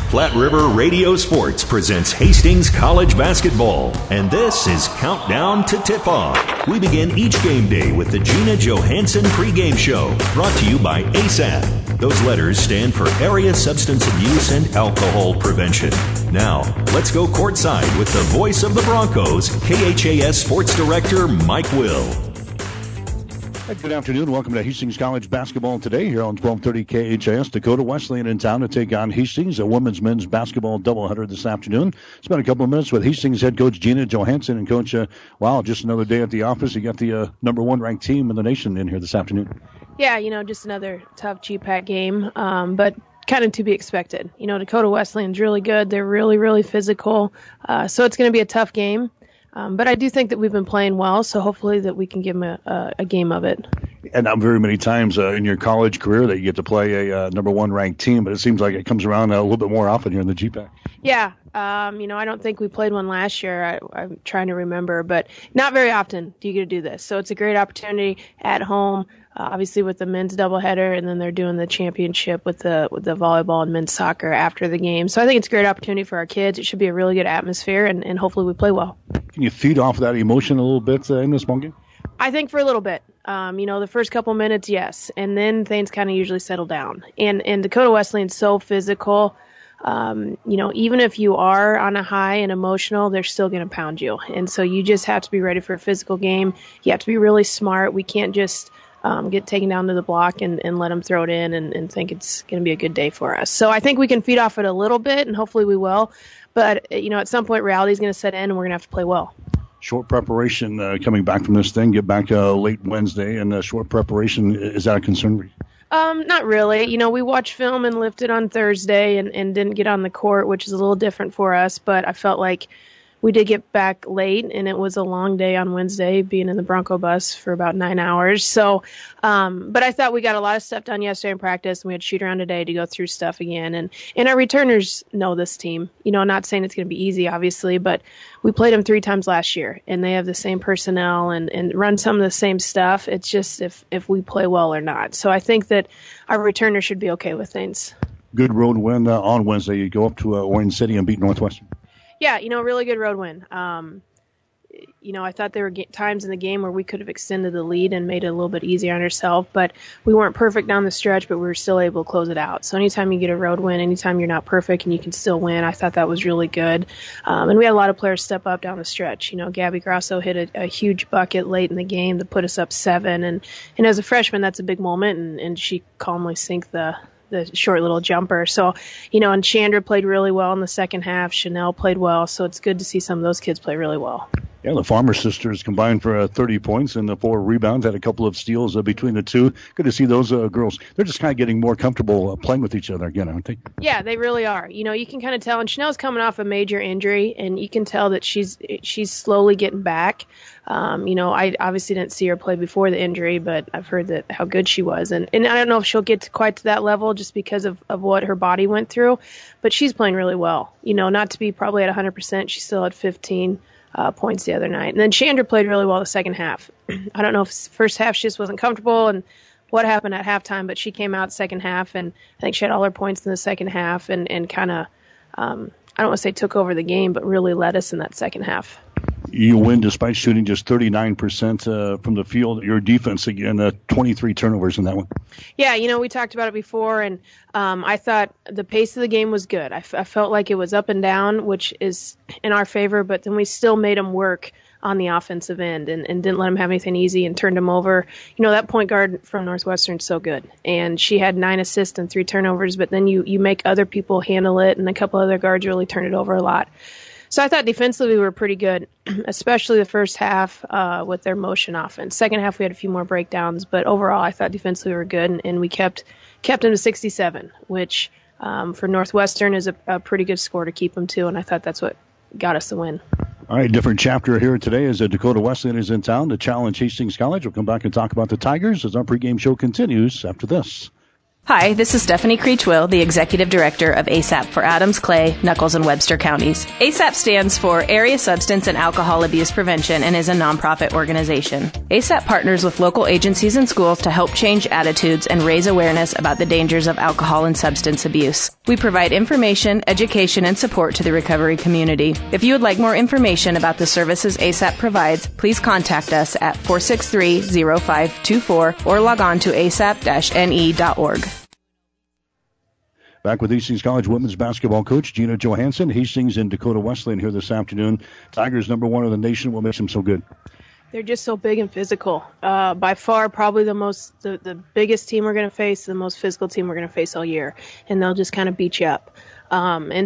Flat River Radio Sports presents Hastings College Basketball, and this is Countdown to Tip-Off. We begin each game day with the Gina Johansson pregame show, brought to you by ASAP. Those letters stand for Area Substance Abuse and Alcohol Prevention. Now, let's go courtside with the voice of the Broncos, KHAS Sports Director Mike Will. Good afternoon. Welcome to Hastings College Basketball today here on 1230 KHAS. Dakota Wesleyan in town to take on Hastings, a women's men's basketball doubleheader this afternoon. Spent a couple of minutes with Hastings head coach Gina Johansson and coach, just another day at the office. You got the number one ranked team in the nation in here this afternoon. Yeah, just another tough GPAC game, but kind of to be expected. Dakota Wesleyan's really good. They're really, really physical. So it's going to be a tough game. But I do think that we've been playing well, so hopefully that we can give them a game of it. And not very many times in your college career that you get to play a number one ranked team, but it seems like it comes around a little bit more often here in the GPAC. Yeah, I don't think we played one last year. I'm trying to remember, but not very often do you get to do this. So it's a great opportunity at home, obviously with the men's doubleheader, and then they're doing the championship with the volleyball and men's soccer after the game. So I think it's a great opportunity for our kids. It should be a really good atmosphere, and hopefully we play well. Can you feed off that emotion a little bit in this ball game? I think for a little bit. The first couple minutes, yes, and then things kind of usually settle down. And Dakota Wesleyan's so physical. Even if you are on a high and emotional, they're still going to pound you. And so you just have to be ready for a physical game. You have to be really smart. We can't just get taken down to the block and let them throw it in and think it's going to be a good day for us. So I think we can feed off it a little bit, and hopefully we will. But, at some point reality is going to set in, and we're going to have to play well. Short preparation coming back from this thing, get back late Wednesday, and short preparation, is that a concern for you? Not really. We watched film and lifted on Thursday and didn't get on the court, which is a little different for us, but I felt like we did get back late, and it was a long day on Wednesday, being in the Bronco bus for about 9 hours. So, but I thought we got a lot of stuff done yesterday in practice, and we had shoot around today to go through stuff again. And our returners know this team. Not saying it's going to be easy, obviously, but we played them 3 times last year, and they have the same personnel and run some of the same stuff. It's just if we play well or not. So I think that our returners should be okay with things. Good road win on Wednesday. You go up to Orange City and beat Northwestern. Yeah, really good road win. I thought there were times in the game where we could have extended the lead and made it a little bit easier on ourselves, but we weren't perfect down the stretch, but we were still able to close it out. So anytime you get a road win, anytime you're not perfect and you can still win, I thought that was really good. And we had a lot of players step up down the stretch. Gabby Grasso hit a huge bucket late in the game to put us up 7. And as a freshman, that's a big moment, and she calmly sinked the short little jumper. So, and Chandra played really well in the second half. Chanel played well. So it's good to see some of those kids play really well. Yeah, the Farmer sisters combined for 30 points and 4 rebounds, had a couple of steals between the two. Good to see those girls. They're just kind of getting more comfortable playing with each other again, aren't they? Yeah, they really are. You can kind of tell, and Chanel's coming off a major injury, and you can tell that she's slowly getting back. I obviously didn't see her play before the injury, but I've heard how good she was. And I don't know if she'll get quite to that level just because of what her body went through, but she's playing really well. Not to be probably at 100%. She's still at 15 points the other night. And then Chandra played really well the second half. I don't know if first half she just wasn't comfortable and what happened at halftime, but she came out second half, and I think she had all her points in the second half and kind of, I don't want to say took over the game, but really led us in that second half. You win despite shooting just 39% from the field. Your defense, again, 23 turnovers in that one. Yeah, we talked about it before, and I thought the pace of the game was good. I felt like it was up and down, which is in our favor, but then we still made them work on the offensive end and didn't let them have anything easy and turned them over. That point guard from Northwestern's so good, and she had 9 assists and 3 turnovers, but then you make other people handle it, and a couple other guards really turned it over a lot. So I thought defensively we were pretty good, especially the first half with their motion offense. Second half we had a few more breakdowns, but overall I thought defensively we were good, and we kept them to 67, which for Northwestern is a pretty good score to keep them to, and I thought that's what got us the win. All right, different chapter here today as Dakota Wesleyan is in town to challenge Hastings College. We'll come back and talk about the Tigers as our pregame show continues after this. Hi, this is Stephanie Creechwill, the Executive Director of ASAP for Adams, Clay, Nuckolls, and Webster counties. ASAP stands for Area Substance and Alcohol Abuse Prevention and is a nonprofit organization. ASAP partners with local agencies and schools to help change attitudes and raise awareness about the dangers of alcohol and substance abuse. We provide information, education, and support to the recovery community. If you would like more information about the services ASAP provides, please contact us at 463-0524 or log on to asap-ne.org. Back with Hastings College women's basketball coach Gina Johansson. Hastings and Dakota Wesleyan here this afternoon. Tigers number 1 in the nation. What makes them so good? They're just so big and physical. By far, probably the biggest team we're going to face, the most physical team we're going to face all year, and they'll just kind of beat you up. And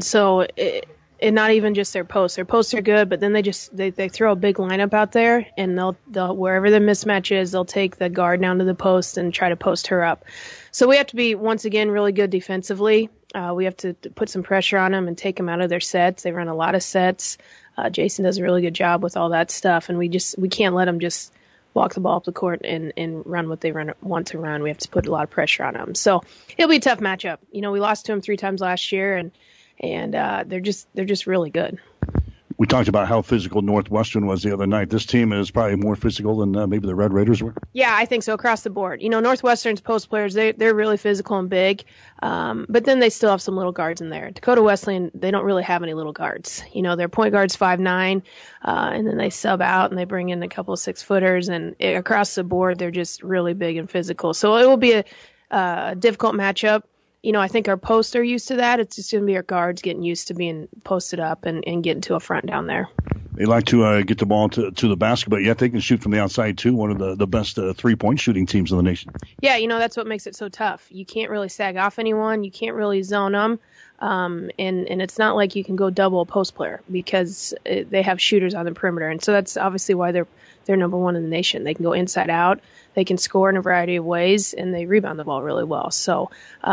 not even just their posts. Their posts are good, but then they throw a big lineup out there, and they'll wherever the mismatch is, they'll take the guard down to the post and try to post her up. So we have to be, once again, really good defensively. We have to put some pressure on them and take them out of their sets. They run a lot of sets. Jason does a really good job with all that stuff, and we can't let them just walk the ball up the court and run what they want to run. We have to put a lot of pressure on them. So it'll be a tough matchup. We lost to them 3 times last year, and they're just really good. We talked about how physical Northwestern was the other night. This team is probably more physical than maybe the Red Raiders were. Yeah, I think so, across the board. Northwestern's post players, they're really physical and big, but then they still have some little guards in there. Dakota Wesleyan, they don't really have any little guards. Their point guard's 5'9", and then they sub out and they bring in a couple of 6-footers, and across the board, they're just really big and physical. So it will be a difficult matchup. I think our posts are used to that. It's just going to be our guards getting used to being posted up and getting to a front down there. They like to get the ball to the basket, but yet they can shoot from the outside, too. One of the best three-point shooting teams in the nation. Yeah, that's what makes it so tough. You can't really sag off anyone. You can't really zone them. And it's not like you can go double a post player because they have shooters on the perimeter. And so that's obviously why they're number 1 in the nation. They can go inside out. They can score in a variety of ways, and they rebound the ball really well. So,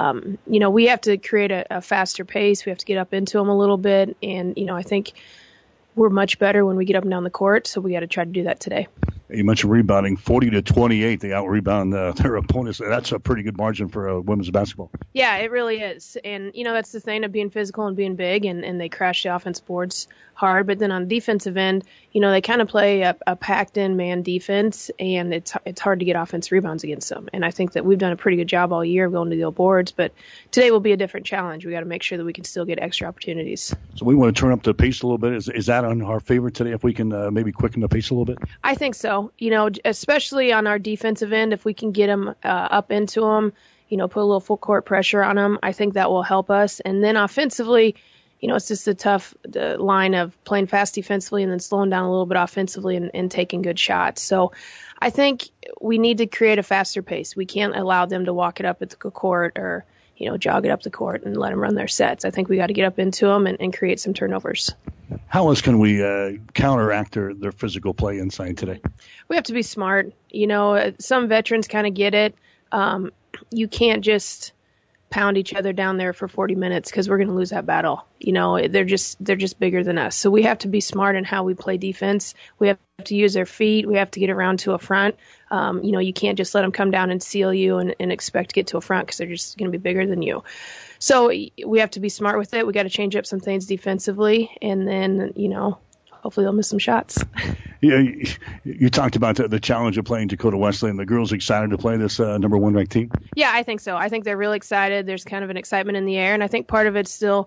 we have to create a faster pace. We have to get up into them a little bit. And, I think we're much better when we get up and down the court, so we got to try to do that today. You mentioned rebounding, 40-28. They out-rebound their opponents. That's a pretty good margin for women's basketball. Yeah, it really is. And, that's the thing of being physical and being big, and they crash the offense boards hard. But then on the defensive end, they kind of play a packed-in man defense, and it's hard to get offense rebounds against them. And I think that we've done a pretty good job all year going to the boards, but today will be a different challenge. We got to make sure that we can still get extra opportunities. So we want to turn up the pace a little bit. Is that on our favor today, if we can maybe quicken the pace a little bit? I think so. Especially on our defensive end, if we can get them up into them, put a little full court pressure on them, I think that will help us. And then offensively, it's just a tough line of playing fast defensively and then slowing down a little bit offensively and taking good shots. So I think we need to create a faster pace. We can't allow them to walk it up at the court or, jog it up the court and let them run their sets. I think we got to get up into them and create some turnovers. How else can we counteract their physical play inside today? We have to be smart. Some veterans kind of get it. You can't just pound each other down there for 40 minutes because we're going to lose that battle. They're just bigger than us. So we have to be smart in how we play defense. We have to use their feet. We have to get around to a front. You can't just let them come down and seal you and expect to get to a front because they're just going to be bigger than you. So we have to be smart with it. We got to change up some things defensively, and then, hopefully they'll miss some shots. Yeah, you talked about the challenge of playing Dakota Wesleyan. The girls excited to play this number 1 ranked team? Yeah, I think so. I think they're really excited. There's kind of an excitement in the air, and I think part of it's still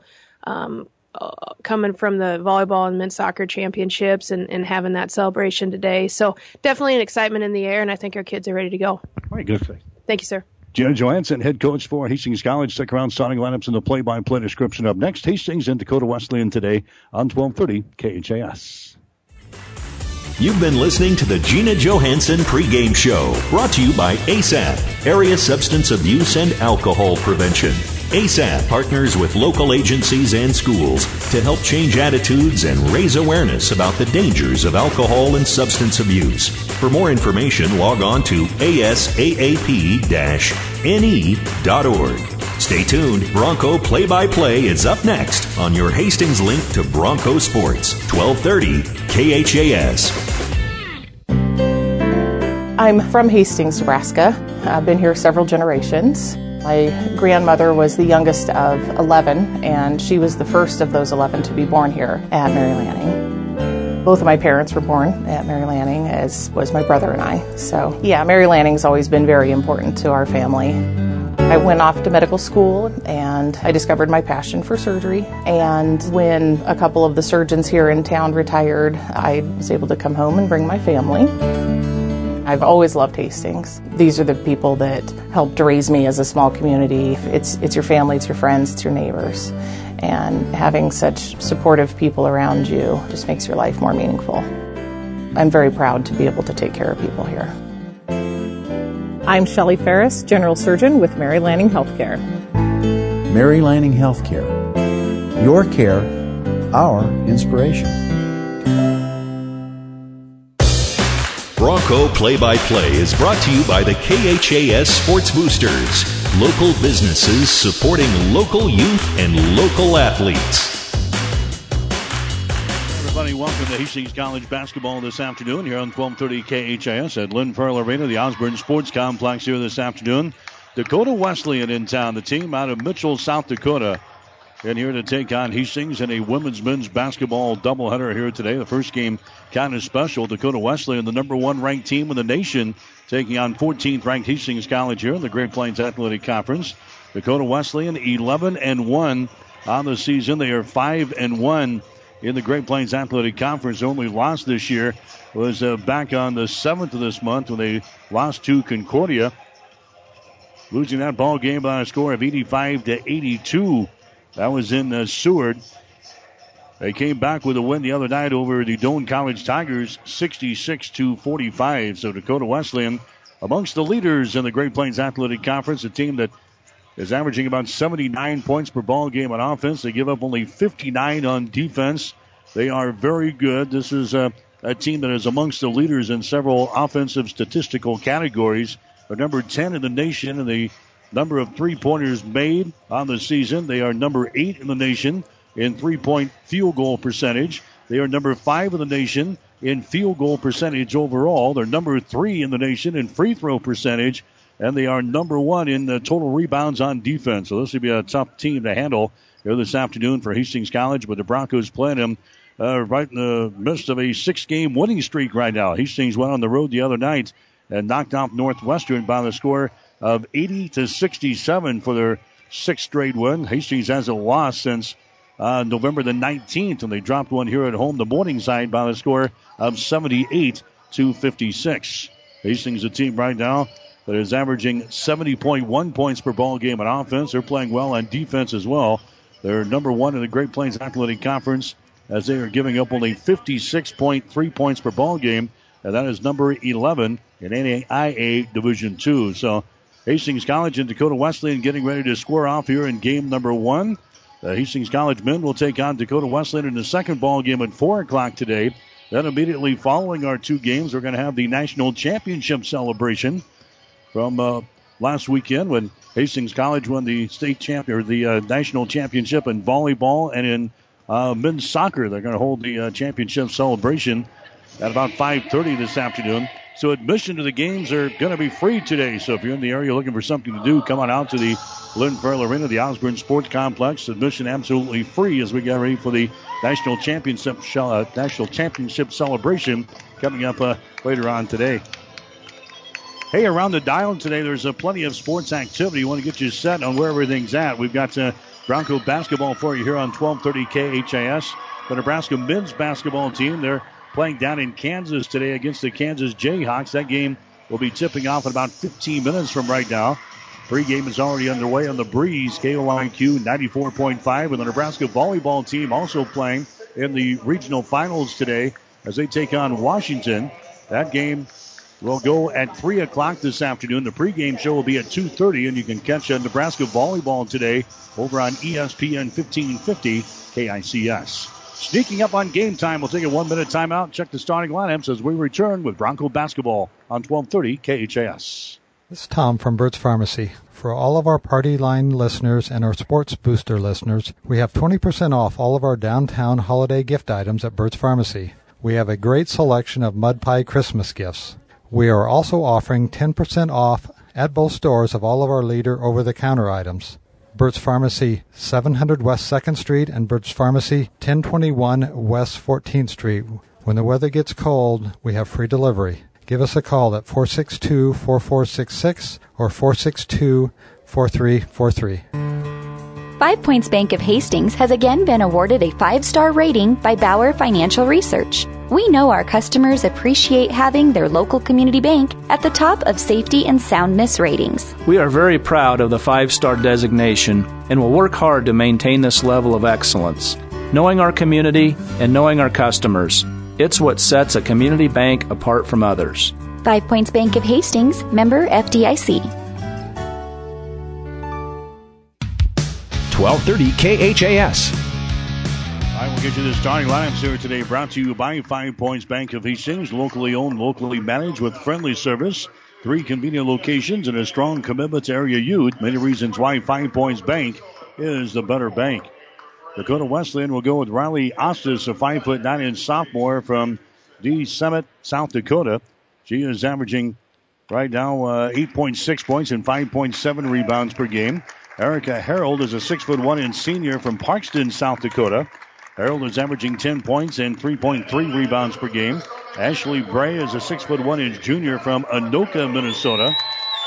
coming from the volleyball and men's soccer championships and having that celebration today. So definitely an excitement in the air, and I think our kids are ready to go. All right, good. Thank you, sir. Gina Johansson, head coach for Hastings College. Stick around, starting lineups and the play-by-play description up next. Hastings and Dakota Wesleyan today on 1230 KHAS. You've been listening to the Gina Johansson pregame show, brought to you by ASAP, Area Substance Abuse and Alcohol Prevention. ASAP partners with local agencies and schools to help change attitudes and raise awareness about the dangers of alcohol and substance abuse. For more information, log on to asaap-ne.org. Stay tuned. Bronco Play-by-Play is up next on your Hastings link to Bronco Sports, 1230 KHAS. I'm from Hastings, Nebraska. I've been here several generations. My grandmother was the youngest of 11, and she was the first of those 11 to be born here at Mary Lanning. Both of my parents were born at Mary Lanning, as was my brother and I. So, yeah, Mary Lanning's always been very important to our family. I went off to medical school, and I discovered my passion for surgery. And when a couple of the surgeons here in town retired, I was able to come home and bring my family. I've always loved Hastings. These are the people that helped raise me as a small community. It's your family, it's your friends, it's your neighbors. And having such supportive people around you just makes your life more meaningful. I'm very proud to be able to take care of people here. I'm Shelley Ferris, General Surgeon with Mary Lanning Healthcare. Mary Lanning Healthcare. Your care, our inspiration. Bronco Play-by-Play is brought to you by the KHAS Sports Boosters, local businesses supporting local youth and local athletes. Everybody, welcome to Hastings College basketball this afternoon here on 1230 KHAS at Lynn Farrell Arena, the Osborne Sports Complex here this afternoon. Dakota Wesleyan in town, the team out of Mitchell, South Dakota, in here to take on Hastings in a women's-men's basketball doubleheader here today. The first game kind of special. Dakota Wesleyan, the number one ranked team in the nation, taking on 14th ranked Hastings College here in the Great Plains Athletic Conference. Dakota Wesleyan 11-1 on the season. They are 5-1 in the Great Plains Athletic Conference. Only loss this year was back on the 7th of this month when they lost to Concordia, losing that ball game by a score of 85-82. That was in Seward. They came back with a win the other night over the Doane College Tigers, 66-45. So Dakota Wesleyan amongst the leaders in the Great Plains Athletic Conference, a team that is averaging about 79 points per ball game on offense. They give up only 59 on defense. They are very good. This is a team that is amongst the leaders in several offensive statistical categories. They're number 10 in the nation in the number of three-pointers made on the season. They are number 8 in the nation in three-point field goal percentage. They are number 5 in the nation in field goal percentage overall. They're number 3 in the nation in free throw percentage. And they are number 1 in the total rebounds on defense. So this would be a tough team to handle here this afternoon for Hastings College. But the Broncos playing them right in the midst of a 6-game winning streak right now. Hastings went on the road the other night and knocked off Northwestern by the score of 80-67 for their 6th straight win. Hastings hasn't lost since November the 19th, and they dropped one here at home, the Morningside, by the score of 78-56. Hastings, a team right now that is averaging 70.1 points per ball game on offense. They're playing well on defense as well. They're number 1 in the Great Plains Athletic Conference, as they are giving up only 56.3 points per ball game, and that is number 11 in NAIA Division II. So Hastings College and Dakota Wesleyan getting ready to square off here in game number 1. The Hastings College men will take on Dakota Wesleyan in the second ball game at 4 o'clock today. Then immediately following our two games, we're going to have the national championship celebration from last weekend when Hastings College won the state champion, or the national championship in volleyball and in men's soccer. They're going to hold the championship celebration at about 5:30 this afternoon. So admission to the games are going to be free today. So if you're in the area looking for something to do, come on out to the Lynn Farrell Arena, the Osborne Sports Complex. Admission absolutely free as we get ready for the national championship celebration coming up later on today. Hey, around the dial today, there's plenty of sports activity. You want to get you set on where everything's at. We've got Bronco basketball for you here on 1230 KHAS. The Nebraska men's basketball team, they're playing down in Kansas today against the Kansas Jayhawks. That game will be tipping off in about 15 minutes from right now. Pre-game is already underway on the Breeze, KOIQ 94.5. And the Nebraska volleyball team also playing in the regional finals today as they take on Washington. That game will go at 3 o'clock this afternoon. The pregame show will be at 2:30, and you can catch Nebraska volleyball today over on ESPN 1550 KICS. Sneaking up on game time, we'll take a 1-minute timeout, check the starting lineups as we return with Bronco basketball on 1230 KHAS. This is Tom from Burt's Pharmacy. For all of our Party Line listeners and our Sports Booster listeners, we have 20% off all of our downtown holiday gift items at Burt's Pharmacy. We have a great selection of mud pie Christmas gifts. We are also offering 10% off at both stores of all of our leader over-the-counter items. Burt's Pharmacy, 700 West 2nd Street, and Burt's Pharmacy, 1021 West 14th Street. When the weather gets cold, we have free delivery. Give us a call at 462-4466 or 462-4343. 5 Points Bank of Hastings has again been awarded a 5-star rating by Bauer Financial Research. We know our customers appreciate having their local community bank at the top of safety and soundness ratings. We are very proud of the 5-star designation and will work hard to maintain this level of excellence. Knowing our community and knowing our customers, it's what sets a community bank apart from others. 5 Points Bank of Hastings, member FDIC. 1230 KHAS. All right, we'll get you the starting lineups here today, brought to you by 5 Points Bank of Hastings, locally owned, locally managed with friendly service, 3 convenient locations, and a strong commitment to area youth. Many reasons why 5 Points Bank is the better bank. Dakota Wesleyan will go with Riley Ostis, a 5'9" sophomore from D. Summit, South Dakota. She is averaging right now 8.6 points and 5.7 rebounds per game. Erica Harold is a 6'1" senior from Parkston, South Dakota. Harold is averaging 10 points and 3.3 rebounds per game. Ashley Bray is a 6'1" junior from Anoka, Minnesota.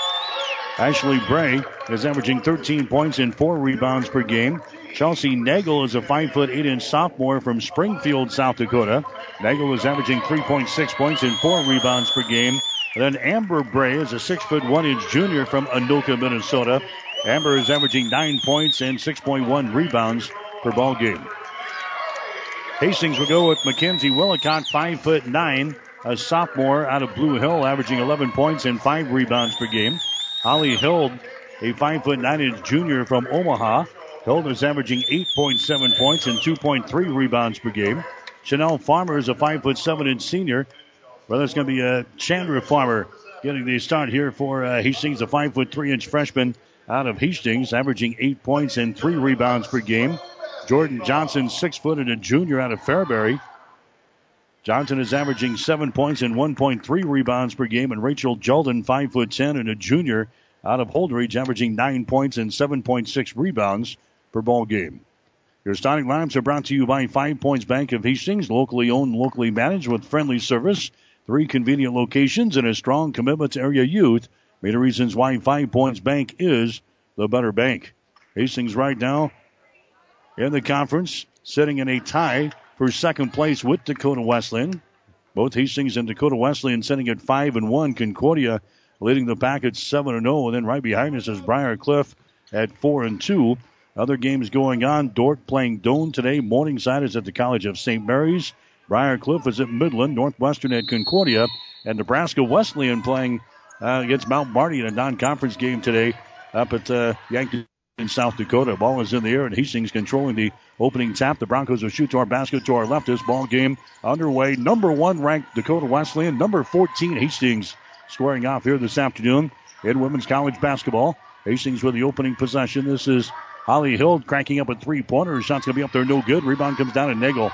Ashley Bray is averaging 13 points and 4 rebounds per game. Chelsea Nagel is a 5'8" sophomore from Springfield, South Dakota. Nagel is averaging 3.6 points and 4 rebounds per game. And then Amber Bray is a 6'1" junior from Anoka, Minnesota. Amber is averaging 9 points and 6.1 rebounds per ball game. Hastings will go with Mackenzie Willicott, 5'9", a sophomore out of Blue Hill, averaging 11 points and 5 rebounds per game. Holly Hild, a 5'9" junior from Omaha. Hild is averaging 8.7 points and 2.3 rebounds per game. Chanel Farmer is a 5'7" senior. Well, that's going to be Chandra Farmer getting the start here for Hastings, a 5'3" freshman out of Hastings, averaging 8 points and 3 rebounds per game. Jordan Johnson, 6 foot and a junior out of Fairbury. Johnson is averaging 7 points and 1.3 rebounds per game. And Rachel Jolden, 5'10" and a junior out of Holdridge, averaging 9 points and 7.6 rebounds per ball game. Your starting lineups are brought to you by 5 Points Bank of Hastings, locally owned, locally managed with friendly service, 3 convenient locations, and a strong commitment to area youth. Many reasons why 5 Points Bank is the better bank. Hastings right now in the conference, sitting in a tie for second place with Dakota Wesleyan. Both Hastings and Dakota Wesleyan sitting at 5-1. Concordia leading the pack at 7-0. And then right behind us is Briar Cliff at 4-2. Other games going on. Dordt playing Doane today. Morningside is at the College of St. Mary's. Briar Cliff is at Midland. Northwestern at Concordia. And Nebraska Wesleyan playing against Mount Marty in a non-conference game today up at Yankton in South Dakota. Ball is in the air, and Hastings controlling the opening tap. The Broncos will shoot to our basket to our left. This ball game underway. Number 1 ranked Dakota Wesleyan. Number 14 Hastings squaring off here this afternoon in women's college basketball. Hastings with the opening possession. This is Holly Hild cranking up a three-pointer. Her shot's going to be up there, no good. Rebound comes down to Nagel.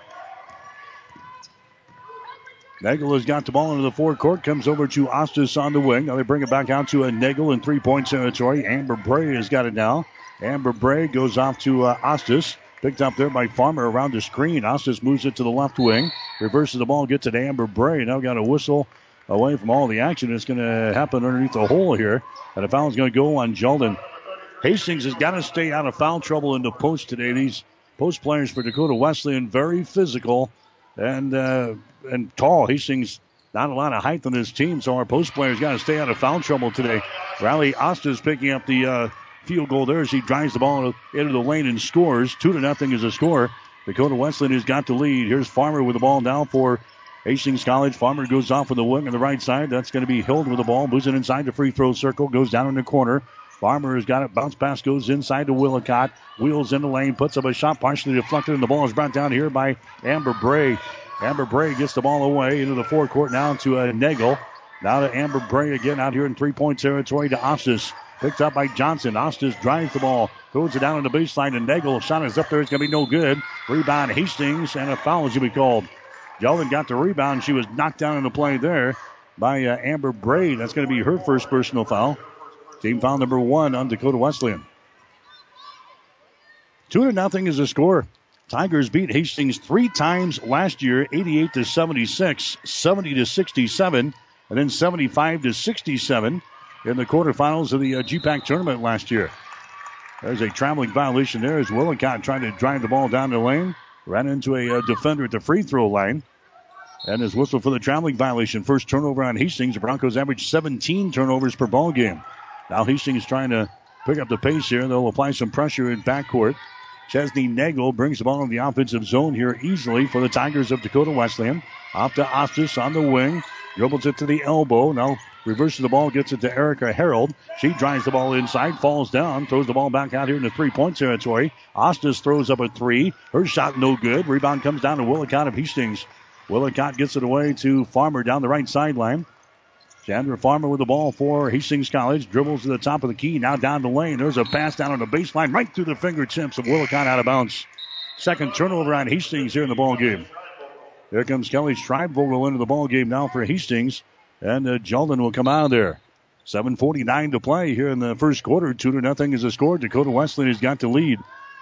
Nagel has got the ball into the forecourt, comes over to Ostis on the wing. Now they bring it back out to a Nagel in three-point territory. Amber Bray has got it now. Amber Bray goes off to Ostis. Picked up there by Farmer around the screen. Ostis moves it to the left wing. Reverses the ball, gets it to Amber Bray. Now got a whistle away from all the action. It's going to happen underneath the hole here. And a foul is going to go on Jolden. Hastings has got to stay out of foul trouble in the post today. These post players for Dakota Wesleyan, very physical and tall. Hastings, not a lot of height on this team, so our post players got to stay out of foul trouble today. Riley Ostis picking up the field goal there as he drives the ball into the lane and scores. 2-0 is a score. Dakota Wesleyan has got the lead. Here's Farmer with the ball now for Hastings College. Farmer goes off with the wing on the right side. That's going to be Hild with the ball. Moves it inside the free throw circle. Goes down in the corner. Farmer has got it. Bounce pass goes inside to Willicott. Wheels in the lane. Puts up a shot partially deflected. And the ball is brought down here by Amber Bray. Amber Bray gets the ball away into the forecourt now to Nagel. Now to Amber Bray again out here in three-point territory to Ostis. Picked up by Johnson. Ostis drives the ball. Throws it down on the baseline to Nagel. Shot is up there. It's going to be no good. Rebound Hastings, and a foul is going to be called. Jolden got the rebound. She was knocked down in the play there. by Amber Bray. That's going to be her first personal foul. Team foul number 1 on Dakota Wesleyan. 2-0 is the score. Tigers beat Hastings 3 times last year, 88-76, 70-67, and then 75-67 in the quarterfinals of the GPAC tournament last year. There's a traveling violation there as Willicott trying to drive the ball down the lane. Ran into a defender at the free throw line. And is whistled for the traveling violation. First turnover on Hastings. The Broncos average 17 turnovers per ball game. Now Hastings trying to pick up the pace here. They'll apply some pressure in backcourt. Chesney Nagel brings the ball in the offensive zone here easily for the Tigers of Dakota Wesleyan. Off to Ostis on the wing. Dribbles it to the elbow. Now reverses the ball, gets it to Erica Harold. She drives the ball inside, falls down, throws the ball back out here in the three-point territory. Ostis throws up a 3. Her shot no good. Rebound comes down to Willicott of Hastings. Willicott gets it away to Farmer down the right sideline. Chandra Farmer with the ball for Hastings College. Dribbles to the top of the key. Now down the lane. There's a pass down on the baseline right through the fingertips of Willicott out of bounds. Second turnover on Hastings here in the ball game. There comes Kelly Schreibvogel into the ball game now for Hastings. And Jolden will come out of there. 7:49 to play here in the first quarter. 2-0 is the score. Dakota Wesleyan has got the lead.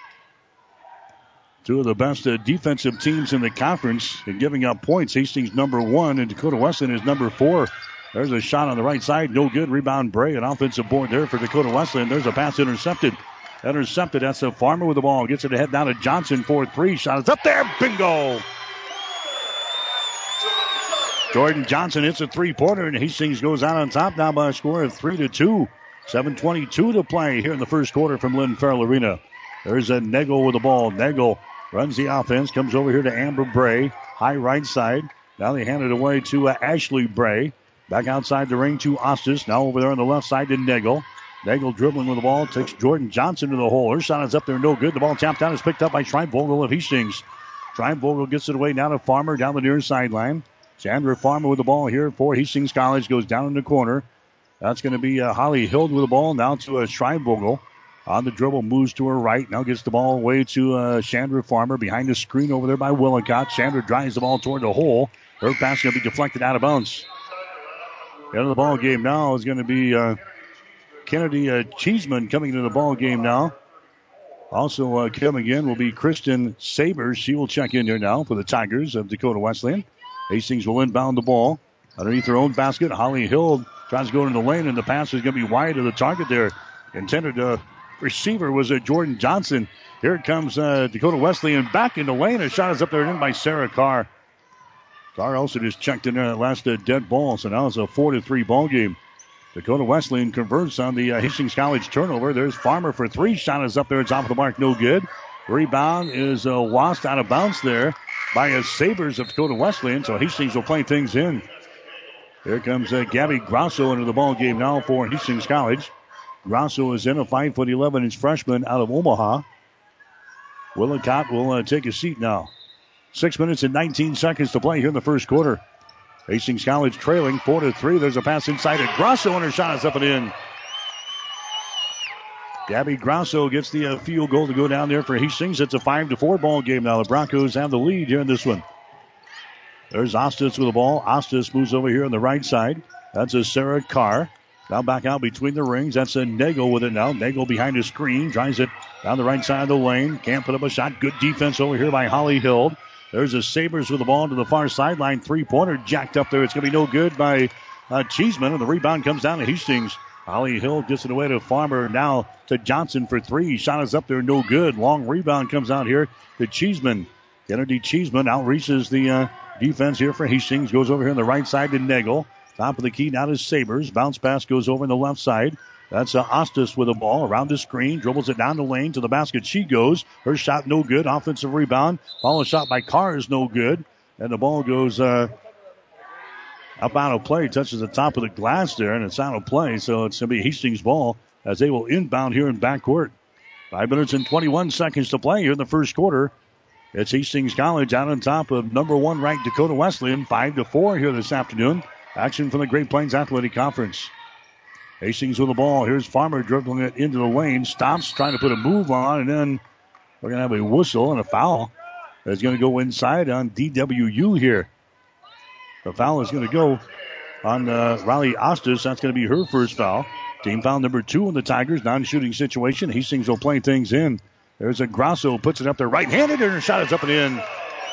Two of the best defensive teams in the conference in giving up points. Hastings number 1 and Dakota Wesleyan is number 4. There's a shot on the right side. No good. Rebound Bray. An offensive board there for Dakota Wesleyan. There's a pass intercepted. That's a Farmer with the ball. Gets it ahead down to Johnson for 3. Shot is up there. Bingo. Jordan Johnson hits a 3-pointer, and Hastings goes out on top now by a score of 3-2. 7:22 to play here in the first quarter from Lynn Farrell Arena. There's a Nagel with the ball. Nagel runs the offense, comes over here to Amber Bray, high right side. Now they hand it away to Ashley Bray. Back outside the ring to Ostis. Now over there on the left side to Nagel. Nagel dribbling with the ball, takes Jordan Johnson to the hole. Her shot is up there, no good. The ball tapped down, is picked up by Schreibvogel of Hastings. Schreibvogel gets it away now to Farmer down the near sideline. Chandra Farmer with the ball here for Hastings College, goes down in the corner. That's going to be Holly Hild with the ball, now to Schreibvogel. On the dribble, moves to her right. Now gets the ball away to Chandra Farmer behind the screen over there by Willicott. Chandra drives the ball toward the hole. Her pass is going to be deflected out of bounds. The end of the ball game now is going to be Kennedy Cheeseman coming into the ball game now. Also coming in will be Kristen Sabers. She will check in here now for the Tigers of Dakota Wesleyan. Hastings will inbound the ball underneath their own basket. Holly Hill tries to go into the lane, and the pass is going to be wide of the target there. Intended receiver was Jordan Johnson. Here it comes Dakota Wesleyan back in the lane. A shot is up there and in by Sarah Carr. Carr also just checked in there that last dead ball, so now it's a 4-3 ball game. Dakota Wesleyan converts on the Hastings College turnover. There's Farmer for 3. Shot is up there. It's off the mark. No good. Rebound is lost out of bounds there by Sabers of Dakota Wesleyan, so Hastings will play things in. Here comes Gabby Grosso into the ball game now for Hastings College. Grosso is in, a 5'11" freshman out of Omaha. Willicott will take a seat now. 6 minutes and 19 seconds to play here in the first quarter. Hastings College trailing 4-3. There's a pass inside at Grosso, and her shot is up and in. Gabby Grosso gets the field goal to go down there for Hastings. It's a 5-4 ball game now. The Broncos have the lead here in this one. There's Ostis with the ball. Ostis moves over here on the right side. That's a Sarah Carr. Now back out between the rings. That's a Nagel with it now. Nagel behind the screen. Drives it down the right side of the lane. Can't put up a shot. Good defense over here by Holly Hild. There's a Sabers with the ball to the far sideline. 3-pointer jacked up there. It's going to be no good by Cheeseman. And the rebound comes down to Hastings. Holly Hill gets it away to Farmer. Now to Johnson for 3. Shot is up there. No good. Long rebound comes out here to Cheeseman. Kennedy Cheeseman outreaches the defense here for Hastings. Goes over here on the right side to Nagel. Top of the key now to Sabers. Bounce pass goes over on the left side. That's Ostis with the ball around the screen. Dribbles it down the lane to the basket. She goes. Her shot no good. Offensive rebound. Follow shot by Carr is no good. And the ball goes up out of play. Touches the top of the glass there, and it's out of play. So it's going to be Hastings' ball as they will inbound here in backcourt. 5 minutes and 21 seconds to play here in the first quarter. It's Hastings College out on top of number 1 ranked Dakota Wesleyan. 5-4 here this afternoon. Action from the Great Plains Athletic Conference. Hastings with the ball. Here's Farmer dribbling it into the lane. Stops, trying to put a move on, and then we're going to have a whistle and a foul. That's going to go inside on DWU here. The foul is going to go on Riley Ostis. That's going to be her first foul. Team foul number 2 on the Tigers. Non-shooting situation. Hastings will play things in. There's a Grosso, puts it up there right-handed, and her shot is up and in.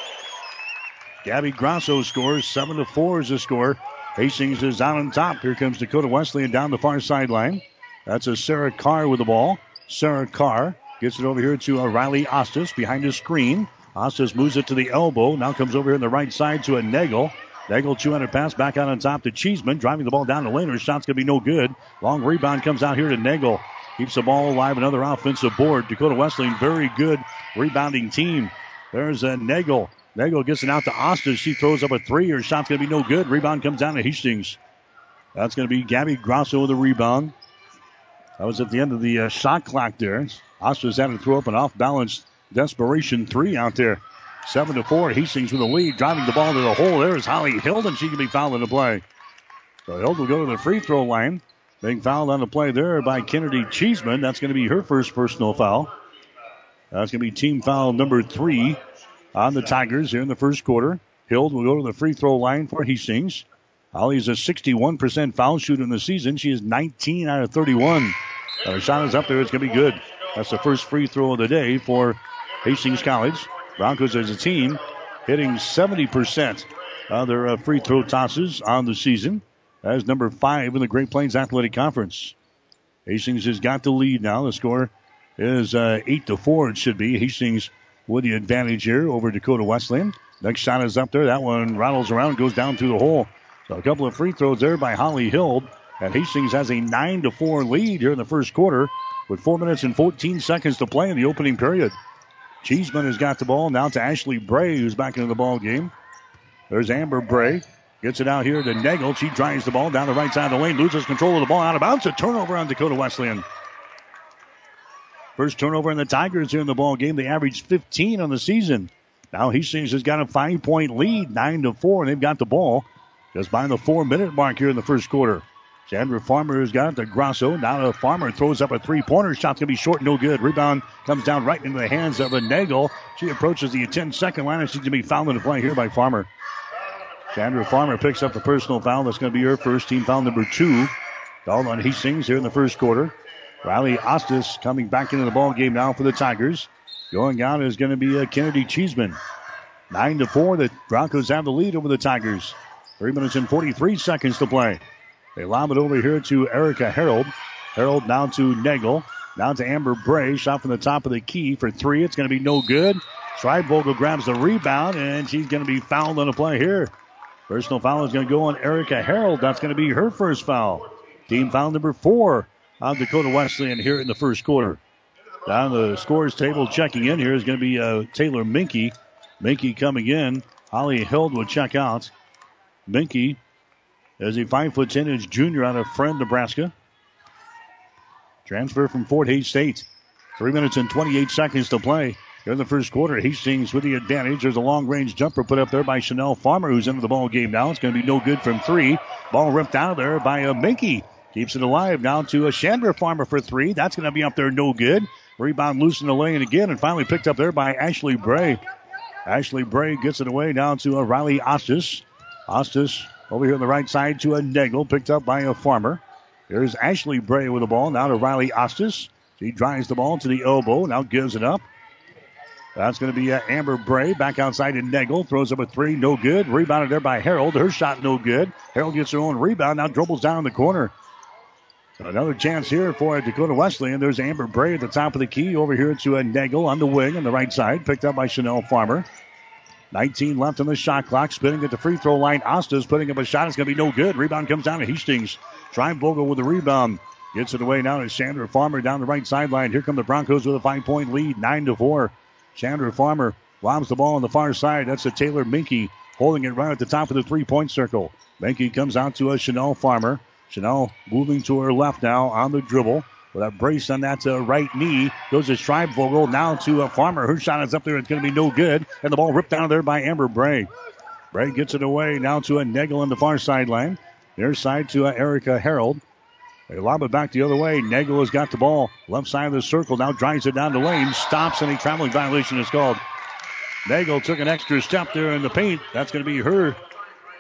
Gabby Grosso scores. 7-4 is the score. Hastings is out on top. Here comes Dakota Wesleyan down the far sideline. That's a Sarah Carr with the ball. Sarah Carr gets it over here to Riley Ostis behind the screen. Ostis moves it to the elbow. Now comes over here on the right side to a Nagel. Nagel 200 pass back out on top to Cheeseman. Driving the ball down the lane. Her shot's going to be no good. Long rebound comes out here to Nagel. Keeps the ball alive. Another offensive board. Dakota Wesleyan, very good rebounding team. There's a Nagel. Nagel gets it out to Ostis. She throws up a 3. Her shot's going to be no good. Rebound comes down to Hastings. That's going to be Gabby Grosso with the rebound. That was at the end of the shot clock there. Ostis had to throw up an off-balance desperation 3 out there. 7-4. Hastings with the lead. Driving the ball to the hole. There's Holly Hild, and she can be fouled in the play. So Hild will go to the free throw line. Being fouled on the play there by Kennedy Cheeseman. That's going to be her first personal foul. That's going to be team foul number 3 on the Tigers here in the first quarter. Hild will go to the free throw line for Hastings. Holly's a 61% foul shooter in the season. She is 19 out of 31. Her shot is up there. It's going to be good. That's the first free throw of the day for Hastings College. Broncos as a team hitting 70% of their free throw tosses on the season. That is number 5 in the Great Plains Athletic Conference. Hastings has got the lead now. The score is 8-4. It should be. Hastings with the advantage here over Dakota Wesleyan. Next shot is up there. That one rattles around, goes down through the hole. So a couple of free throws there by Holly Hild. And Hastings has a 9-4 lead here in the first quarter with 4 minutes and 14 seconds to play in the opening period. Cheeseman has got the ball now to Ashley Bray, who's back into the ball game. There's Amber Bray. Gets it out here to Nagel. She drives the ball down the right side of the lane. Loses control of the ball out of bounds. A turnover on Dakota Wesleyan. First turnover in the Tigers here in the ball game. They averaged 15 on the season. Now Hastings has got a 5-point lead, 9-4. They've got the ball just by the 4-minute mark here in the first quarter. Chandra Farmer has got it to Grosso. Now to Farmer throws up a 3-pointer. Shot's going to be short, no good. Rebound comes down right into the hands of a Nagel. She approaches the 10-second line, and she's going to be fouled in the play here by Farmer. Chandra Farmer picks up the personal foul. That's going to be her first, team foul number 2. Called on Hastings here in the first quarter. Riley Ostis coming back into the ball game now for the Tigers. Going out is going to be Kennedy Cheeseman. 9-4. The Broncos have the lead over the Tigers. 3 minutes and 43 seconds to play. They lob it over here to Erica Harold. Harold now to Nagel. Now to Amber Bray. Shot from the top of the key for 3. It's going to be no good. Schreibvogel grabs the rebound, and she's going to be fouled on the play here. Personal foul is going to go on Erica Harold. That's going to be her first foul. Team foul number 4 on Dakota Wesleyan here in the first quarter. Down the scores table checking in here is going to be Taylor Minke. Minke coming in. Holly Hild will check out. Minke is a 5'10" junior out of Friend, Nebraska. Transfer from Fort Hays State. 3 minutes and 28 seconds to play. Here in the first quarter, Hastings with the advantage. There's a long-range jumper put up there by Chanel Farmer, who's into the ball game now. It's going to be no good from 3. Ball ripped out of there by Minke. Keeps it alive now to Chandra Farmer for 3. That's going to be up there, no good. Rebound loose in the lane again, and finally picked up there by Ashley Bray. Ashley Bray gets it away down to Riley Ostis. Ostis over here on the right side to a Nagel, picked up by a Farmer. There's Ashley Bray with the ball, now to Riley Ostis. She drives the ball to the elbow, now gives it up. That's going to be Amber Bray back outside to Nagel, throws up a 3, no good. Rebounded there by Harold, her shot no good. Harold gets her own rebound, now dribbles down the corner. Another chance here for Dakota Wesleyan. There's Amber Bray at the top of the key over here to a Nagel on the wing on the right side, picked up by Chanel Farmer. 19 left on the shot clock. Spinning at the free throw line. Ostis putting up a shot. It's going to be no good. Rebound comes down to Hastings. Schreibvogel with the rebound. Gets it away now to Chandra Farmer down the right sideline. Here come the Broncos with a 5-point lead. 9-4. Chandra Farmer lobs the ball on the far side. That's a Taylor Minke holding it right at the top of the 3-point circle. Minke comes out to a Chanel Farmer. Chanel moving to her left now on the dribble. With a brace on that right knee. Goes to Schreibvogel now to a Farmer. Her shot is up there. It's going to be no good. And the ball ripped down there by Amber Bray. Bray gets it away now to a Nagel on the far sideline. Near side to Erica Harold. They lob it back the other way. Nagel has got the ball. Left side of the circle. Now drives it down the lane. Stops and a traveling violation is called. Nagel took an extra step there in the paint. That's going to be her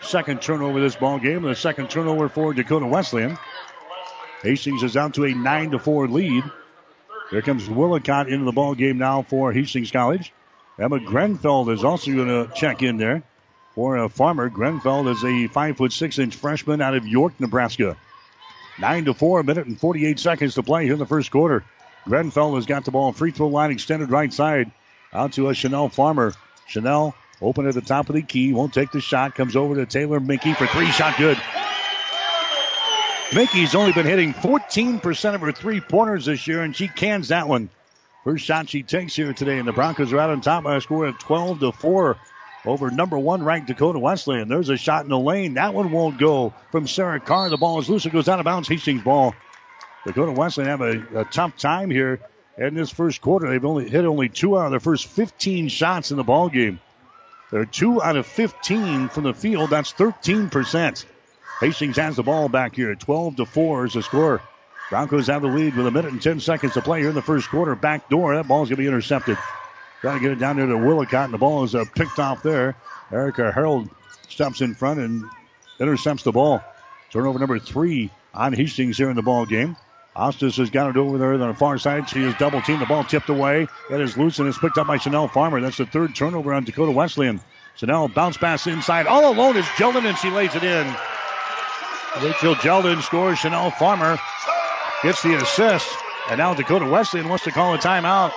second turnover this ball game, and the second turnover for Dakota Wesleyan. Hastings is down to a 9-4 lead. Here comes Willicott into the ball game now for Hastings College. Emma Grenfeld is also going to check in there for Farmer. Grenfeld is a 5'6" freshman out of York, Nebraska. 9-4, a minute and 48 seconds to play here in the first quarter. Grenfell has got the ball free throw line extended right side out to Chanel Farmer. Chanel open at the top of the key, won't take the shot, comes over to Taylor Minky for three, shot good. Minky's only been hitting 14% of her three-pointers this year, and she cans that one. First shot she takes here today, and the Broncos are out on top by a score of 12-4 over number 1 ranked Dakota Wesleyan. There's a shot in the lane. That one won't go from Sarah Carr. The ball is loose. It goes out of bounds. Hastings ball. Dakota Wesleyan have a tough time here in this first quarter. They've only hit 2 out of their first 15 shots in the ball game. They're 2 out of 15 from the field. That's 13%. Hastings has the ball back here. 12-4 is the score. Broncos have the lead with a minute and 10 seconds to play here in the first quarter. Back door. That ball is going to be intercepted. Trying to get it down there to Willicott, and the ball is picked off there. Erica Harold steps in front and intercepts the ball. Turnover number 3 on Hastings here in the ball game. Ostis has got it over there on the far side. She is double teamed. The ball tipped away. It is loose and it's picked up by Chanel Farmer. That's the third turnover on Dakota Wesleyan. Chanel bounce pass inside. All alone is Jeldon, and she lays it in. Rachel Jeldon scores. Chanel Farmer gets the assist. And now Dakota Wesleyan wants to call a timeout.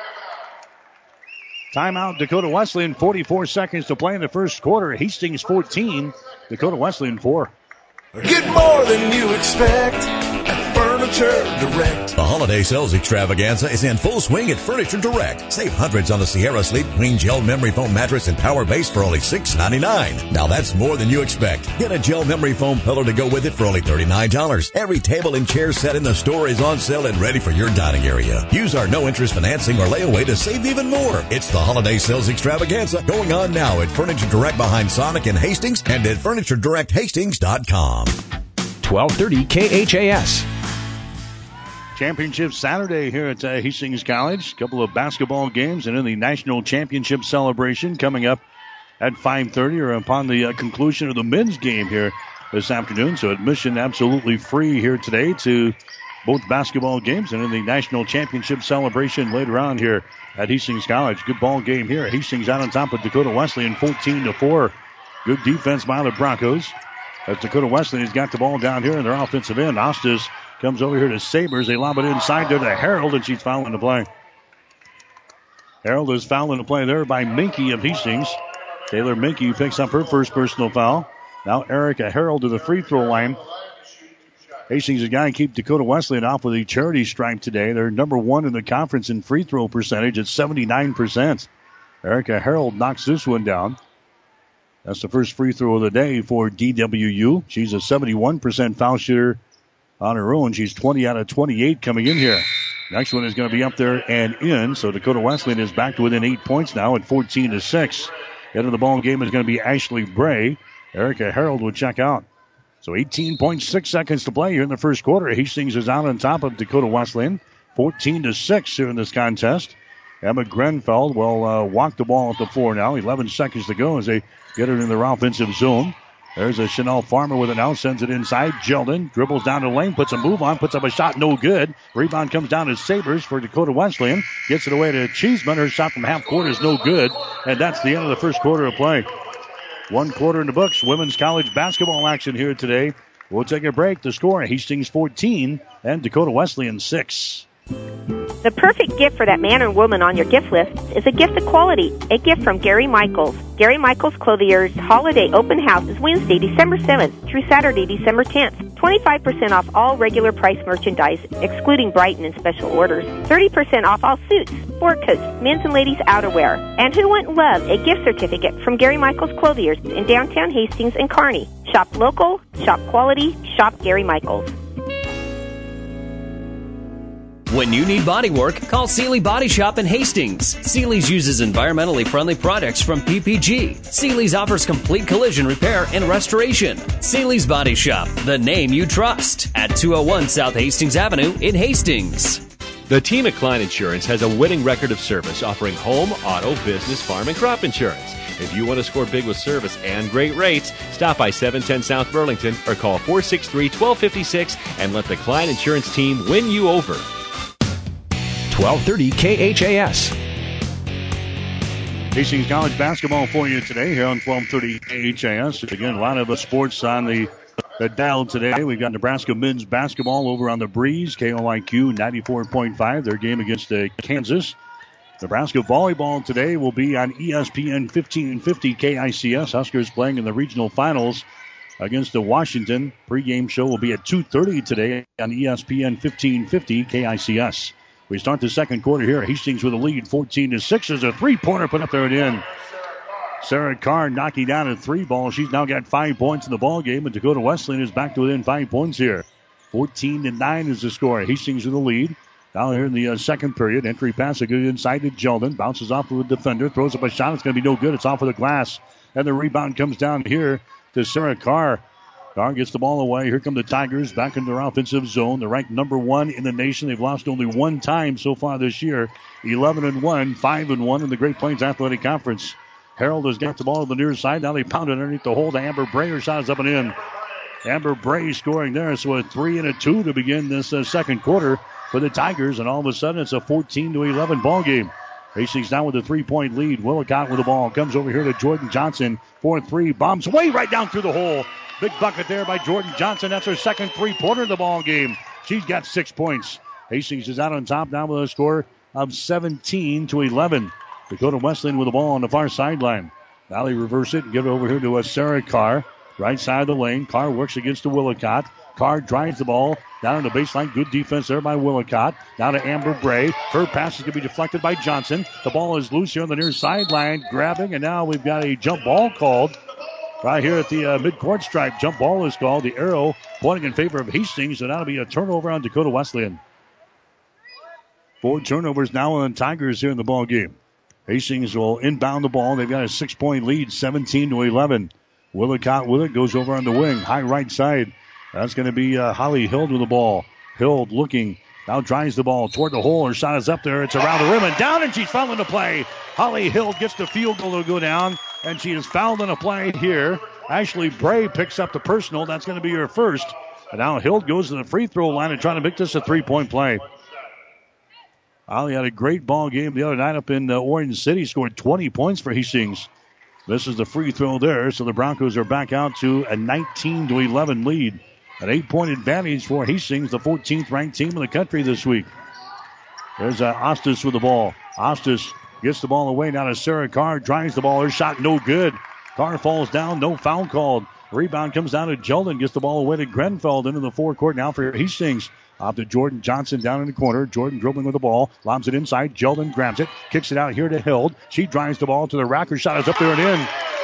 Timeout, Dakota Wesleyan. 44 seconds to play in the first quarter. Hastings 14, Dakota Wesleyan 4. Get more than you expect at Furniture Direct. The holiday sales extravaganza is in full swing at Furniture Direct. Save hundreds on the Sierra Sleep Queen Gel Memory Foam Mattress and Power Base for only $6.99. Now that's more than you expect. Get a gel memory foam pillow to go with it for only $39. Every table and chair set in the store is on sale and ready for your dining area. Use our no-interest financing or layaway to save even more. It's the holiday sales extravaganza going on now at Furniture Direct behind Sonic in Hastings and at FurnitureDirectHastings.com. 1230 KHAS. Championship Saturday here at Hastings College. A couple of basketball games and then the national championship celebration coming up at 5:30 or upon the conclusion of the men's game here this afternoon. So admission absolutely free here today to both basketball games and in the national championship celebration later on here at Hastings College. Good ball game here. Hastings out on top of Dakota Wesleyan 14-4. Good defense by the Broncos. As Dakota Wesleyan has got the ball down here in their offensive end. Ostis comes over here to Sabres. They lob it inside there to Harold, and she's fouling the play. Harold is fouling the play there by Minky of Hastings. Taylor Minky picks up her first personal foul. Now Erica Harold to the free throw line. Hastings has got to keep Dakota Wesleyan off with a charity stripe today. They're number 1 in the conference in free throw percentage at 79%. Erica Harold knocks this one down. That's the first free throw of the day for DWU. She's a 71% foul shooter on her own. She's 20 out of 28 coming in here. Next one is going to be up there and in. So Dakota Wesleyan is back to within 8 points now at 14-6. Head of the ball game is going to be Ashley Bray. Erica Harold will check out. So 18.6 seconds to play here in the first quarter. Hastings is out on top of Dakota Wesleyan. 14-6 here in this contest. Emma Grenfeld will walk the ball at the floor now. 11 seconds to go as they get it in their offensive zone. There's a Chanel Farmer with it now. Sends it inside. Jeldon dribbles down the lane. Puts a move on. Puts up a shot. No good. Rebound comes down to Sabres for Dakota Wesleyan. Gets it away to Cheeseman. Her shot from half court is no good. And that's the end of the first quarter of play. 1 quarter in the books. Women's college basketball action here today. We'll take a break. The score, Hastings 14 and Dakota Wesleyan 6. The perfect gift for that man or woman on your gift list is a gift of quality, a gift from Gary Michaels. Gary Michaels Clothier's Holiday Open House is Wednesday, December 7th through Saturday, December 10th. 25% off all regular price merchandise, excluding Brighton and special orders. 30% off all suits, sport coats, men's and ladies' outerwear. And who wouldn't love a gift certificate from Gary Michaels Clothiers in downtown Hastings and Kearney? Shop local, shop quality, shop Gary Michaels. When you need body work, call Seeley Body Shop in Hastings. Seeley's uses environmentally friendly products from PPG. Seeley's offers complete collision repair and restoration. Seeley's Body Shop, the name you trust, at 201 South Hastings Avenue in Hastings. The team at Klein Insurance has a winning record of service offering home, auto, business, farm, and crop insurance. If you want to score big with service and great rates, stop by 710 South Burlington or call 463-1256 and let the Klein Insurance team win you over. 1230 KHAS. Hastings College basketball for you today here on 1230 KHAS. Again, a lot of sports on the dial today. We've got Nebraska men's basketball over on the Breeze, KOIQ 94.5, their game against Kansas. Nebraska volleyball today will be on ESPN 1550 KICS. Huskers playing in the regional finals against the Washington. Pre-game show will be at 2:30 today on ESPN 1550 KICS. We start the second quarter here. Hastings with a lead, 14-6. There's a three-pointer put up there and in. Sarah Carr knocking down a three ball. She's now got 5 points in the ball game, and Dakota Wesleyan is back to within 5 points here. 14-9 is the score. Hastings with the lead. Now here in the second period, entry pass a good inside to Jeldon. Bounces off of a defender, throws up a shot. It's going to be no good. It's off of the glass. And the rebound comes down here to Sarah Carr. Carr gets the ball away. Here come the Tigers back in their offensive zone. They're ranked number 1 in the nation. They've lost only one time so far this year. 11-1, 5-1 in the Great Plains Athletic Conference. Harold has got the ball to the near side. Now they pound it underneath the hole to Amber Bray. Her shot is up and in. Amber Bray scoring there. So a 3 and a 2 to begin this second quarter for the Tigers. And all of a sudden it's a 14-11 ball game. Hastings now with a 3-point lead. Willicott with the ball. Comes over here to Jordan Johnson. 4-3. Bombs way right down through the hole. Big bucket there by Jordan Johnson. That's her second three-pointer of the ball game. She's got 6 points. Hastings is out on top now with a score of 17-11. Dakota Wesleyan with the ball on the far sideline. Now they reverse it and give it over here to Sarah Carr. Right side of the lane. Carr works against the Willicott. Carr drives the ball down on the baseline. Good defense there by Willicott. Now to Amber Bray. Her pass is going to be deflected by Johnson. The ball is loose here on the near sideline. Grabbing, and now we've got a jump ball called. Right here at the midcourt stripe. Jump ball is called. The arrow pointing in favor of Hastings. So that'll be a turnover on Dakota Wesleyan. 4 turnovers now on the Tigers here in the ball game. Hastings will inbound the ball. They've got a 6-point lead, 17-11. Willicott with it, goes over on the wing, high right side. That's going to be Holly Hild with the ball. Hild looking, now drives the ball toward the hole. Her shot is up there. It's around the rim and down, and she's fouled in the play. Holly Hild gets the field goal to go down, and she is fouled in a play here. Ashley Bray picks up the personal. That's going to be her first. And now Hild goes to the free throw line and trying to make this a 3-point play. Holly had a great ball game the other night up in Orange City. Scored 20 points for Hastings. This is the free throw there. So the Broncos are back out to a 19-11 lead. An 8-point advantage for Hastings, the 14th ranked team in the country this week. There's Ostis with the ball. Ostis gets the ball away. Now to Sarah Carr. Drives the ball. Her shot no good. Carr falls down. No foul called. Rebound comes down to Jeldon. Gets the ball away to Grenfell into the forecourt now for Hastings. Off to Jordan Johnson down in the corner. Jordan dribbling with the ball. Lobs it inside. Jeldon grabs it. Kicks it out here to Hild. She drives the ball to the rack. Her shot is up there and in.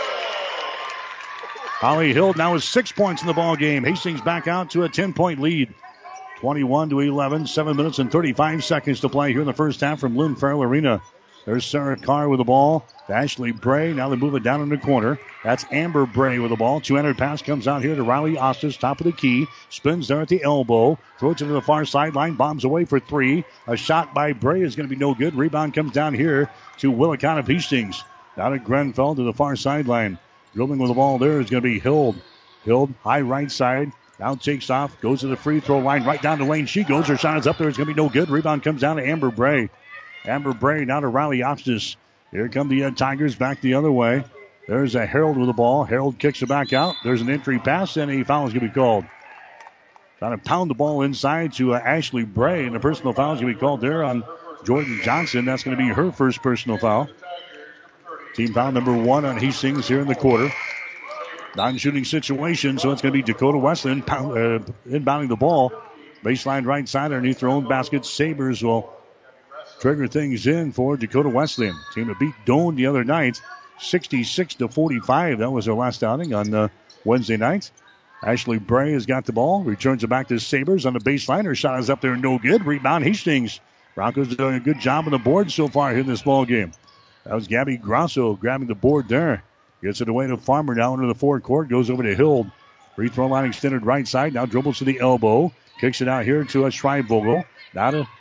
Holly Hild now has 6 points in the ball game. Hastings back out to a 10-point lead. 21-11. 7 minutes and 35 seconds to play here in the first half from Lynn Farrell Arena. There's Sarah Carr with the ball. To Ashley Bray. Now they move it down in the corner. That's Amber Bray with the ball. 200 pass comes out here to Riley Ostis. Top of the key. Spins there at the elbow. Throws it to the far sideline. Bombs away for 3. A shot by Bray is going to be no good. Rebound comes down here to Willicott of Hastings. Down at Grenfell to the far sideline. Dribbling with the ball there is going to be Hild. Hild, high right side. Now takes off. Goes to the free throw line. Right down the lane. She goes. Her shot is up there. It's going to be no good. Rebound comes down to Amber Bray. Amber Bray now to Riley Ostis. Here come the Tigers back the other way. There's a Harold with the ball. Harold kicks it back out. There's an entry pass, and a foul is going to be called. Trying to pound the ball inside to Ashley Bray, and a personal foul is going to be called there on Jordan Johnson. That's going to be her first personal foul. Team foul number 1 on Hastings here in the quarter. Non-shooting situation, so it's going to be Dakota Wesleyan inbounding the ball. Baseline right side underneath their own basket. Sabres will trigger things in for Dakota Wesleyan. Team that beat Doane the other night, 66-45. That was their last outing on Wednesday night. Ashley Bray has got the ball. Returns it back to Sabres on the baseline. Her shot is up there, no good. Rebound Hastings. Broncos are doing a good job on the board so far here in this ball game. That was Gabby Grosso grabbing the board there. Gets it away to Farmer now into the forecourt. Goes over to Hild. Free throw line extended right side. Now dribbles to the elbow. Kicks it out here to Schreibvogel. Now to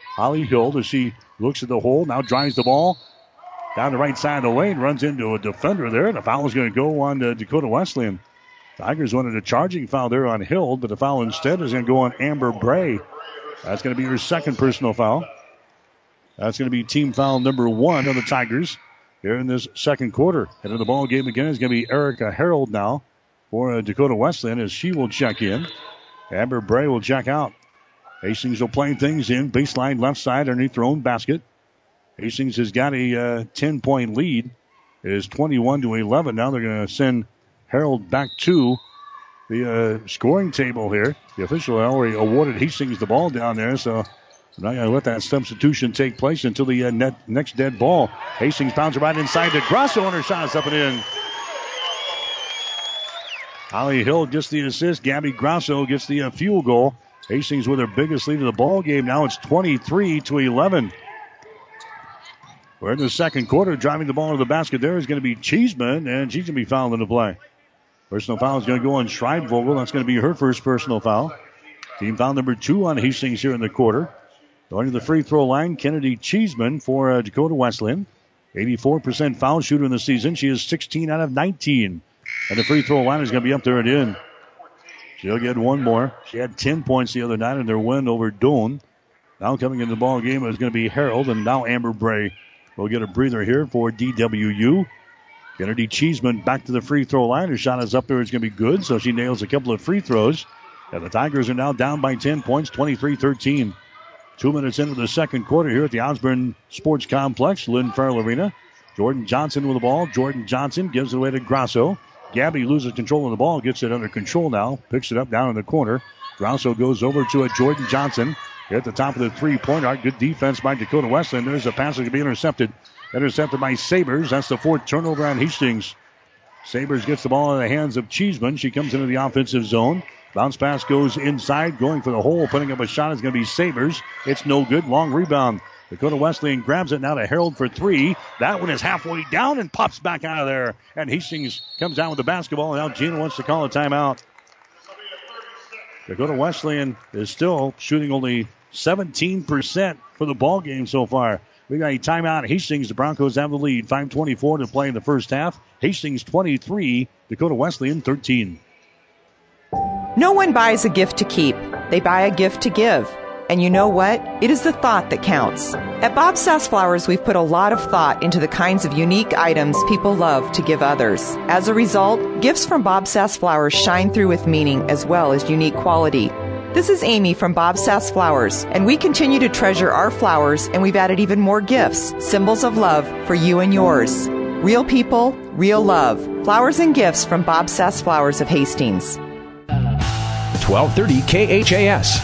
Holly Hill, as she looks at the hole, now drives the ball down the right side of the lane, runs into a defender there, and the foul is going to go on to Dakota Wesleyan. Tigers wanted a charging foul there on Hill, but the foul instead is going to go on Amber Bray. That's going to be her second personal foul. That's going to be team foul number 1 of the Tigers here in this second quarter. Head of the ball game again is going to be Erica Harold now for Dakota Wesleyan as she will check in. Amber Bray will check out. Hastings will play things in. Baseline left side underneath their own basket. Hastings has got a 10-point lead. It is 21-11. Now they're going to send Harold back to the scoring table here. The official already awarded Hastings the ball down there, so I'm not going to let that substitution take place until the next dead ball. Hastings pounds it right inside to Grosso, and her shot is up and in. Holly Hill gets the assist. Gabby Grosso gets the field goal. Hastings with their biggest lead of the ball game. Now it's 23-11. We're in the second quarter. Driving the ball to the basket there is going to be Cheeseman, and she's going to be fouled into play. Personal foul is going to go on Schreibvogel. That's going to be her first personal foul. Team foul number 2 on Hastings here in the quarter. Going to the free throw line, Kennedy Cheeseman for Dakota Wesleyan. 84% foul shooter in the season. She is 16 out of 19. And the free throw line is going to be up there and in. She'll get one more. She had 10 points the other night in their win over Doane. Now coming into the ball game is going to be Harold, and now Amber Bray will get a breather here for DWU. Kennedy Cheeseman back to the free throw line. Her shot is up there. It's going to be good, so she nails a couple of free throws. And the Tigers are now down by 10 points, 23-13. 2 minutes into the second quarter here at the Osborne Sports Complex, Lynn Farrell Arena. Jordan Johnson with the ball. Jordan Johnson gives it away to Grosso. Gabby loses control of the ball, gets it under control now, picks it up down in the corner. Grosso goes over to a Jordan Johnson at the top of the three-point arc. Good defense by Dakota Wesleyan. There's a pass that can be intercepted. Intercepted by Sabers. That's the 4th turnover on Hastings. Sabers gets the ball in the hands of Cheeseman. She comes into the offensive zone. Bounce pass goes inside, going for the hole. Putting up a shot is going to be Sabers. It's no good. Long rebound. Dakota Wesleyan grabs it now to Harold for 3. That one is halfway down and pops back out of there. And Hastings comes out with the basketball. Now Gina wants to call a timeout. Dakota Wesleyan is still shooting only 17% for the ball game so far. We got a timeout. Hastings, the Broncos have the lead. 5:24 to play in the first half. Hastings 23, Dakota Wesleyan 13. No one buys a gift to keep. They buy a gift to give. And you know what? It is the thought that counts. At Bob Sass Flowers, we've put a lot of thought into the kinds of unique items people love to give others. As a result, gifts from Bob Sass Flowers shine through with meaning as well as unique quality. This is Amy from Bob Sass Flowers, and we continue to treasure our flowers, and we've added even more gifts, symbols of love for you and yours. Real people, real love. Flowers and gifts from Bob Sass Flowers of Hastings. 1230 KHAS.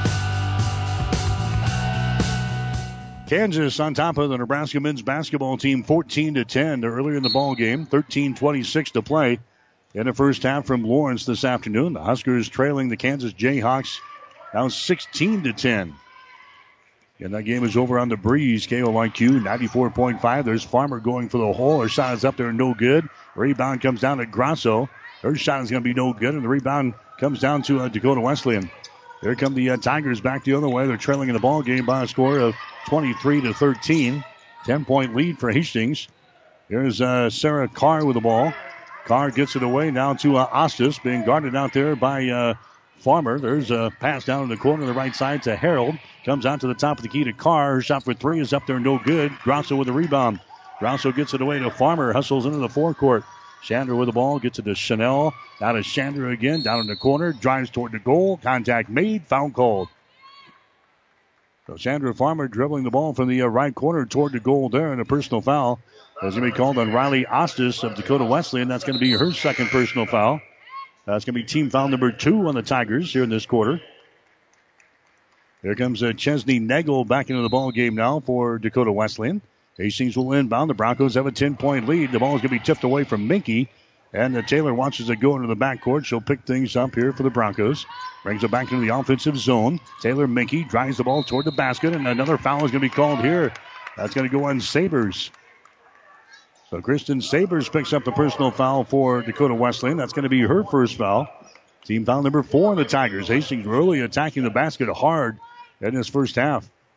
Kansas on top of the Nebraska men's basketball team 14-10. They're earlier in the ball game. 13:26 to play in the first half from Lawrence this afternoon. The Huskers trailing the Kansas Jayhawks now 16-10. And that game is over on the breeze. KOIQ 94.5. There's Farmer going for the hole. Her shot is up there, no good. Rebound comes down to Grosso. Her shot is going to be no good, and the rebound comes down to Dakota Wesleyan. Here come the Tigers back the other way. They're trailing in the ball game by a score of 23-13. 10-point lead for Hastings. Here's Sarah Carr with the ball. Carr gets it away now to Ostis, being guarded out there by Farmer. There's a pass down in the corner of the right side to Harold. Comes out to the top of the key to Carr. Her shot for 3 is up there, no good. Grosso with the rebound. Grosso gets it away to Farmer. Hustles into the forecourt. Chandler with the ball. Gets it to Chanel. Now to Chandler again. Down in the corner. Drives toward the goal. Contact made. Foul called. So Chandler Farmer dribbling the ball from the right corner toward the goal there. And a personal foul is going to be called on Riley Ostis of Dakota Wesleyan. That's going to be her second personal foul. That's going to be team foul number 2 on the Tigers here in this quarter. Here comes Chesney Nagel back into the ball game now for Dakota Wesleyan. Hastings will inbound. The Broncos have a 10-point lead. The ball is going to be tipped away from Minky. And Taylor watches it go into the backcourt. She'll pick things up here for the Broncos. Brings it back into the offensive zone. Taylor Minky drives the ball toward the basket. And another foul is going to be called here. That's going to go on Sabers. So Kristen Sabers picks up the personal foul for Dakota Wesleyan. That's going to be her first foul. Team foul number 4 on the Tigers. Hastings really attacking the basket hard in this first half.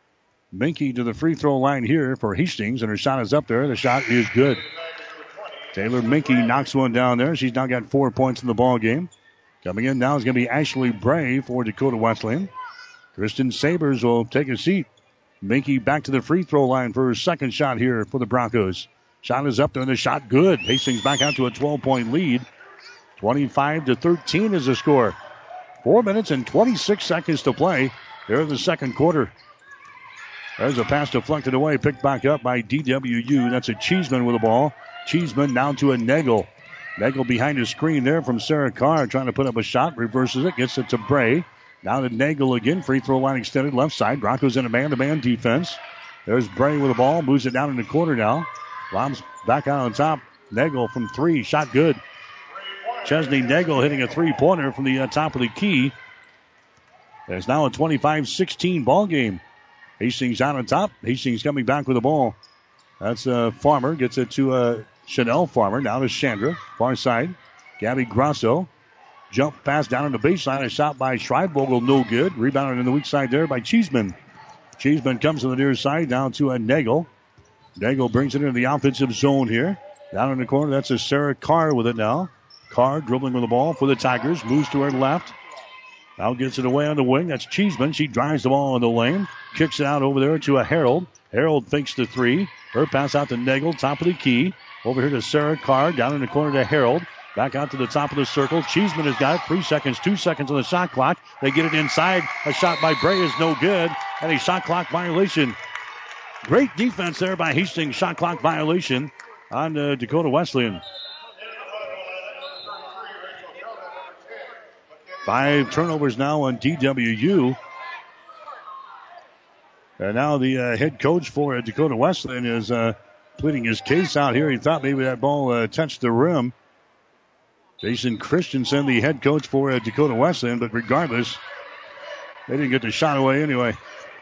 Minky to the free throw line here for Hastings, and her shot is up there. The shot is good. Taylor Minky knocks one down there. She's now got 4 points in the ball game. Coming in now is going to be Ashley Bray for Dakota Wesleyan. Kristen Sabers will take a seat. Minky back to the free throw line for her second shot here for the Broncos. Shot is up there, and the shot good. Hastings back out to a 12-point lead. 25-13 is the score. 4 minutes and 26 seconds to play here in the second quarter. There's a pass deflected away, picked back up by DWU. That's a Cheeseman with the ball. Cheeseman down to a Nagel. Nagel behind the screen there from Sarah Carr, trying to put up a shot. Reverses it, gets it to Bray. Now to Nagel again. Free throw line extended left side. Broncos in a man-to-man defense. There's Bray with the ball. Moves it down in the corner now. Lobs back out on top. Nagel from three. Shot good. Chesney Nagel hitting a three-pointer from the top of the key. There's now a 25-16 ball game. Hastings out on top. Hastings coming back with the ball. That's Farmer. Gets it to Chanel Farmer. Now to Chandra. Far side. Gabby Grasso. Jump pass down on the baseline. A shot by Schreibvogel. No good. Rebounded in the weak side there by Cheeseman. Cheeseman comes to the near side. Down to a Nagel. Nagel brings it into the offensive zone here. Down in the corner. That's a Sarah Carr with it now. Carr dribbling with the ball for the Tigers. Moves to her left. Now gets it away on the wing. That's Cheeseman. She drives the ball in the lane. Kicks it out over there to a Harold. Harold fakes the three. Her pass out to Nagel. Top of the key. Over here to Sarah Carr. Down in the corner to Harold. Back out to the top of the circle. Cheeseman has got it. 3 seconds, 2 seconds on the shot clock. They get it inside. A shot by Bray is no good. And a shot clock violation. Great defense there by Hastings. Shot clock violation on Dakota Wesleyan. 5 turnovers now on DWU. And now the head coach for Dakota Wesleyan is pleading his case out here. He thought maybe that ball touched the rim. Jason Christensen, the head coach for Dakota Wesleyan, but regardless, they didn't get the shot away anyway.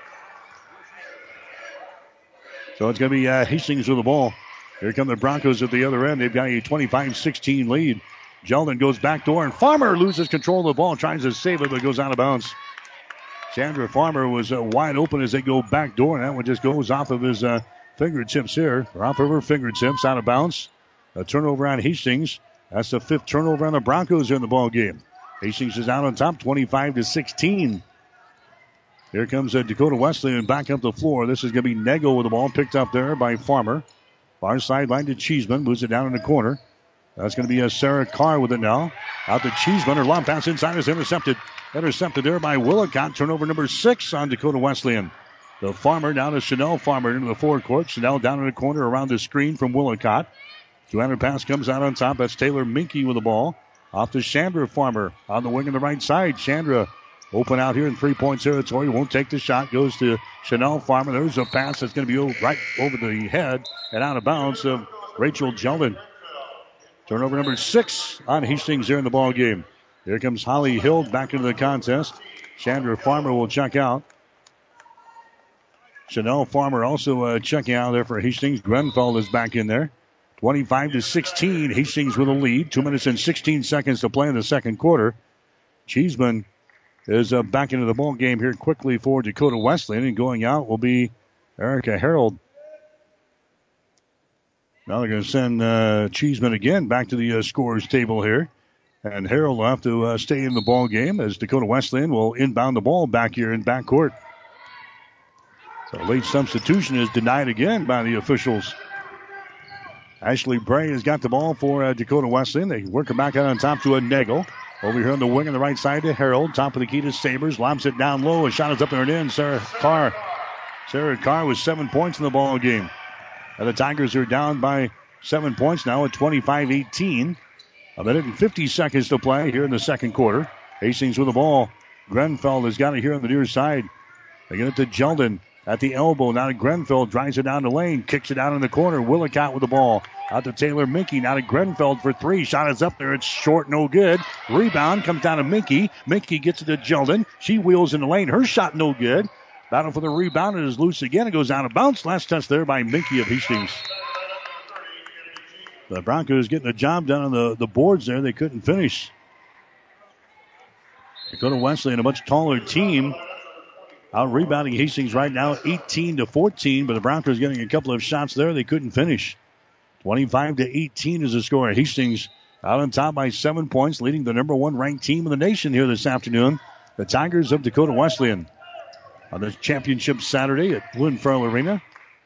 So it's going to be Hastings with the ball. Here come the Broncos at the other end. They've got a 25-16 lead. Jeldon goes back door, and Farmer loses control of the ball, tries to save it, but goes out of bounds. Chandra Farmer was wide open as they go back door, and that one just goes off of his fingertips here, or off of her fingertips, out of bounds. A turnover on Hastings. That's the 5th turnover on the Broncos here in the ball game. Hastings is out on top, 25-16. Here comes Dakota Wesleyan back up the floor. This is going to be Nagel with the ball, picked up there by Farmer. Far sideline to Cheeseman, moves it down in the corner. That's going to be Sarah Carr with it now. Out to Cheeseman. Her long pass inside is intercepted. Intercepted there by Willicott. Turnover number 6 on Dakota Wesleyan. The Farmer down to Chanel Farmer into the forecourt. Chanel down in the corner around the screen from Willicott. 200 pass comes out on top. That's Taylor Minky with the ball. Off to Chandra Farmer on the wing on the right side. Chandra open out here in 3-point territory. Won't take the shot. Goes to Chanel Farmer. There's a pass that's going to be right over the head and out of bounds of Rachel Jeldon. Turnover number 6 on Hastings here in the ball game. Here comes Holly Hill back into the contest. Chandra Farmer will check out. Chanel Farmer also checking out there for Hastings. Grenfell is back in there. 25-16. Hastings with a lead. 2 minutes and 16 seconds to play in the second quarter. Cheeseman is back into the ball game here quickly for Dakota Wesleyan. And going out will be Erica Harold. Now they're going to send Cheeseman again back to the scorers table here. And Harold will have to stay in the ball game as Dakota Wesleyan will inbound the ball back here in backcourt. So late substitution is denied again by the officials. Ashley Bray has got the ball for Dakota Wesleyan. They work it back out on top to a Nagel. Over here on the wing on the right side to Harold. Top of the key to Sabers. Lobs it down low. A shot is up there and in. Sarah Carr with 7 points in the ball game. And the Tigers are down by 7 points now at 25-18. A minute and 50 seconds to play here in the second quarter. Hastings with the ball. Grenfell has got it here on the near side. They get it to Jeldon at the elbow. Now to Grenfell. Drives it down the lane. Kicks it out in the corner. Willicott with the ball. Out to Taylor Minky. Now to Grenfell for 3. Shot is up there. It's short. No good. Rebound comes down to Minky. Minky gets it to Jeldon. She wheels in the lane. Her shot no good. Battle for the rebound. It is loose again. It goes out of bounds. Last touch there by Minky of Hastings. The Broncos getting the job done on the boards there. They couldn't finish. Dakota Wesleyan, a much taller team. Out rebounding Hastings right now, 18-14, but the Broncos getting a couple of shots there. They couldn't finish. 25-18 is the score. Hastings out on top by 7 points, leading the number 1 ranked team in the nation here this afternoon, the Tigers of Dakota Wesleyan. On this championship Saturday at Glenfarrell Arena.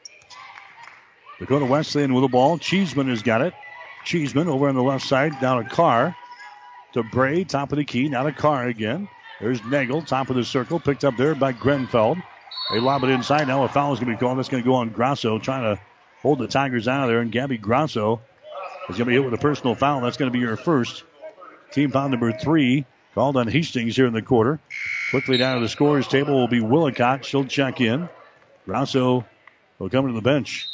Dakota Wesleyan with the ball. Cheeseman has got it. Cheeseman over on the left side, down to Carr. To Bray, top of the key, now to Carr again. There's Nagel, top of the circle, picked up there by Grenfell. They lob it inside. Now a foul is going to be called. That's going to go on Grasso, trying to hold the Tigers out of there. And Gabby Grasso is going to be hit with a personal foul. That's going to be her first. Team foul number 3 called on Hastings here in the quarter. Quickly down to the scorers table will be Willicott. She'll check in. Grasso will come to the bench.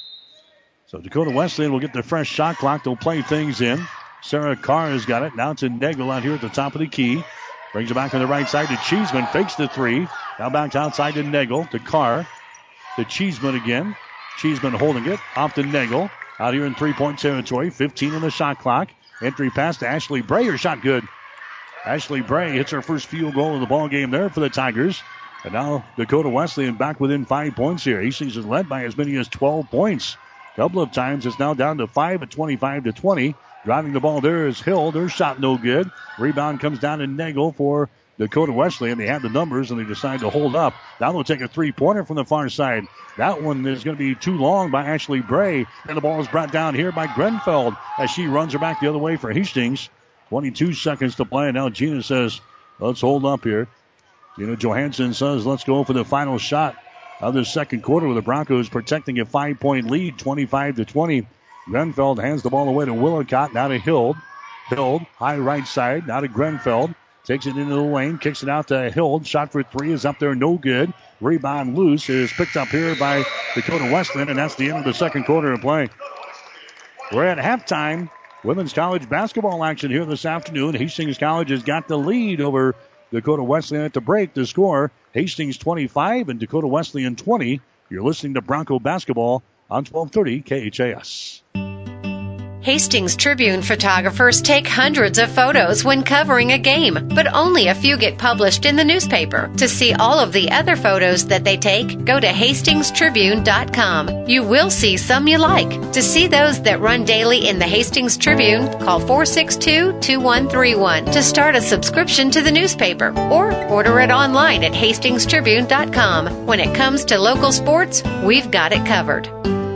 So Dakota Wesleyan will get the fresh shot clock. They'll play things in. Sarah Carr has got it. Now to Nagel out here at the top of the key. Brings it back on the right side to Cheeseman. Fakes the 3. Now back outside to Nagel. To Carr. To Cheeseman again. Cheeseman holding it. Off to Nagel. Out here in 3-point territory. 15 on the shot clock. Entry pass to Ashley Bray. Her shot good. Ashley Bray hits her first field goal of the ball game there for the Tigers. And now Dakota Wesleyan back within 5 points here. Hastings is led by as many as 12 points. A couple of times it's now down to 5 at 25-20. Driving the ball there is Hill. Their shot no good. Rebound comes down to Nagel for Dakota Wesleyan. They had the numbers and they decide to hold up. Now they'll take a 3-pointer from the far side. That one is going to be too long by Ashley Bray. And the ball is brought down here by Grenfell as she runs her back the other way for Hastings. 22 seconds to play. Now Gina says, let's hold up here. Gina Johansson says, let's go for the final shot of the second quarter with the Broncos protecting a 5-point lead, 25-20. Grenfell hands the ball away to Willicott. Now to Hild. Hild, high right side. Now to Grenfell. Takes it into the lane. Kicks it out to Hild. Shot for 3 is up there. No good. Rebound loose. It is picked up here by Dakota Wesleyan. And that's the end of the second quarter of play. We're at halftime. Women's college basketball action here this afternoon. Hastings College has got the lead over Dakota Wesleyan at the break. The score, Hastings 25 and Dakota Wesleyan 20. You're listening to Bronco Basketball on 1230 KHAS. Hastings Tribune photographers take hundreds of photos when covering a game, but only a few get published in the newspaper. To see all of the other photos that they take, go to hastingstribune.com. You will see some you like. To see those that run daily in the Hastings Tribune, call 462-2131 to start a subscription to the newspaper, or order it online at hastingstribune.com. When it comes to local sports, we've got it covered.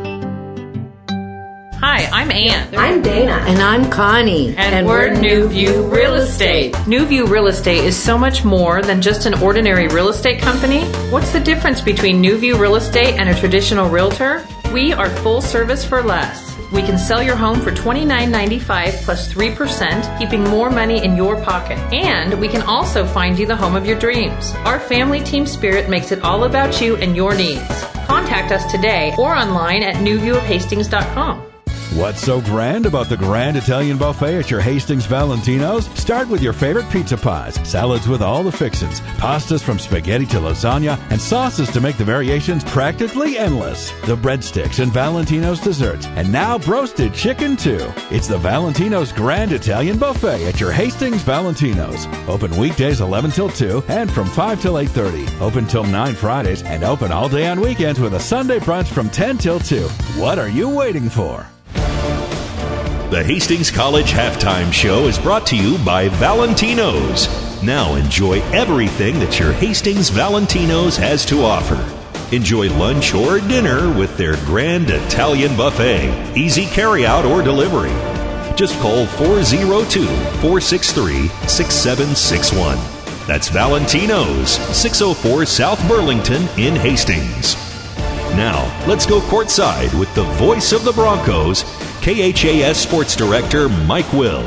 Hi, I'm Ann. I'm Dana. And I'm Connie. And we're New View Real Estate. New View Real Estate is so much more than just an ordinary real estate company. What's the difference between New View Real Estate and a traditional realtor? We are full service for less. We can sell your home for $29.95 plus 3%, keeping more money in your pocket. And we can also find you the home of your dreams. Our family team spirit makes it all about you and your needs. Contact us today or online at newviewofhastings.com. What's so grand about the Grand Italian Buffet at your Hastings Valentino's? Start with your favorite pizza pies, salads with all the fixins, pastas from spaghetti to lasagna, and sauces to make the variations practically endless. The breadsticks and Valentino's desserts, and now roasted chicken too. It's the Valentino's Grand Italian Buffet at your Hastings Valentino's. Open weekdays 11 till 2 and from 5 till 8:30. Open till 9 Fridays and open all day on weekends with a Sunday brunch from 10 till 2. What are you waiting for? The Hastings College Halftime Show is brought to you by Valentino's. Now enjoy everything that your Hastings Valentino's has to offer. Enjoy lunch or dinner with their Grand Italian Buffet. Easy carryout or delivery. Just call 402-463-6761. That's Valentino's, 604 South Burlington in Hastings. Now, let's go courtside with the voice of the Broncos, KHAS Sports Director Mike Wild.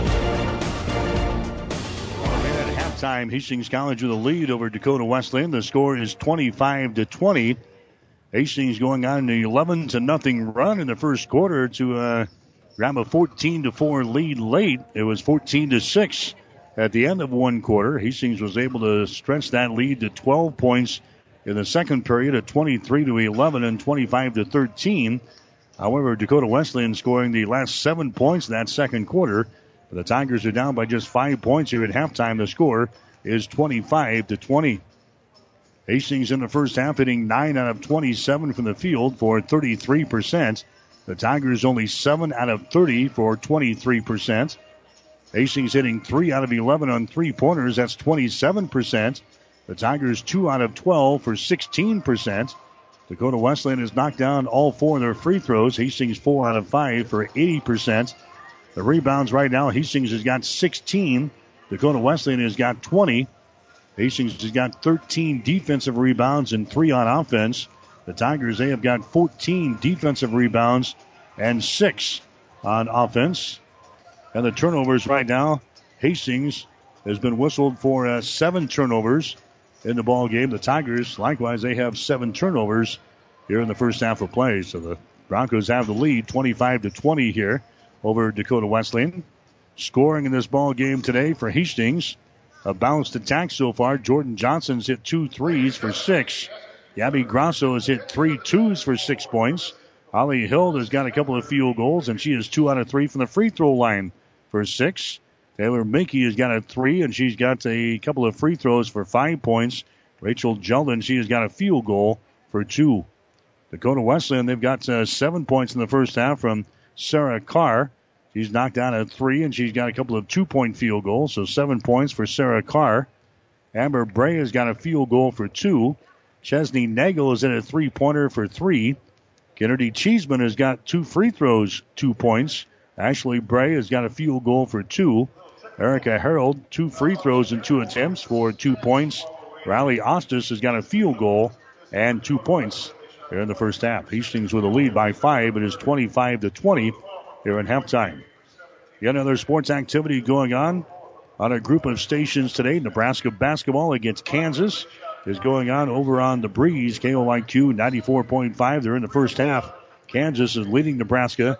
At halftime, Hastings College with a lead over Dakota Wesleyan. The score is 25-20. Hastings going on an 11-0 run in the first quarter to grab a 14-4 lead late. It was 14-6 at the end of one quarter. Hastings was able to stretch that lead to 12 points in the second period at 23-11 and 25-13. However, Dakota Wesleyan scoring the last 7 points in that second quarter. The Tigers are down by just 5 points here at halftime. The score is 25-20. Hastings in the first half hitting 9 out of 27 from the field for 33%. The Tigers only 7 out of 30 for 23%. Hastings hitting 3 out of 11 on three-pointers. That's 27%. The Tigers 2 out of 12 for 16%. Dakota Wesleyan has knocked down all 4 of their free throws. Hastings 4 out of 5 for 80%. The rebounds right now, Hastings has got 16. Dakota Wesleyan has got 20. Hastings has got 13 defensive rebounds and 3 on offense. The Tigers, they have got 14 defensive rebounds and 6 on offense. And the turnovers right now, Hastings has been whistled for 7 turnovers in the ball game. The Tigers, likewise, they have 7 turnovers here in the first half of play. So the Broncos have the lead, 25-20 here over Dakota Wesleyan. Scoring in this ball game today for Hastings, a balanced attack so far. Jordan Johnson's hit 2 threes for 6. Gabby Grasso has hit 3 twos for 6 points. Holly Hill has got a couple of field goals, and she is 2 out of 3 from the free throw line for 6. Taylor Minke has got a 3, and she's got a couple of free throws for 5 points. Rachel Jeldon, she has got a field goal for 2. Dakota Wesleyan, they've got 7 points in the first half from Sarah Carr. She's knocked down a 3, and she's got a couple of 2-point field goals, so 7 points for Sarah Carr. Amber Bray has got a field goal for 2. Chesney Nagel is in a 3-pointer for 3. Kennedy Cheeseman has got 2 free throws, 2 points. Ashley Bray has got a field goal for 2. Erica Harold, 2 free throws and 2 attempts for 2 points. Riley Ostis has got a field goal and 2 points here in the first half. Hastings with a lead by 5. It is 25-20 here in halftime. Yet another sports activity going on a group of stations today. Nebraska basketball against Kansas is going on over on the Breeze. KOIQ 94.5. They're in the first half. Kansas is leading Nebraska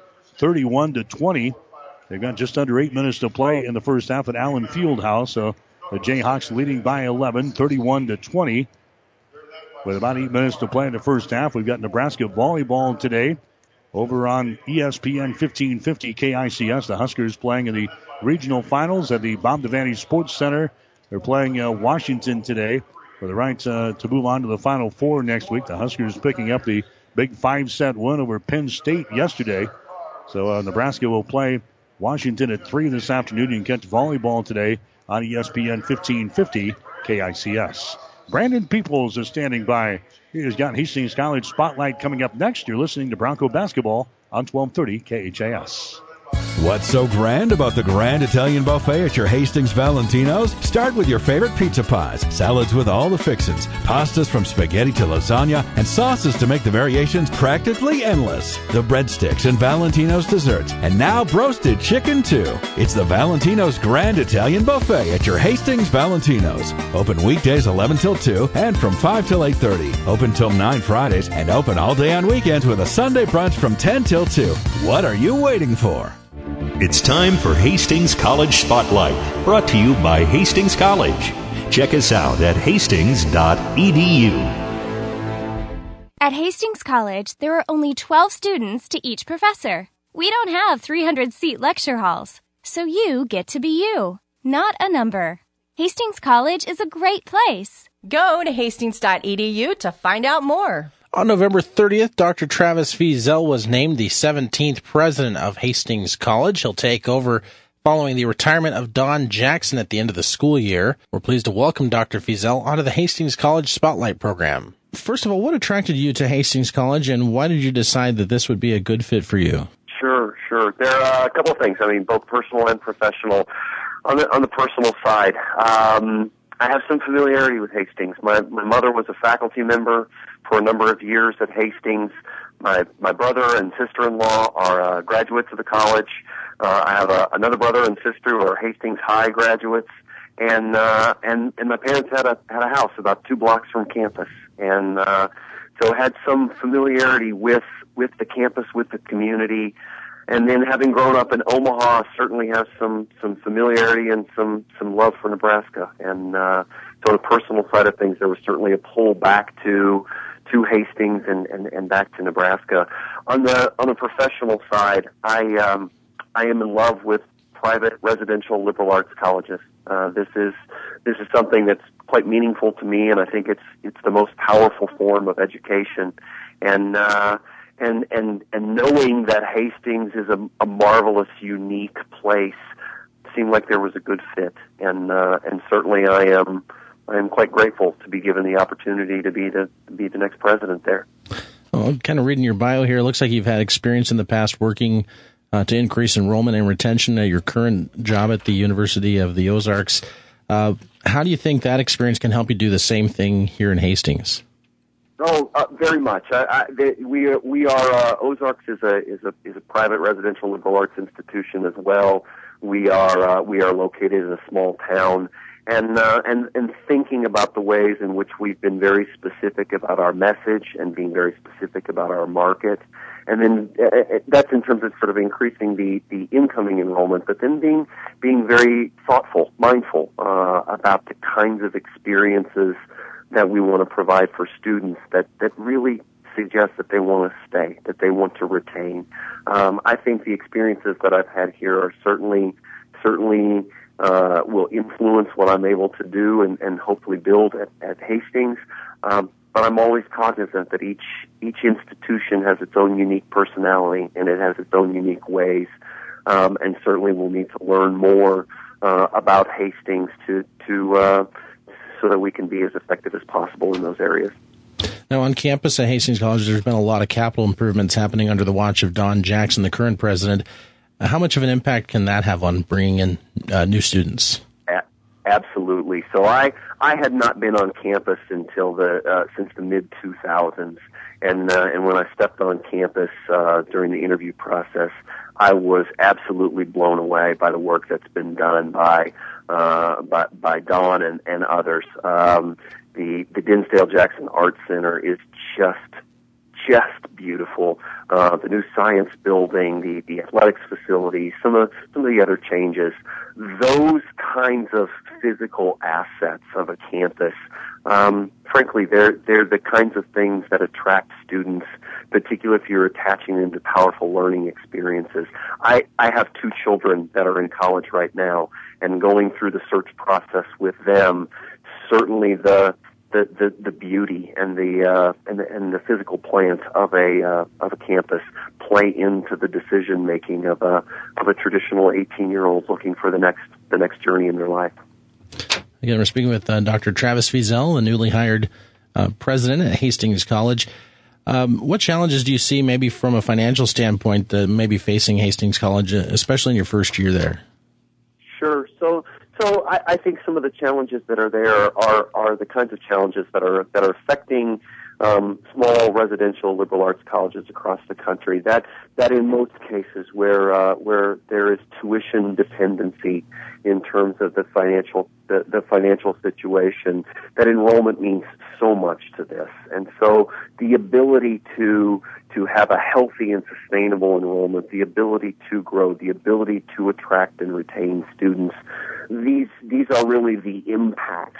31-20. They've got just under 8 minutes to play in the first half at Allen Fieldhouse. So the Jayhawks leading by 11, 31-20. With about 8 minutes to play in the first half, we've got Nebraska volleyball today over on ESPN 1550 KICS. The Huskers playing in the regional finals at the Bob Devaney Sports Center. They're playing Washington today for the right to move on to the Final Four next week. The Huskers picking up the big 5-set win over Penn State yesterday. So Nebraska will play Washington at 3 this afternoon. You can catch volleyball today on ESPN 1550 KICS. Brandon Peoples is standing by. He has got Hastings College Spotlight coming up next. You're listening to Bronco Basketball on 1230 KHAS. What's so grand about the Grand Italian Buffet at your Hastings Valentino's? Start with your favorite pizza pies, salads with all the fixins, pastas from spaghetti to lasagna, and sauces to make the variations practically endless. The breadsticks and Valentino's desserts, and now broasted chicken too. It's the Valentino's Grand Italian Buffet at your Hastings Valentino's. Open weekdays 11 till 2 and from 5 till 8:30. Open till 9 Fridays and open all day on weekends with a Sunday brunch from 10 till 2. What are you waiting for? It's time for Hastings College Spotlight, brought to you by Hastings College. Check us out at hastings.edu. At Hastings College, there are only 12 students to each professor. We don't have 300-seat lecture halls, so you get to be you, not a number. Hastings College is a great place. Go to hastings.edu to find out more. On November 30th, Dr. Travis Fiesel was named the 17th president of Hastings College. He'll take over following the retirement of Don Jackson at the end of the school year. We're pleased to welcome Dr. Fiesel onto the Hastings College Spotlight program. First of all, what attracted you to Hastings College, and why did you decide that this would be a good fit for you? Sure. There are a couple of things. I mean, both personal and professional. On the personal side, I have some familiarity with Hastings. My mother was a faculty member for a number of years at Hastings. My brother and sister-in-law are graduates of the college. I have another brother and sister who are Hastings High graduates, and my parents had a house about 2 blocks from campus, and so I had some familiarity with the campus, with the community. And then having grown up in Omaha, certainly has some familiarity and some love for Nebraska. And so on the personal side of things, there was certainly a pull back to Hastings and back to Nebraska. On the professional side, I am in love with private residential liberal arts colleges. This is this is something that's quite meaningful to me, and I think it's the most powerful form of education. And knowing that Hastings is a marvelous, unique place seemed like there was a good fit. And certainly I am quite grateful to be given the opportunity to be the next president there. Well, kind of reading your bio here, it looks like you've had experience in the past working to increase enrollment and retention at your current job at the University of the Ozarks. How do you think that experience can help you do the same thing here in Hastings? Oh, very much. We are Ozarks is a private residential liberal arts institution as well. We are located in a small town, and thinking about the ways in which we've been very specific about our message and being very specific about our market. And then that's in terms of sort of increasing the incoming enrollment, but then being very thoughtful, mindful about the kinds of experiences that we want to provide for students that really suggest that they want to stay, that they want to retain. I think the experiences that I've had here are certainly will influence what I'm able to do and hopefully build at Hastings. But I'm always cognizant that each institution has its own unique personality and it has its own unique ways. And certainly we'll need to learn more about Hastings to so that we can be as effective as possible in those areas. Now, on campus at Hastings College, there's been a lot of capital improvements happening under the watch of Don Jackson, the current president. How much of an impact can that have on bringing in new students? Absolutely. So I had not been on campus until since the mid-2000s, and when I stepped on campus during the interview process, I was absolutely blown away by the work that's been done by Don and others. The Dinsdale Jackson Art Center is just beautiful. The new science building, the athletics facilities, some of the other changes. Those kinds of physical assets of a campus, frankly, they're the kinds of things that attract students, particularly if you're attaching them to powerful learning experiences. I have 2 children that are in college right now, and going through the search process with them, certainly the beauty and the physical plant of a campus play into the decision making of a traditional 18-year-old looking for the next journey in their life. Again, we're speaking with Dr. Travis Feazell, the newly hired president at Hastings College. What challenges do you see, maybe from a financial standpoint, maybe facing Hastings College, especially in your first year there? Sure. So I think some of the challenges that are there are the kinds of challenges that are affecting small residential liberal arts colleges across the country. That in most cases where there is tuition dependency in terms of the financial situation, that enrollment means so much to this. And so the ability to have a healthy and sustainable enrollment, the ability to grow, the ability to attract and retain students, these are really the impacts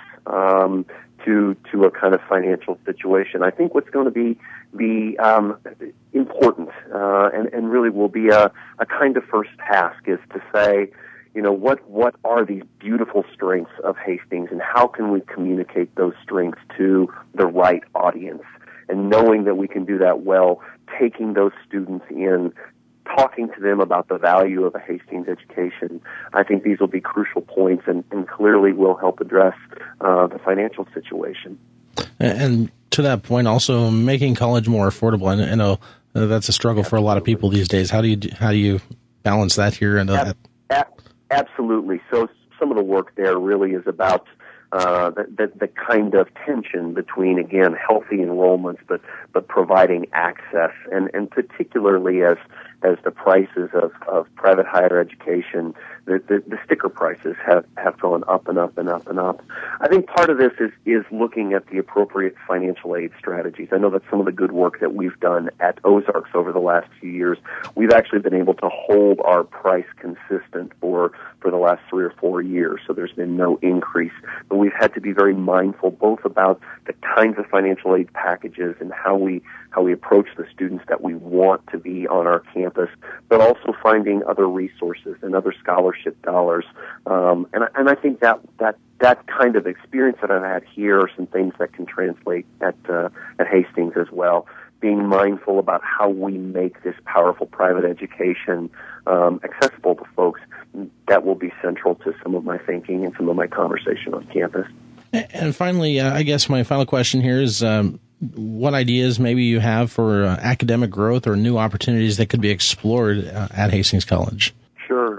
to a kind of financial situation. I think what's going to be important and really will be a kind of first task is to say, what are these beautiful strengths of Hastings, and how can we communicate those strengths to the right audience? And knowing that we can do that well, taking those students in, talking to them about the value of a Hastings education, I think these will be crucial points and clearly will help address the financial situation. And to that point, also making college more affordable. I know that's a struggle for a lot of people these days. How do you balance that here? Absolutely. So some of the work there really is about the kind of tension between, again, healthy enrollments, but providing access, and particularly as the prices of private higher education, the sticker prices have gone up and up and up and up. I think part of this is looking at the appropriate financial aid strategies. I know that some of the good work that we've done at Ozarks over the last few years, we've actually been able to hold our price consistent for the last 3 or 4 years, so there's been no increase. But we've had to be very mindful both about the kinds of financial aid packages and how we approach the students that we want to be on our campus, but also finding other resources and other scholarships scholarship dollars. And I think that kind of experience that I've had here are some things that can translate at Hastings as well. Being mindful about how we make this powerful private education accessible to folks, that will be central to some of my thinking and some of my conversation on campus. And finally, I guess my final question here is what ideas maybe you have for academic growth or new opportunities that could be explored at Hastings College? Sure.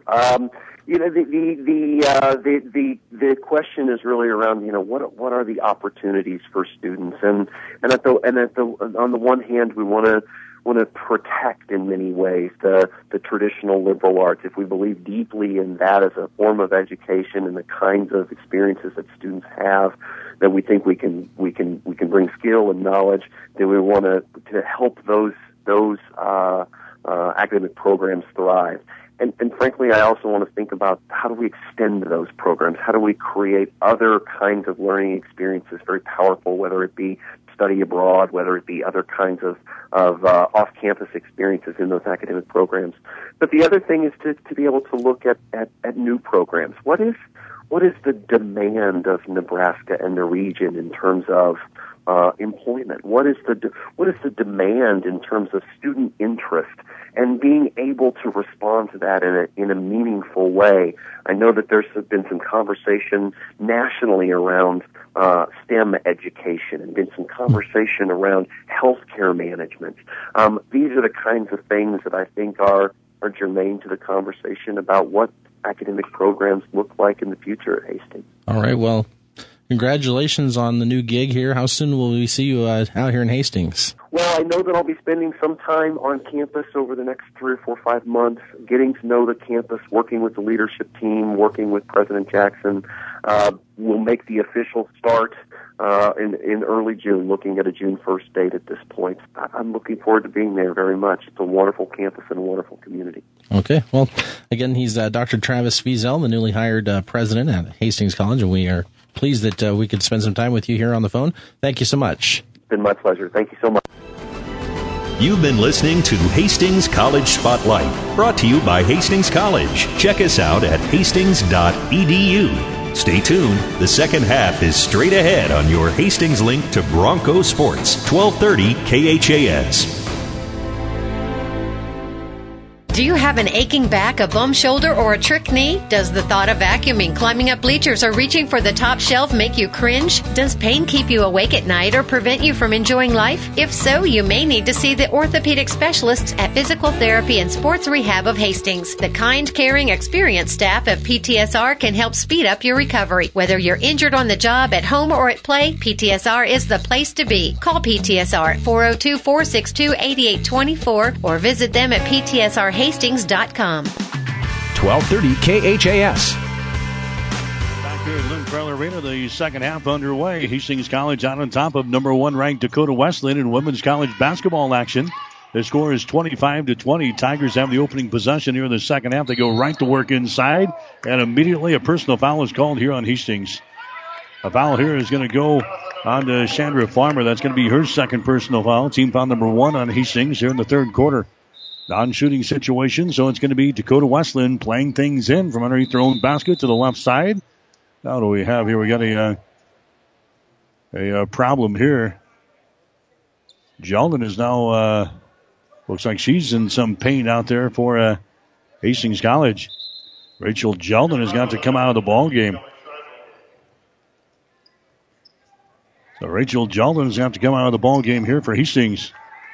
The question is really around, what are the opportunities for students, and on the one hand, we want to protect in many ways the traditional liberal arts. If we believe deeply in that as a form of education and the kinds of experiences that students have, that we think we can bring skill and knowledge, then we want to help those academic programs thrive. And frankly, I also want to think about how do we extend those programs? How do we create other kinds of learning experiences, very powerful, whether it be study abroad, whether it be other kinds of off-campus experiences in those academic programs. But the other thing is to be able to look at new programs. What is the demand of Nebraska and the region in terms of employment? What is the demand in terms of student interest, and being able to respond to that in a meaningful way? I know that there's been some conversation nationally around STEM education, and been some conversation around healthcare management. These are the kinds of things that I think are germane to the conversation about what academic programs look like in the future at Hastings. All right, well, congratulations on the new gig here. How soon will we see you out here in Hastings? Well, I know that I'll be spending some time on campus over the next 3 or 4 or 5 months, getting to know the campus, working with the leadership team, working with President Jackson. We'll make the official start in early June, looking at a June 1st date at this point. I'm looking forward to being there very much. It's a wonderful campus and a wonderful community. Okay. Well, again, he's Dr. Travis Feazell, the newly hired president at Hastings College, and we are pleased that we could spend some time with you here on the phone. Thank you so much. It's been my pleasure. Thank you so much. You've been listening to Hastings College Spotlight, brought to you by Hastings College. Check us out at hastings.edu. Stay tuned. The second half is straight ahead on your Hastings link to Bronco Sports, 1230 KHAS. Do you have an aching back, a bum shoulder, or a trick knee? Does the thought of vacuuming, climbing up bleachers, or reaching for the top shelf make you cringe? Does pain keep you awake at night or prevent you from enjoying life? If so, you may need to see the orthopedic specialists at Physical Therapy and Sports Rehab of Hastings. The kind, caring, experienced staff of PTSR can help speed up your recovery. Whether you're injured on the job, at home, or at play, PTSR is the place to be. Call PTSR at 402-462-8824 or visit them at PTSRHastings.com. 1230 KHAS. Back here at Lynn Farrell Arena, the second half underway. Hastings College out on top of number 1 ranked Dakota Wesleyan in women's college basketball action. The score is 25-20. Tigers have the opening possession here in the second half. They go right to work inside, and immediately a personal foul is called here on Hastings. A foul here is going to go on to Chandra Farmer. That's going to be her second personal foul. Team foul number 1 on Hastings here in the third quarter. Non-shooting situation, so it's going to be Dakota Wesleyan playing things in from underneath their own basket to the left side. Now, what do we have here? We got a problem here. Jalden is now, looks like she's in some pain out there for Hastings College. Rachel Jalden has got to come out of the ball game. So Rachel Jalden has got to come out of the ball game here for Hastings.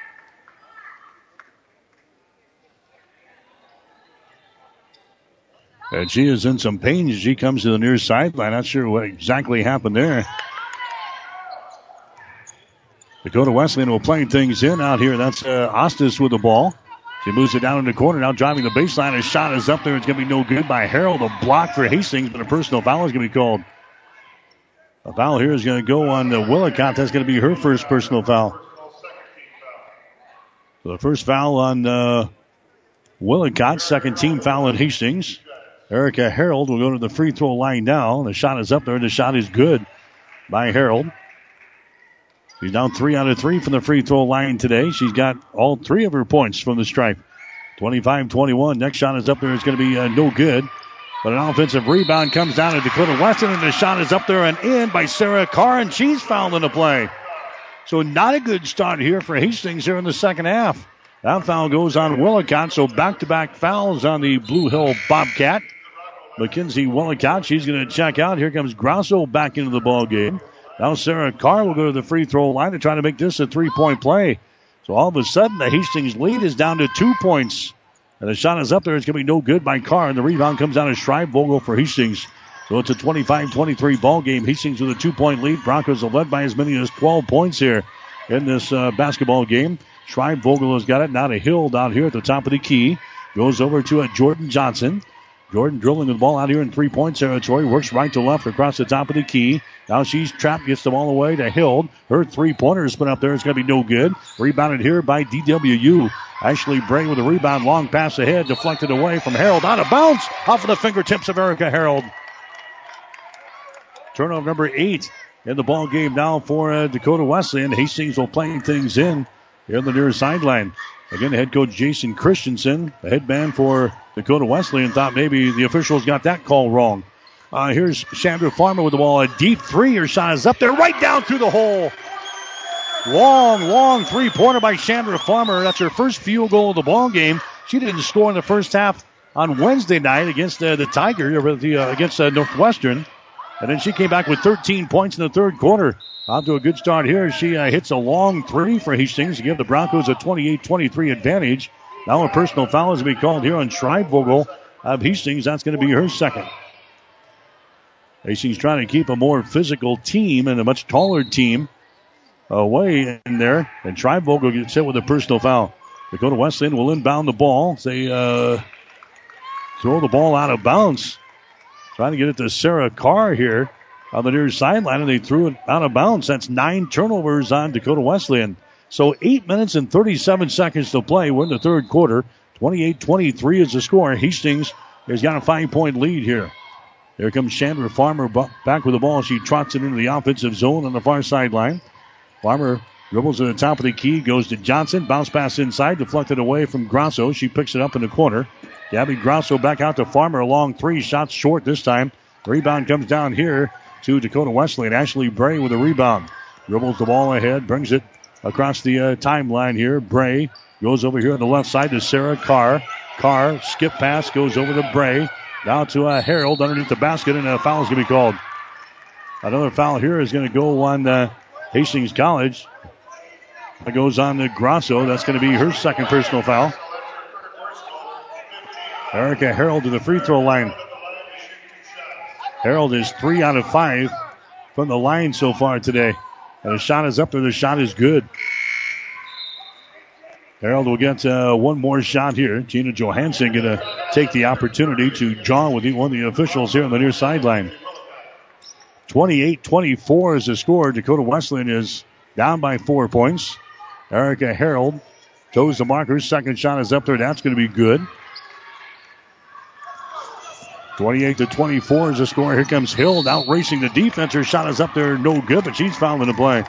And she is in some pain as she comes to the near sideline. Not sure what exactly happened there. Dakota Wesleyan will play things in out here. That's Ostis with the ball. She moves it down in the corner. Now driving the baseline. A shot is up there. It's going to be no good by Harold. A block for Hastings, but a personal foul is going to be called. A foul here is going to go on Willicott. That's going to be her first personal foul. So the first foul on Willicott. Second team foul at Hastings. Erica Harold will go to the free throw line now. The shot is up there. The shot is good by Harold. She's now 3 out of 3 from the free throw line today. She's got all 3 of her points from the stripe. 25-21. Next shot is up there. It's going to be no good. But an offensive rebound comes down to Dakota Wesleyan, and the shot is up there and in by Sarah Carr, and she's fouled in the play. So not a good start here for Hastings here in the second half. That foul goes on Willicott, so back-to-back fouls on the Blue Hill Bobcat. Mackenzie Willicott, she's going to check out. Here comes Grosso back into the ball game. Now Sarah Carr will go to the free throw line to try to make this a three-point play. So all of a sudden, the Hastings lead is down to 2 points. And the shot is up there. It's going to be no good by Carr. And the rebound comes down to Schreibvogel for Hastings. So it's a 25-23 ball game. Hastings with a 2-point lead. Broncos are led by as many as 12 points here in this basketball game. Schreibvogel has got it. Now to Hill down here at the top of the key. Goes over to Jordan Johnson. Jordan drilling the ball out here in three-point territory. Works right to left across the top of the key. Now she's trapped. Gets the ball away to Hild. Her three-pointer is put up there. It's going to be no good. Rebounded here by DWU. Ashley Bray with a rebound. Long pass ahead. Deflected away from Harold. Out of bounds. Off of the fingertips of Erica Harold. Turnover number 8 in the ball game now for Dakota Wesleyan. Hastings will play things in here on the near sideline. Again, head coach Jason Christensen, the headman for Dakota Wesleyan, thought maybe the officials got that call wrong. Here's Chandra Farmer with the ball. A deep three. Her shot is up there right down through the hole. Long three-pointer by Chandra Farmer. That's her first field goal of the ball game. She didn't score in the first half on Wednesday night against the Tiger, against Northwestern. And then she came back with 13 points in the third quarter. Off to a good start here. She hits a long three for Hastings to give the Broncos a 28-23 advantage. Now a personal foul is going to be called here on Schreibvogel of Hastings. That's going to be her second. Hastings trying to keep a more physical team and a much taller team away in there. And Schreibvogel gets hit with a personal foul. Dakota Wesleyan will inbound the ball. They throw the ball out of bounds. Trying to get it to Sarah Carr here on the near sideline, and they threw it out of bounds. That's 9 turnovers on Dakota Wesleyan. So 8 minutes and 37 seconds to play. We're in the third quarter. 28-23 is the score. Hastings has got a 5-point lead here. Here comes Chandra Farmer back with the ball. She trots it into the offensive zone on the far sideline. Farmer dribbles to the top of the key, goes to Johnson. Bounce pass inside, deflected away from Grosso. She picks it up in the corner. Gabby Grosso back out to Farmer. A long three, shots short this time. The rebound comes down here to Dakota Wesleyan. Ashley Bray with a rebound. Dribbles the ball ahead, brings it across the timeline here. Bray goes over here on the left side to Sarah Carr. Carr, skip pass, goes over to Bray. Now to Harold underneath the basket, and a foul is going to be called. Another foul here is going to go on Hastings College. That goes on to Grosso. That's going to be her second personal foul. Erica Harold to the free throw line. Harold is 3 out of 5 from the line so far today. And the shot is up there. The shot is good. Harold will get one more shot here. Gina Johansson going to take the opportunity to jaw with one of the officials here on the near sideline. 28-24 is the score. Dakota Wesleyan is down by 4 points. Erica Harold toes the marker. Second shot is up there. That's going to be good. 28-24 is the score. Here comes Hild out racing the defense. Her shot is up there. No good, but she's fouled in the play.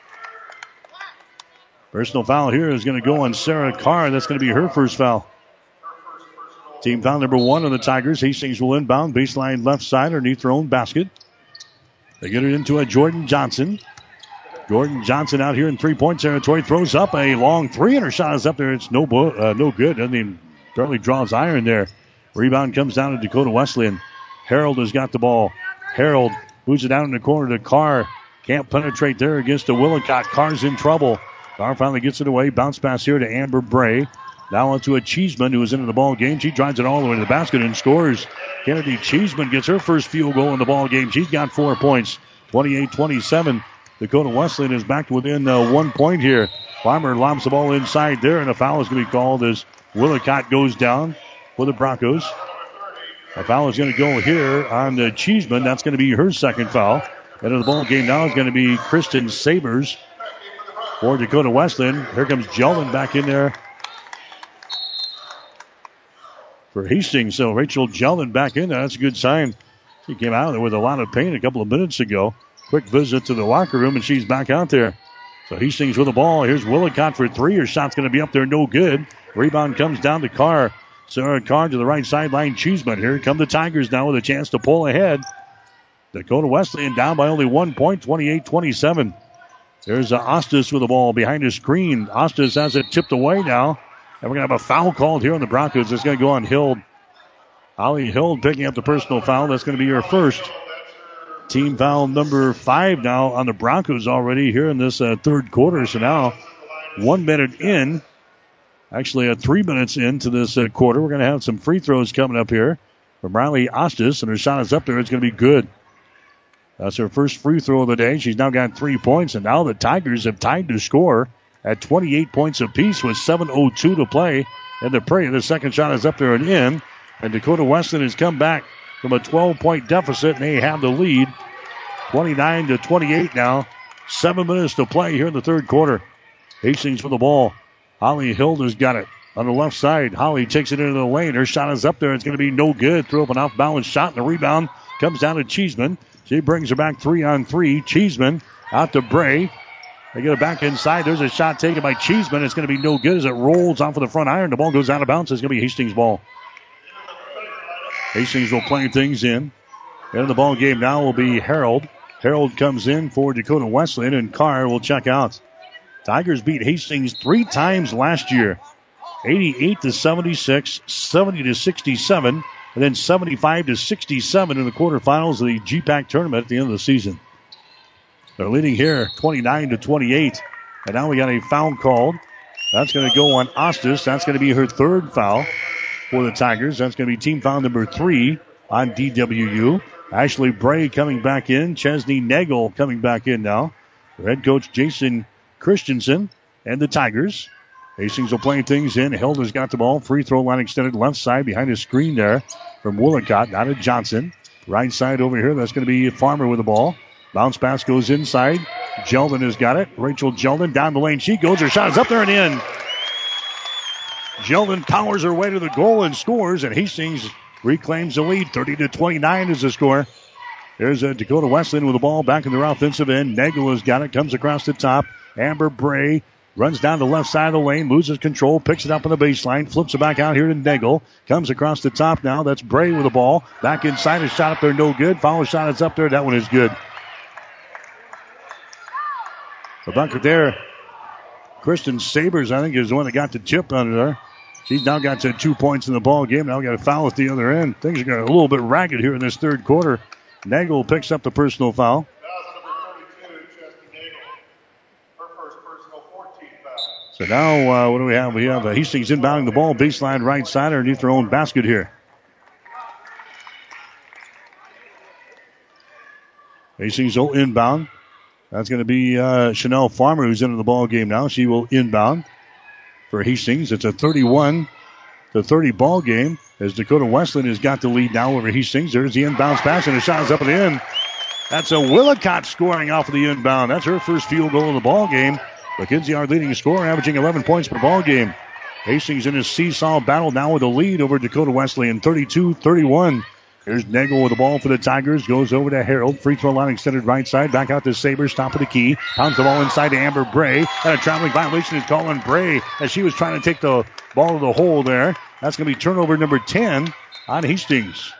Personal foul here is going to go on Sarah Carr. That's going to be her first foul. Team foul number 1 on the Tigers. Hastings will inbound. Baseline left side underneath their own basket. They get it into a Jordan Johnson. Jordan Johnson out here in three-point territory. Throws up a long three, and her shot is up there. It's no good. Doesn't even barely draws iron there. Rebound comes down to Dakota Wesleyan. Harold has got the ball. Harold moves it down in the corner to Carr. Can't penetrate there against the Willicott. Carr's in trouble. Carr finally gets it away. Bounce pass here to Amber Bray. Now onto a Cheeseman who is into the ball game. She drives it all the way to the basket and scores. Kennedy Cheeseman gets her first field goal in the ball game. She's got 4 points. 28-27. Dakota Wesleyan is back within 1 point here. Farmer lobs the ball inside there, and a foul is going to be called as Willicott goes down for the Broncos. A foul is going to go here on the Cheeseman. That's going to be her second foul. And in the ball game now is going to be Kristen Sabers for Dakota Wesleyan. Here comes Jeldon back in there for Hastings. So Rachel Jeldon back in there. That's a good sign. She came out of there with a lot of pain a couple of minutes ago. Quick visit to the locker room, and she's back out there. So Hastings with the ball. Here's Willicott for three. Her shot's going to be up there, no good. Rebound comes down to Carr. Sarah Carr to the right sideline. Cheeseman. Here come the Tigers now with a chance to pull ahead. Dakota Wesleyan down by only 1 point, 28-27. There's Ostis with the ball behind his screen. Ostis has it tipped away now. And we're going to have a foul called here on the Broncos. It's going to go on Hild. Holly Hild picking up the personal foul. That's going to be her first. Team foul number 5 now on the Broncos already here in this third quarter. So now 1 minute in. Actually, 3 minutes into this quarter. We're going to have some free throws coming up here from Riley Ostis. And her shot is up there. It's going to be good. That's her first free throw of the day. She's now got 3 points. And now the Tigers have tied to score at 28 points apiece with 7:02 to play in the Prairie. The second shot is up there and in. And Dakota Wesleyan has come back from a 12-point deficit, and they have the lead. 29-28 now. 7 minutes to play here in the third quarter. Hastings with the ball. Holly Hild has got it on the left side. Holly takes it into the lane. Her shot is up there. It's going to be no good. Threw up an off-balance shot, and the rebound comes down to Cheeseman. She brings her back 3-on-3. Cheeseman out to Bray. They get it back inside. There's a shot taken by Cheeseman. It's going to be no good as it rolls off of the front iron. The ball goes out of bounds. It's going to be Hastings' ball. Hastings will play things in. And the ball game now will be Harold. Harold comes in for Dakota Wesleyan, and Carr will check out. Tigers beat Hastings 3 times last year. 88-76, 70-67, and then 75-67 in the quarterfinals of the GPAC tournament at the end of the season. They're leading here 29-28. And now we got a foul called. That's going to go on Ostis. That's going to be her third foul for the Tigers. That's going to be team foul number 3 on DWU. Ashley Bray coming back in. Chesney Nagel coming back in now. Head coach Jason Christensen and the Tigers. Hastings will play things in. Hilda's got the ball. Free throw line extended left side behind his screen there from Willicott. Now to Johnson. Right side over here. That's going to be Farmer with the ball. Bounce pass goes inside. Jeldon has got it. Rachel Jeldon down the lane. She goes. Her shot is up there and in. Jeldon powers her way to the goal and scores. And Hastings reclaims the lead. 30-29 is the score. There's Dakota Wesleyan with the ball back in their offensive end. Nagel has got it. Comes across the top. Amber Bray runs down the left side of the lane. Loses control. Picks it up on the baseline. Flips it back out here to Nagel. Comes across the top now. That's Bray with the ball. Back inside. A shot up there. No good. Foul shot is up there. That one is good. The bucket there. Kristen Sabers, I think, is the one that got the tip under there. She's now got 2 points in the ball game. Now got a foul at the other end. Things are getting a little bit ragged here in this third quarter. Nagel picks up the personal foul. So now, what do we have? We have Hastings inbounding the ball, baseline right side underneath their own basket here. Hastings will inbound. That's going to be Chanel Farmer, who's into the ball game now. She will inbound for Hastings. It's a 31-30 ball game as Dakota Wesleyan has got the lead now over Hastings. There's the inbounds pass, and the shot is up and in. That's a Willicott scoring off of the inbound. That's her first field goal of the ball game. Mackenzie, our leading scorer, averaging 11 points per ball game. Hastings in a seesaw battle now with a lead over Dakota Wesleyan, 32-31. Here's Nagel with the ball for the Tigers. Goes over to Harold. Free throw line extended right side. Back out to Sabers. Top of the key. Pounds the ball inside to Amber Bray. And a traveling violation is called on Bray as she was trying to take the ball to the hole there. That's going to be turnover number 10 on Hastings.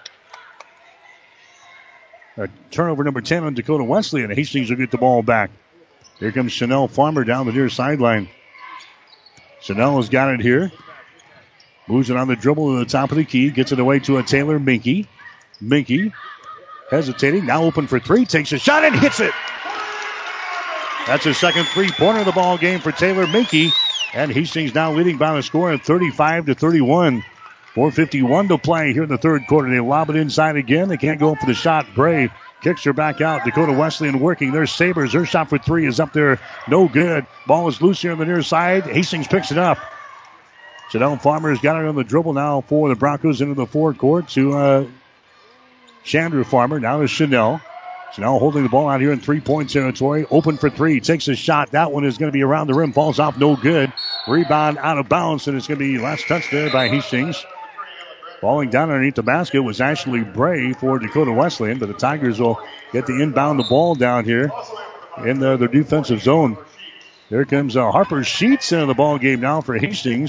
Turnover number 10 on Dakota Wesleyan. Hastings will get the ball back. Here comes Chanel Farmer down the near sideline. Chanel has got it here. Moves it on the dribble to the top of the key. Gets it away to a Taylor Minky. Minky hesitating. Now open for three. Takes a shot and hits it. That's his second three-pointer of the ball game for Taylor Minky. And Hastings now leading by the score at 35-31. 4:51 to play here in the third quarter. They lob it inside again. They can't go up for the shot. Bray kicks her back out. Dakota Wesleyan working. There's Sabers. Her shot for three is up there. No good. Ball is loose here on the near side. Hastings picks it up. Chanel Farmer has got it on the dribble now for the Broncos into the forecourt to Chandra Farmer. Now to Chanel. Chanel holding the ball out here in three-point territory. Open for three. Takes a shot. That one is going to be around the rim. Falls off. No good. Rebound out of bounds. And it's going to be last touch there by Hastings. Falling down underneath the basket was Ashley Bray for Dakota Wesleyan. But the Tigers will get the inbound the ball down here in their defensive zone. There comes Harper Sheets into the ball game now for Hastings.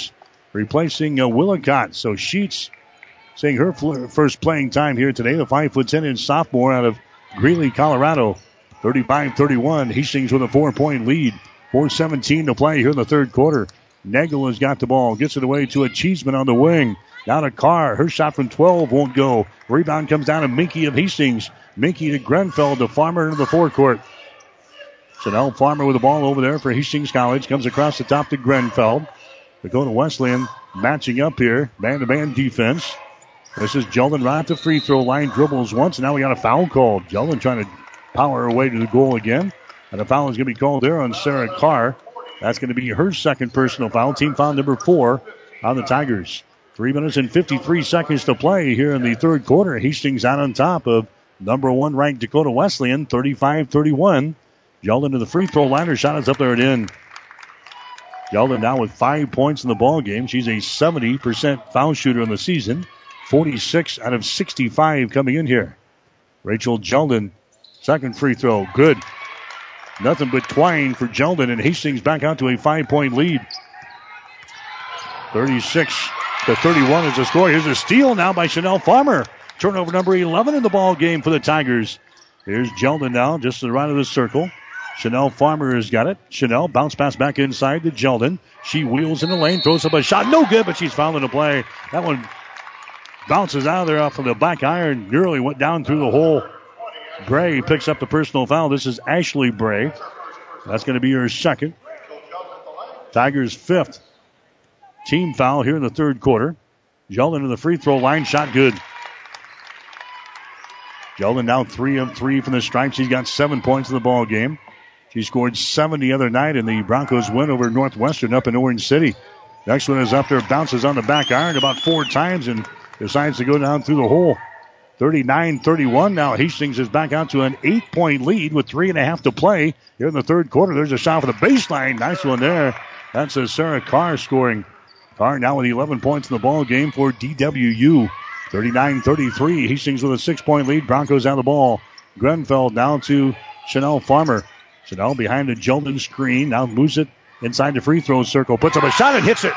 replacing Willicott. So Sheets seeing her first playing time here today. The 5'10" sophomore out of Greeley, Colorado. 35-31. Hastings with a 4-point lead. 4:17 to play here in the third quarter. Nagel has got the ball. Gets it away to a Cheeseman on the wing. Down to Carr. Her shot from 12 won't go. Rebound comes down to Minky of Hastings. Minky to Grenfell to Farmer into the forecourt. Chanel Farmer with the ball over there for Hastings College. Comes across the top to Grenfell. Dakota Wesleyan matching up here. Man-to-man defense. This is Jeldon right at the free throw line. Dribbles once. And now we got a foul called. Jeldon trying to power her way to the goal again. And a foul is going to be called there on Sarah Carr. That's going to be her second personal foul. Team foul number 4 on the Tigers. 3 minutes and 53 seconds to play here in the third quarter. Hastings out on top of number 1 ranked Dakota Wesleyan, 35-31. Jeldon to the free throw line. Her shot is up there and in. Jeldon now with 5 points in the ball game. She's a 70% foul shooter in the season. 46 out of 65 coming in here. Rachel Jeldon, second free throw, good. Nothing but twine for Jeldon, and Hastings back out to a 5-point lead. 36-31 is the score. Here's a steal now by Chanel Farmer. Turnover number 11 in the ball game for the Tigers. Here's Jeldon now, just to the right of the circle. Chanel Farmer has got it. Chanel bounce pass back inside to Jeldon. She wheels in the lane, throws up a shot. No good, but she's fouling the play. That one bounces out of there off of the back iron. Nearly went down through the hole. Bray picks up the personal foul. This is Ashley Bray. That's going to be her second. Tigers' 5th team foul here in the third quarter. Jeldon to the free throw line. Shot good. Jeldon now 3 of 3 from the stripe. She's got 7 points in the ball game. She scored 7 the other night in the Broncos win over Northwestern up in Orange City. Next one is up there. Bounces on the back iron about 4 times and decides to go down through the hole. 39-31 now. Hastings is back out to an 8-point lead with 3.5 to play here in the third quarter. There's a shot for the baseline. Nice one there. That's a Sarah Carr scoring. Carr now with 11 points in the ball game for DWU. 39-33. Hastings with a 6-point lead. Broncos out of the ball. Grenfell down to Chanel Farmer. Chanel behind the Jeldon screen. Now moves it inside the free throw circle. Puts up a shot and hits it.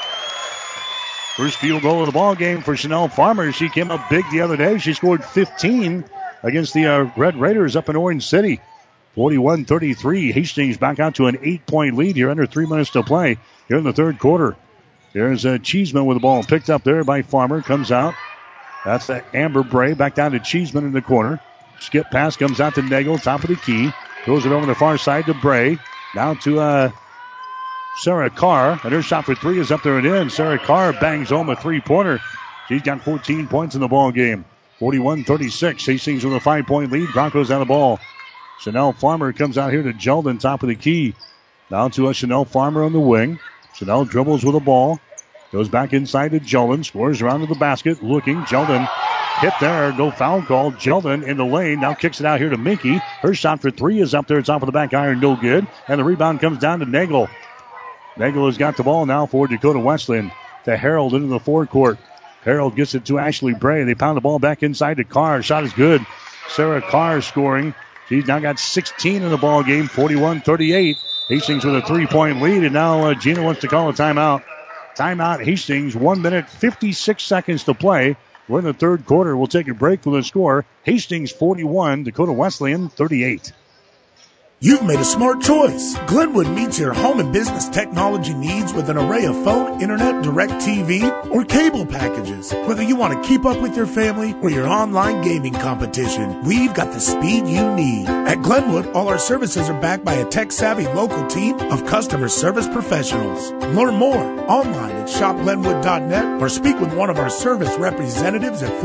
First field goal of the ball game for Chanel Farmer. She came up big the other day. She scored 15 against the Red Raiders up in Orange City. 41-33. Hastings back out to an 8-point lead here under 3 minutes to play here in the third quarter. There's Cheeseman with the ball picked up there by Farmer. Comes out. That's Amber Bray back down to Cheeseman in the corner. Skip pass comes out to Nagel, top of the key. Throws it over the far side to Bray. Down to Sarah Carr, and her shot for 3 is up there and in. Sarah Carr bangs home a 3-pointer. She's got 14 points in the ball game. 41-36. Hastings with a 5-point lead. Broncos out of the ball. Chanel Farmer comes out here to Jeldon, top of the key. Down to a Chanel Farmer on the wing. Chanel dribbles with the ball. Goes back inside to Jeldon. Scores around to the basket. Looking. Jeldon hit there. No foul call. Jeldon in the lane. Now kicks it out here to Minky. Her shot for 3 is up there. It's off of the back iron. No good. And the rebound comes down to Nagel. Nagel has got the ball now for Dakota Wesleyan. To Harold into the forecourt. Harold gets it to Ashley Bray. They pound the ball back inside to Carr. Shot is good. Sarah Carr scoring. She's now got 16 in the ball game. 41-38. Hastings with a 3-point lead. And now Gina wants to call a timeout. Timeout Hastings. 1 minute, 56 seconds to play. We're in the third quarter. We'll take a break for the score. Hastings 41, Dakota Wesleyan 38. You've made a smart choice. Glenwood meets your home and business technology needs with an array of phone, internet, direct TV, or cable packages. Whether you want to keep up with your family or your online gaming competition, we've got the speed you need. At Glenwood, all our services are backed by a tech-savvy local team of customer service professionals. Learn more online at shopglenwood.net or speak with one of our service representatives at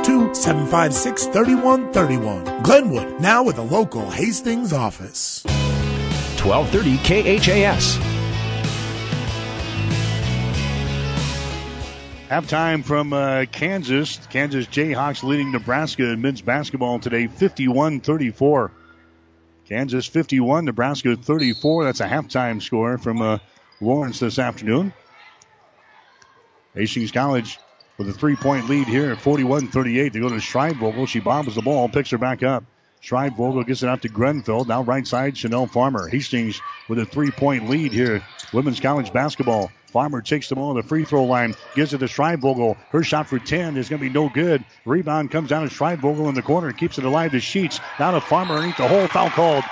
402-756-3131. Glenwood, now with a local Hastings office. 1230 KHAS. Halftime from Kansas. Kansas Jayhawks leading Nebraska in men's basketball today, 51-34. Kansas 51, Nebraska 34. That's a halftime score from Lawrence this afternoon. Hastings College with a 3-point lead here at 41-38. They go to Schreibvogel. She bobbles the ball, picks her back up. Schreibvogel gets it out to Grenfell. Now right side, Chanel Farmer. Hastings with a 3-point lead here. Women's college basketball. Farmer takes the ball to the free throw line, gives it to Schreibvogel. Her shot for 10 is going to be no good. Rebound comes down to Schreibvogel in the corner, keeps it alive to Sheets. Down to Farmer underneath the hole, foul called.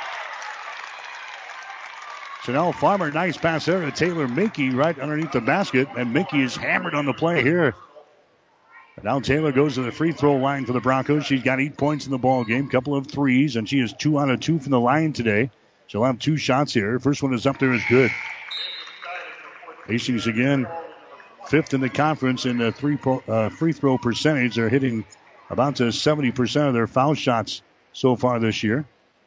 Chanel Farmer, nice pass there to Taylor Minke right underneath the basket, and Minke is hammered on the play here. And now Taylor goes to the free throw line for the Broncos. She's got 8 points in the ball game, couple of threes, and she is 2 out of 2 from the line today. She'll have 2 shots here. First one is up there, is good. Hastings again, 5th in the conference in the free throw percentage. They're hitting about to 70% of their foul shots so far this year.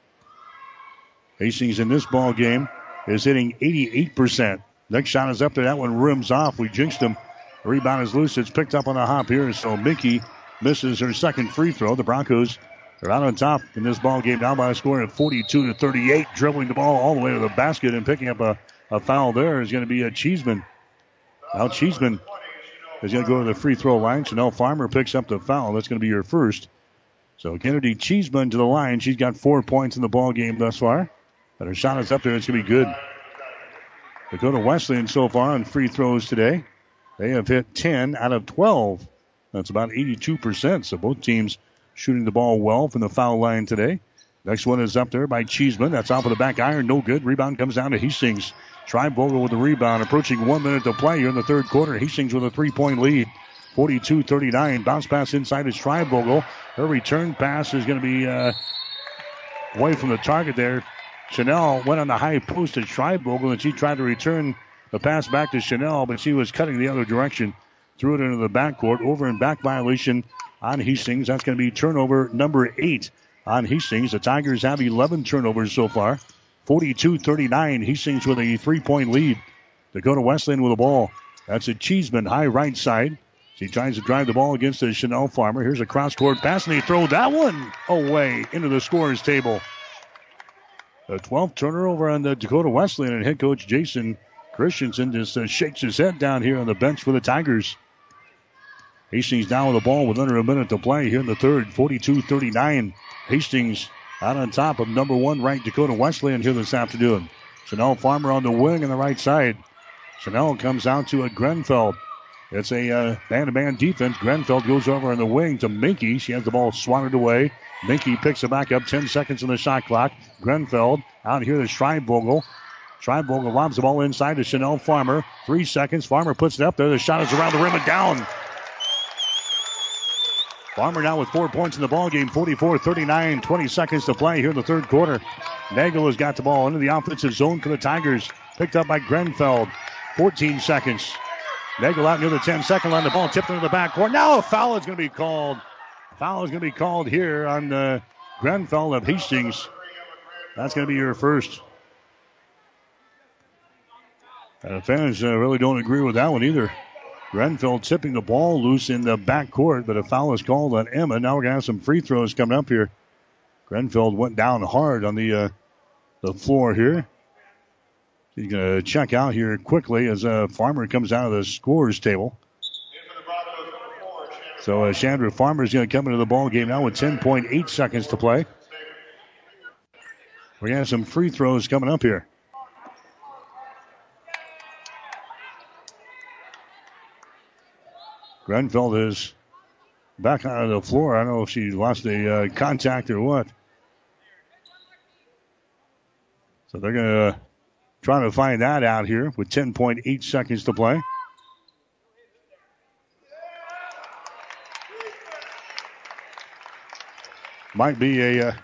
Hastings in this ball game is hitting 88%. Next shot is up there. That one rims off. We jinxed him. The rebound is loose. It's picked up on the hop here. So Minke misses her second free throw. The Broncos are out on top in this ball game, down by a score of 42-38. Dribbling the ball all the way to the basket and picking up a foul there is going to be a Cheeseman. Now Cheeseman is going to go to the free throw line. Chanel Farmer picks up the foul. That's going to be her first. So Kennedy Cheeseman to the line. She's got 4 points in the ball game thus far. But her shot is up there. It's going to be good. Dakota Wesleyan so far on free throws today. They have hit 10 out of 12. That's about 82%. So both teams shooting the ball well from the foul line today. Next one is up there by Cheeseman. That's off of the back iron. No good. Rebound comes down to Hastings. Schreibvogel with the rebound. Approaching 1 minute to play here in the third quarter. Hastings with a 3-point lead. 42-39. Bounce pass inside to Schreibvogel. Her return pass is going to be away from the target there. Chanel went on the high post at Schreibvogel, and she tried to return the pass back to Chanel, but she was cutting the other direction. Threw it into the backcourt. Over and back violation on Hastings. That's going to be turnover number 8 on Hastings. The Tigers have 11 turnovers so far. 42-39. Hastings with a 3-point lead. Dakota Wesleyan with the ball. That's a Cheeseman, high right side. She tries to drive the ball against the Chanel Farmer. Here's a cross-court pass, and they throw that one away into the scorer's table. The 12th turnover on the Dakota Wesleyan, and head coach Jason Christensen just shakes his head down here on the bench for the Tigers. Hastings down with the ball with under a minute to play here in the third. 42-39. Hastings out on top of number 1 ranked Dakota Wesleyan here this afternoon. Chanel Farmer on the wing on the right side. Chanel comes out to a Grenfell. It's a man-to-man defense. Grenfell goes over on the wing to Minke. She has the ball swatted away. Minke picks it back up. 10 seconds on the shot clock. Grenfell out here to Schreibvogel. Schreibvogel lobs the ball inside to Chanel Farmer. 3 seconds. Farmer puts it up there. The shot is around the rim and down. Farmer now with 4 points in the ball game. 44-39. 20 seconds to play here in the third quarter. Nagel has got the ball into the offensive zone for the Tigers. Picked up by Grenfell. 14 seconds. Nagel out near the 10-second line. The ball tipped into the backcourt. Now a foul is going to be called. Foul is going to be called here on Grenfell of Hastings. That's going to be your first. Fans really don't agree with that one either. Grenfell tipping the ball loose in the backcourt, but a foul is called on Emma. Now we're going to have some free throws coming up here. Grenfell went down hard on the floor here. He's going to check out here quickly as Farmer comes out of the scorer's table. So Chandra Farmer is going to come into the ball game now with 10.8 seconds to play. We're going to have some free throws coming up here. Grenfell is back on the floor. I don't know if she lost a contact or what. So they're going to try to find that out here with 10.8 seconds to play. Might be a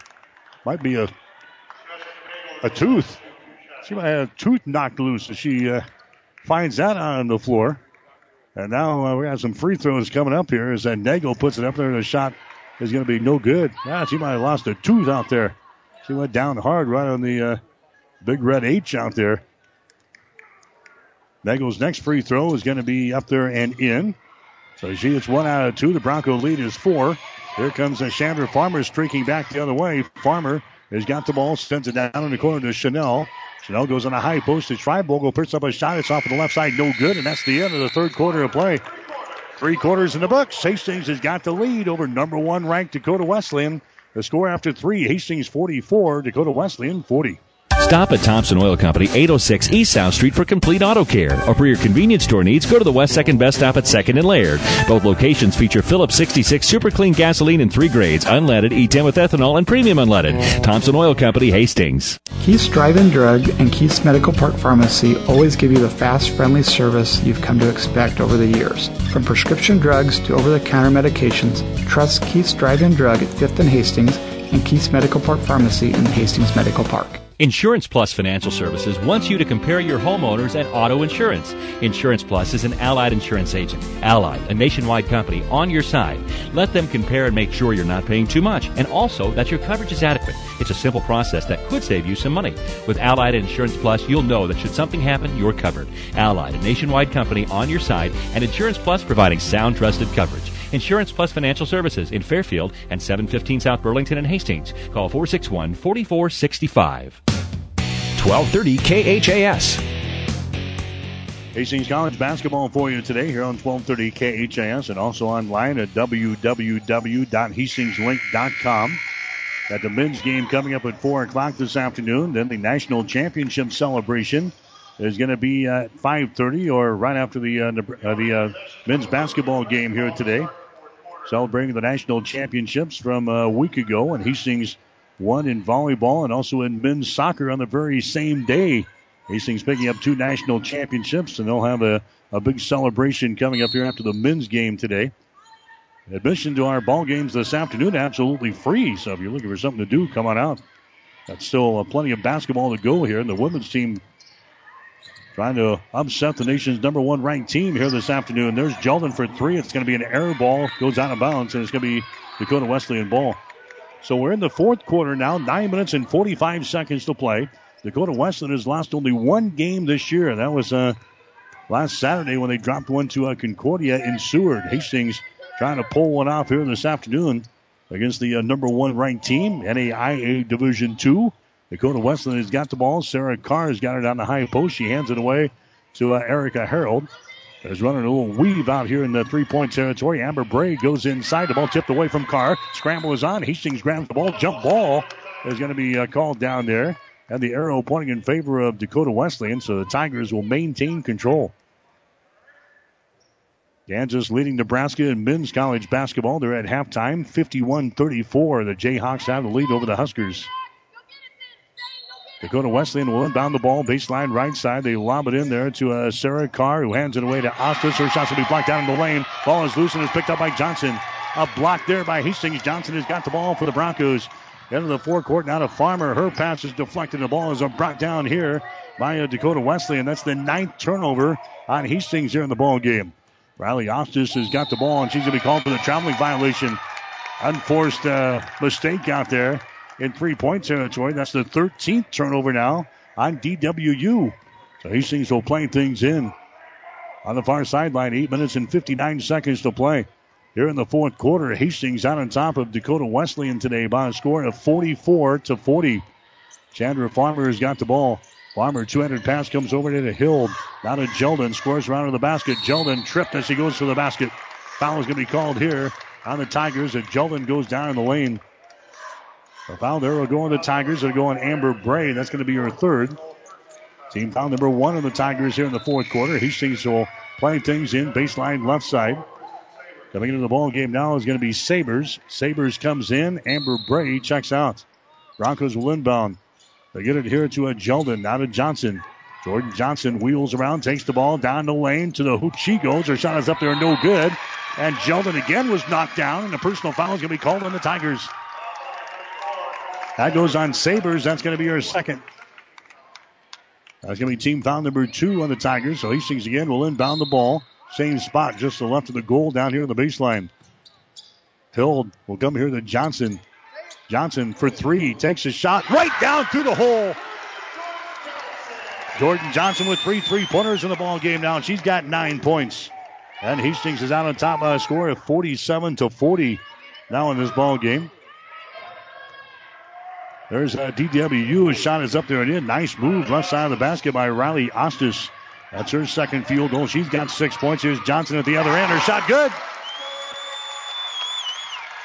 tooth. She might have a tooth knocked loose as she finds that on the floor. And now we got some free throws coming up here as Nagel puts it up there, and the shot is going to be no good. Yeah, she might have lost a tooth out there. She went down hard right on the big red H out there. Nagel's next free throw is going to be up there and in. So she hits 1 out of 2. The Bronco lead is 4. Here comes Chandra Farmer streaking back the other way. Farmer has got the ball, sends it down in the corner to Chanel. Chanel goes on a high post to Schreibvogel, puts up a shot. It's off on the left side, no good, and that's the end of the third quarter of play. 3 quarters in the books. Hastings has got the lead over number 1 ranked Dakota Wesleyan. The score after 3, Hastings 44, Dakota Wesleyan 40. Stop at Thompson Oil Company, 806 East South Street for complete auto care. Or for your convenience store needs, go to the West 2nd Best Stop at 2nd and Laird. Both locations feature Phillips 66 Super Clean gasoline in 3 grades, unleaded, E10 with ethanol, and premium unleaded. Thompson Oil Company, Hastings. Keith's Drive-In Drug and Keith's Medical Park Pharmacy always give you the fast, friendly service you've come to expect over the years. From prescription drugs to over-the-counter medications, trust Keith's Drive-In Drug at 5th and Hastings and Keith's Medical Park Pharmacy in Hastings Medical Park. Insurance Plus Financial Services wants you to compare your homeowners and auto insurance. Insurance Plus is an Allied insurance agent. Allied, a nationwide company, on your side. Let them compare and make sure you're not paying too much, and also that your coverage is adequate. It's a simple process that could save you some money. With Allied Insurance Plus, you'll know that should something happen, you're covered. Allied, a nationwide company on your side, and Insurance Plus providing sound, trusted coverage. Insurance Plus Financial Services in Fairfield and 715 South Burlington and Hastings. Call 461-4465. 1230 KHAS. Hastings College basketball for you today here on 1230 KHAS and also online at www.hastingslink.com. Got the men's game coming up at 4 o'clock this afternoon. Then the national championship celebration is going to be at 5:30 or right after the men's basketball game here today. Celebrating the national championships from a week ago, and Hastings won in volleyball and also in men's soccer on the very same day. Hastings picking up 2 national championships, and they'll have a big celebration coming up here after the men's game today. Admission to our ball games this afternoon absolutely free, so if you're looking for something to do, come on out. That's still plenty of basketball to go here, and the women's team trying to upset the nation's number 1 ranked team here this afternoon. There's Jelden for 3. It's going to be an air ball, goes out of bounds, and it's going to be Dakota Wesleyan ball. So we're in the fourth quarter now, 9 minutes and 45 seconds to play. Dakota Wesleyan has lost only 1 game this year. That was last Saturday when they dropped one to Concordia in Seward. Hastings trying to pull one off here this afternoon against the number 1 ranked team, NAIA Division II. Dakota Wesleyan has got the ball. Sarah Carr has got it on the high post. She hands it away to Erica Harold. There's running a little weave out here in the 3-point territory. Amber Bray goes inside. The ball tipped away from Carr. Scramble is on. Hastings grabs the ball. Jump ball is going to be called down there. And the arrow pointing in favor of Dakota Wesleyan, so the Tigers will maintain control. Kansas leading Nebraska in men's college basketball. They're at halftime, 51-34. The Jayhawks have the lead over the Huskers. Dakota Wesleyan will inbound the ball, baseline right side. They lob it in there to Sarah Carr, who hands it away to Ostis. Her shot's going to be blocked down in the lane. Ball is loose and is picked up by Johnson. A block there by Hastings. Johnson has got the ball for the Broncos. Into the forecourt now to Farmer. Her pass is deflected. The ball is brought down here by Dakota Wesleyan. That's the 9th turnover on Hastings here in the ball game. Riley Ostis has got the ball, and she's going to be called for the traveling violation. Unforced mistake out there in 3-point territory. That's the 13th turnover now on DWU. So Hastings will play things in on the far sideline. 8 minutes and 59 seconds to play. Here in the fourth quarter, Hastings out on top of Dakota Wesleyan today by a score of 44-40. Chandra Farmer has got the ball. Farmer, 200 pass comes over to Hill. Now to Jelden, scores around to the basket. Jelden tripped as he goes to the basket. Foul is going to be called here on the Tigers as Jelden goes down in the lane. The foul there will go on the Tigers. It'll go on Amber Bray. That's going to be her 3rd. Team foul number 1 on the Tigers here in the fourth quarter. Hastings will play things in baseline left side. Coming into the ball game now is going to be Sabres. Sabres comes in. Amber Bray checks out. Broncos will inbound. They get it here to Jelden. Now to Johnson. Jordan Johnson wheels around, takes the ball down the lane to the hoop. She goes. Her shot is up there, no good. And Jelden again was knocked down, and a personal foul is going to be called on the Tigers. That goes on Sabres. That's going to be her 2nd. That's going to be team foul number 2 on the Tigers. So Hastings again will inbound the ball. Same spot, just to the left of the goal down here on the baseline. Hill will come here to Johnson. Johnson for 3. Takes a shot right down through the hole. Jordan Johnson with 3 3-pointers in the ball game now. She's got 9 points. And Hastings is out on top by a score of 47-40 now in this ball game. There's DWU. His shot is up there and in. Nice move left side of the basket by Riley Ostis. That's her 2nd field goal. She's got 6 points. Here's Johnson at the other end. Her shot good.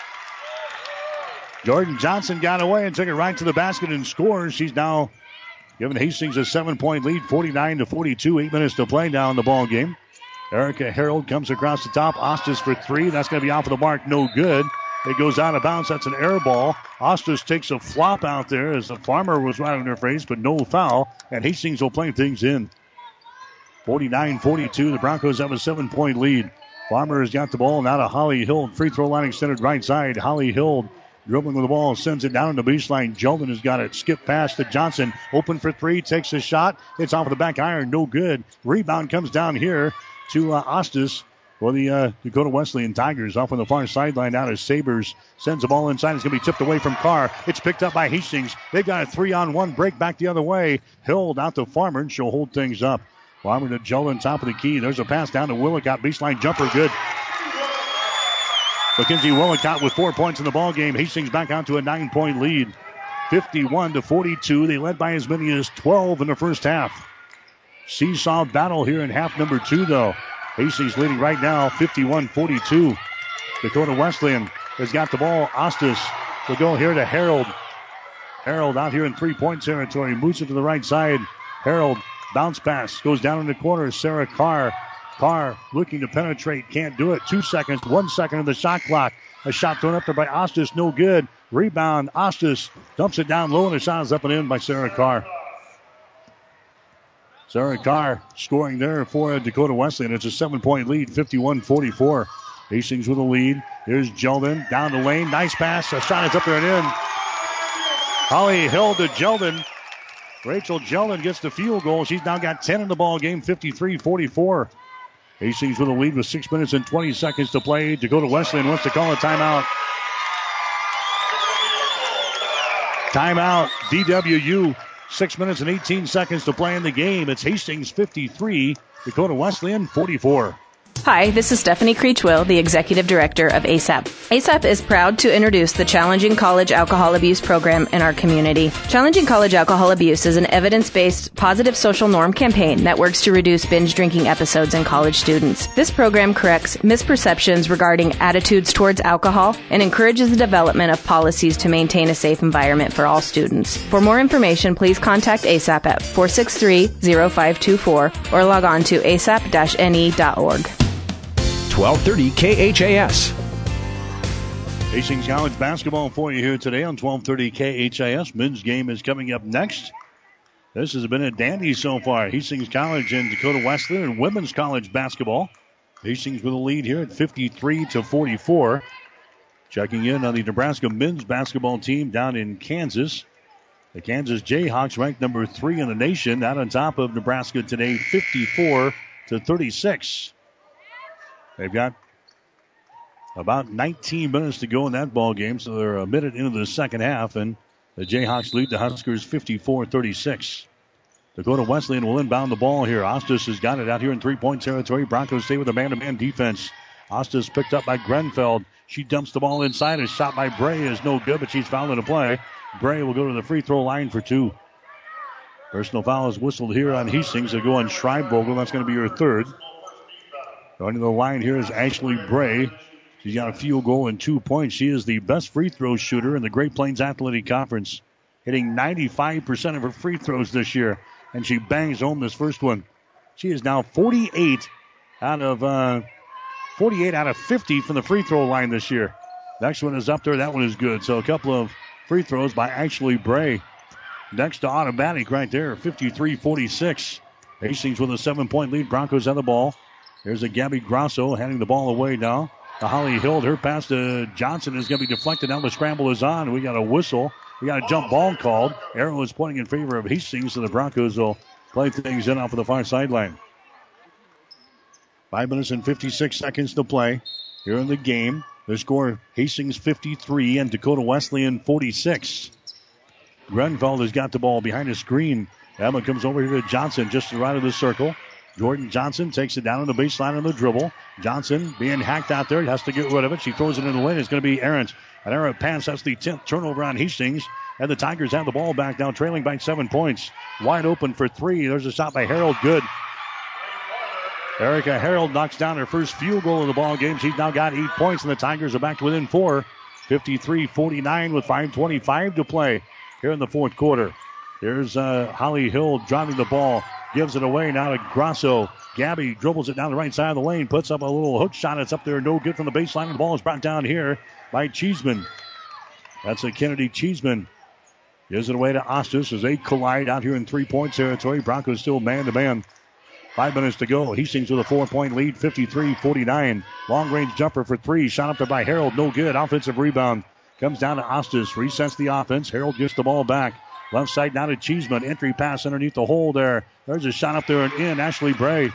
Jordan Johnson got away and took it right to the basket and scores. She's now giving Hastings a 7-point lead, 49-42. 8 minutes to play now in the ball game. Erica Harold comes across the top. Ostis for three. That's going to be off of the mark. No good. It goes out of bounds. That's an air ball. Ostis takes a flop out there as the Farmer was right in her face, but no foul. And Hastings will play things in. 49-42. The Broncos have a 7-point lead. Farmer has got the ball now to Holly Hild. Free throw line extended right side. Holly Hild dribbling with the ball, sends it down in the baseline. Jeldon has got it. Skip pass to Johnson. Open for three. Takes a shot. It's off of the back iron. No good. Rebound comes down here to Ostis for the Dakota Wesleyan Tigers. Off on the far sideline out of Sabres. Sends the ball inside. It's going to be tipped away from Carr. It's picked up by Hastings. They've got a 3-on-1 break back the other way. Hild out to Farmer, and she'll hold things up. Farmer to Jeldon, top of the key. There's a pass down to Willicott. Baseline jumper, good. Mackenzie Willicott with 4 points in the ball game. Hastings back out to a 9-point lead. 51-42. They led by as many as 12 in the first half. Seesaw battle here in half number 2, though. Hastings leading right now, 51-42. Dakota Wesleyan has got the ball. Ostis will go here to Harold. Harold out here in 3-point territory. Moves it to the right side. Harold, bounce pass. Goes down in the corner. Sarah Carr. Carr looking to penetrate. Can't do it. 2 seconds. 1 second of the shot clock. A shot thrown up there by Ostis. No good. Rebound. Ostis dumps it down low, and the shot is up and in by Sarah Carr. Sarah Carr scoring there for Dakota Wesleyan. It's a 7-point lead, 51-44. Hastings with a lead. Here's Jeldon down the lane. Nice pass. A shot is up there and in. Holly Hild to Jeldon. Rachel Jeldon gets the field goal. She's now got 10 in the ball game, 53-44. Hastings with a lead with 6 minutes and 20 seconds to play. Dakota Wesleyan wants to call a timeout. Timeout, DWU. 6 minutes and 18 seconds to play in the game. It's Hastings 53, Dakota Wesleyan 44. Hi, this is Stephanie Creechwill, the Executive Director of ASAP. ASAP is proud to introduce the Challenging College Alcohol Abuse program in our community. Challenging College Alcohol Abuse is an evidence-based positive social norm campaign that works to reduce binge drinking episodes in college students. This program corrects misperceptions regarding attitudes towards alcohol and encourages the development of policies to maintain a safe environment for all students. For more information, please contact ASAP at 463-0524 or log on to asap-ne.org. 1230 KHAS. Hastings College basketball for you here today on 1230 KHAS. Men's game is coming up next. This has been a dandy so far. Hastings College and Dakota Wesleyan and women's college basketball. Hastings with a lead here at 53-44. Checking in on the Nebraska men's basketball team down in Kansas. The Kansas Jayhawks ranked number 3 in the nation, out on top of Nebraska today, 54-36. They've got about 19 minutes to go in that ball game, so they're a minute into the second half, and the Jayhawks lead the Huskers 54-36. Dakota Wesleyan will inbound the ball here. Ostis has got it out here in 3-point territory. Broncos stay with a man-to-man defense. Ostis picked up by Grenfeld. She dumps the ball inside. A shot by Bray is no good, but she's fouled in the play. Bray will go to the free throw line for 2. Personal foul is whistled here on Hastings. They'll go on Schreibvogel. That's going to be her third. Going to the line here is Ashley Bray. She's got a field goal and 2 points. She is the best free throw shooter in the Great Plains Athletic Conference, hitting 95% of her free throws this year, and she bangs home this first one. She is now 48 out of 50 from the free throw line this year. Next one is up there. That one is good. So a couple of free throws by Ashley Bray. Next to automatic right there, 53-46. Hastings with a 7-point lead. Broncos have the ball. There's a Gabby Grosso handing the ball away now to Holly Hild. Her pass to Johnson is going to be deflected. Now the scramble is on. We got a whistle. We got a jump ball called. Arrow is pointing in favor of Hastings, so the Broncos will play things in off of the far sideline. 5 minutes and 56 seconds to play here in the game. The score, Hastings 53 and Dakota Wesleyan 46. Grenfeld has got the ball behind a screen. Emma comes over here to Johnson just to the right of the circle. Jordan Johnson takes it down on the baseline on the dribble. Johnson being hacked out there. Has to get rid of it. She throws it in the lane. It's going to be Ahrens. An errant pass. That's the 10th turnover on Hastings. And the Tigers have the ball back now, trailing by 7 points. Wide open for 3. There's a shot by Harold. Good. Erica Harold knocks down her first field goal of the ball game. She's now got 8 points, and the Tigers are back to within 4. 53-49 with 5:25 to play here in the fourth quarter. Here's Holly Hill driving the ball. Gives it away now to Grosso. Gabby dribbles it down the right side of the lane. Puts up a little hook shot. It's up there. No good from the baseline. The ball is brought down here by Cheeseman. That's a Kennedy Cheeseman. Gives it away to Ostis as they collide out here in 3-point territory. Broncos still man-to-man. 5 minutes to go. Hastings with a 4-point lead, 53-49. Long-range jumper for three. Shot up there by Harold. No good. Offensive rebound. Comes down to Ostis. Resets the offense. Harold gets the ball back. Left side now to Cheeseman. Entry pass underneath the hole there. There's a shot up there and in. Ashley Bray.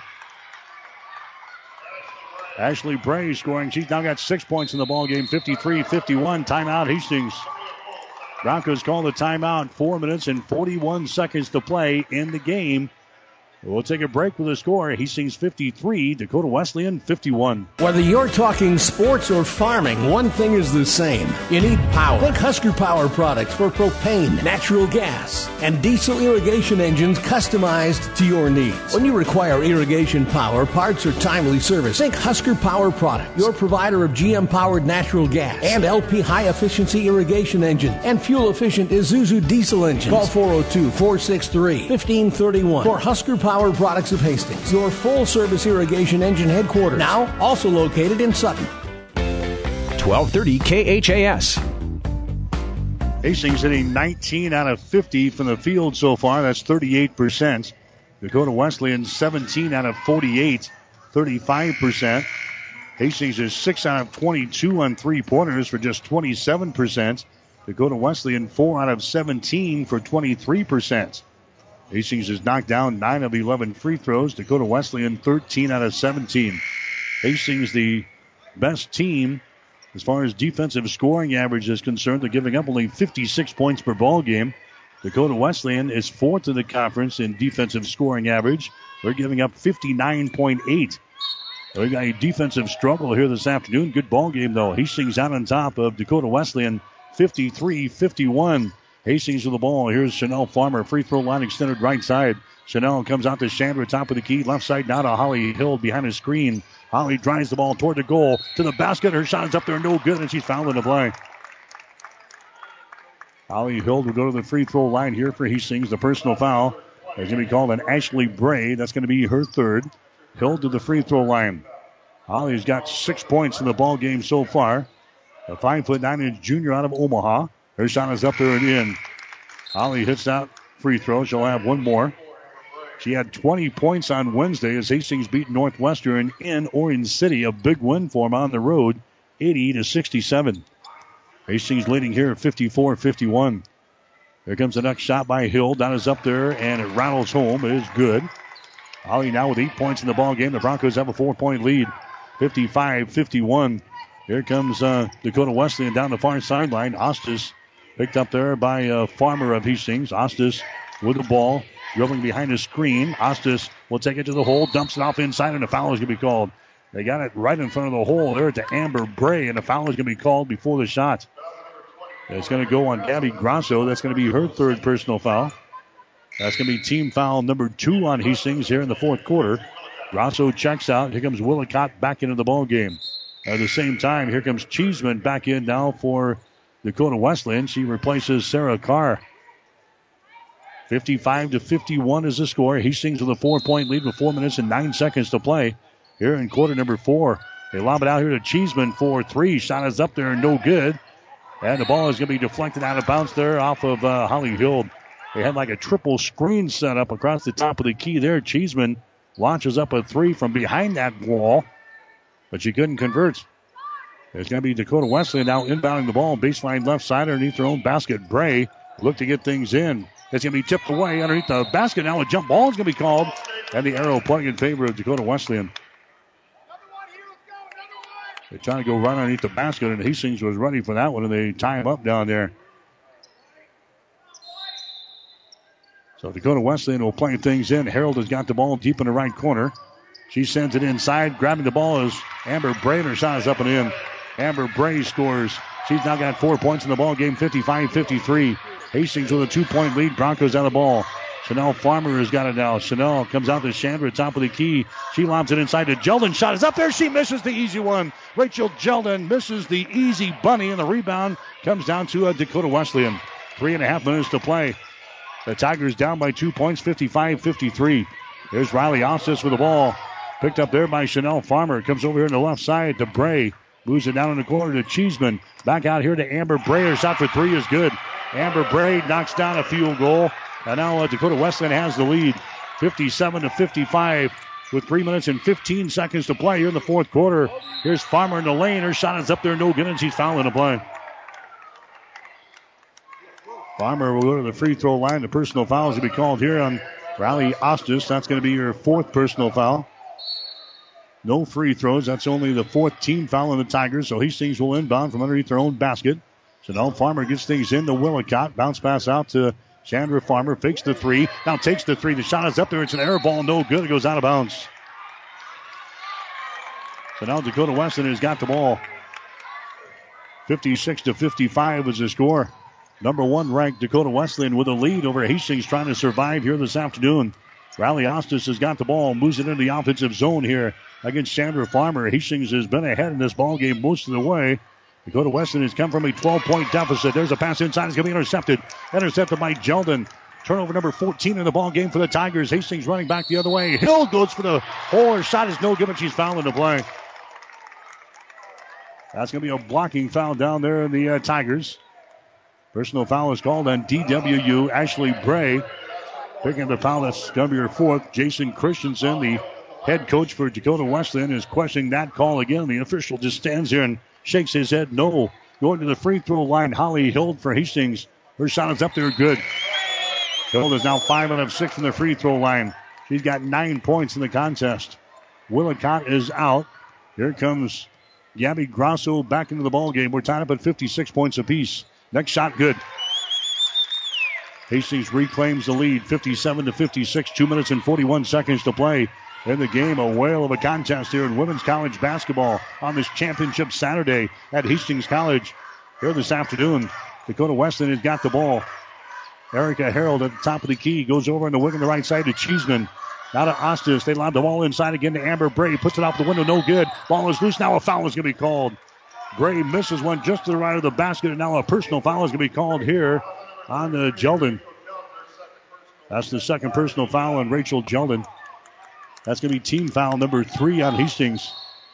Ashley Bray scoring. She's now got 6 points in the ball game. 53-51. Timeout Hastings. Broncos call the timeout. 4 minutes and 41 seconds to play in the game. We'll take a break with a score. Hastings 53, Dakota Wesleyan 51. Whether you're talking sports or farming, one thing is the same. You need power. Think Husker Power products for propane, natural gas, and diesel irrigation engines customized to your needs. When you require irrigation power, parts, or timely service, think Husker Power products, your provider of GM-powered natural gas and LP high-efficiency irrigation engine and fuel-efficient Isuzu diesel engines. Call 402-463-1531 for Husker Power Products of Hastings, your full-service irrigation engine headquarters, now also located in Sutton. 1230 KHAS. Hastings hitting 19 out of 50 from the field so far. That's 38%. Dakota Wesleyan 17 out of 48, 35%. Hastings is 6 out of 22 on three-pointers for just 27%. Dakota Wesleyan 4 out of 17 for 23%. Hastings has knocked down 9 of 11 free throws. Dakota Wesleyan 13 out of 17. Hastings the best team as far as defensive scoring average is concerned. They're giving up only 56 points per ball game. Dakota Wesleyan is fourth in the conference in defensive scoring average. They're giving up 59.8. They've got a defensive struggle here this afternoon. Good ball game, though. Hastings out on top of Dakota Wesleyan 53-51. Hastings with the ball. Here's Chanel Farmer. Free throw line extended right side. Chanel comes out to Chandra, top of the key. Left side now to Holly Hill behind the screen. Holly drives the ball toward the goal. To the basket. Her shot is up there. No good. And she's fouled in the play. Holly Hill will go to the free throw line here for Hastings. The personal foul is going to be called on Ashley Bray. That's going to be her third. Hill to the free throw line. Holly's got 6 points in the ball game so far. A 5'9" junior out of Omaha. Her shot is up there and in. Holly hits that free throw. She'll have one more. She had 20 points on Wednesday as Hastings beat Northwestern in Orange City. A big win for them on the road, 80-67. Hastings leading here at 54-51. Here comes the next shot by Hill. That is up there, and it rattles home. It is good. Holly now with 8 points in the ball game. The Broncos have a 4-point lead, 55-51. Here comes Dakota Wesleyan down the far sideline. Ostis picked up there by Farmer of Hastings. Ostis with the ball, dribbling behind the screen. Ostis will take it to the hole, dumps it off inside, and a foul is going to be called. They got it right in front of the hole there to Amber Bray, and a foul is going to be called before the shot. It's going to go on Gabby Grosso. That's going to be her third personal foul. That's going to be team foul number 2 on Hastings here in the fourth quarter. Grosso checks out. Here comes Willicott back into the ball game. At the same time, here comes Cheeseman back in now for Dakota Wesleyan. She replaces Sarah Carr. 55-51 is the score. Hastings with a 4-point lead with 4 minutes and 9 seconds to play here in quarter number 4. They lob it out here to Cheeseman for 3. Shot is up there, no good. And the ball is going to be deflected out of bounds there off of Holly Hill. They had like a triple screen set up across the top of the key there. Cheeseman launches up a 3 from behind that wall, but she couldn't convert. There's going to be Dakota Wesleyan now inbounding the ball. Baseline left side underneath their own basket. Bray look to get things in. It's going to be tipped away underneath the basket. Now a jump ball is going to be called. And the arrow pointing in favor of Dakota Wesleyan. They're trying to go right underneath the basket, and Hastings was ready for that one, and they tie him up down there. So Dakota Wesleyan will play things in. Harold has got the ball deep in the right corner. She sends it inside. Grabbing the ball is Amber Bray, and her shot is up and in. Amber Bray scores. She's now got 4 points in the ball game, 55-53. Hastings with a 2-point lead. Broncos out of the ball. Chanel Farmer has got it now. Chanel comes out to Chandra, top of the key. She lobs it inside to Jeldon. Shot is up there. She misses the easy one. Rachel Jeldon misses the easy bunny, and the rebound comes down to Dakota Wesleyan. 3.5 minutes to play. The Tigers down by 2 points, 55-53. Here's Riley Ostis with the ball. Picked up there by Chanel Farmer. Comes over here on the left side to Bray. Moves it down in the corner to Cheeseman. Back out here to Amber Bray. Her shot for three is good. Amber Bray knocks down a field goal. And now Dakota Wesleyan has the lead. 57-55 with 3 minutes and 15 seconds to play here in the fourth quarter. Here's Farmer in the lane. Her shot is up there, no good, and she's fouling the play. Farmer will go to the free throw line. The personal foul is to be called here on Riley Ostis. That's going to be your fourth personal foul. No free throws. That's only the fourth team foul on the Tigers. So Hastings will inbound from underneath their own basket. So now Farmer gets things in to Willicott. Bounce pass out to Chandra Farmer. Fakes the three. Now takes the three. The shot is up there. It's an air ball. No good. It goes out of bounds. So now Dakota Wesleyan has got the ball. 56-55 is the score. Number one ranked Dakota Wesleyan with a lead over Hastings trying to survive here this afternoon. Riley Ostis has got the ball. Moves it into the offensive zone here against Chandra Farmer. Hastings has been ahead in this ball game most of the way. Dakota Wesleyan has come from a 12-point deficit. There's a pass inside. It's going to be intercepted. Intercepted by Jeldon. Turnover number 14 in the ball game for the Tigers. Hastings running back the other way. Hill goes for the hole. Her shot is no good, but she's fouling the play. That's going to be a blocking foul down there in the Tigers. Personal foul is called on DWU. Ashley Bray picking the foul. That's going to be her fourth. Jason Christensen, the head coach for Dakota Wesleyan, is questioning that call again. The official just stands here and shakes his head no. Going to the free throw line, Holly Hild for Hastings. Her shot is up there good. Hild is now 5 out of 6 from the free throw line. She's got 9 points in the contest. Willicott is out. Here comes Gabby Grosso back into the ball game. We're tied up at 56 points apiece. Next shot good. Hastings reclaims the lead, 57-56, 2 minutes and 41 seconds to play in the game. A whale of a contest here in women's college basketball on this championship Saturday at Hastings College. Here this afternoon, Dakota Wesleyan has got the ball. Erica Harold at the top of the key goes over on the wing on the right side to Cheeseman. Now to Ostis. They lob the ball inside again to Amber Bray. Puts it off the window, no good. Ball is loose. Now a foul is going to be called. Bray misses one just to the right of the basket, and now a personal foul is going to be called here on Jeldon. That's the second personal foul on Rachel Jeldon. That's going to be team foul number 3 on Hastings.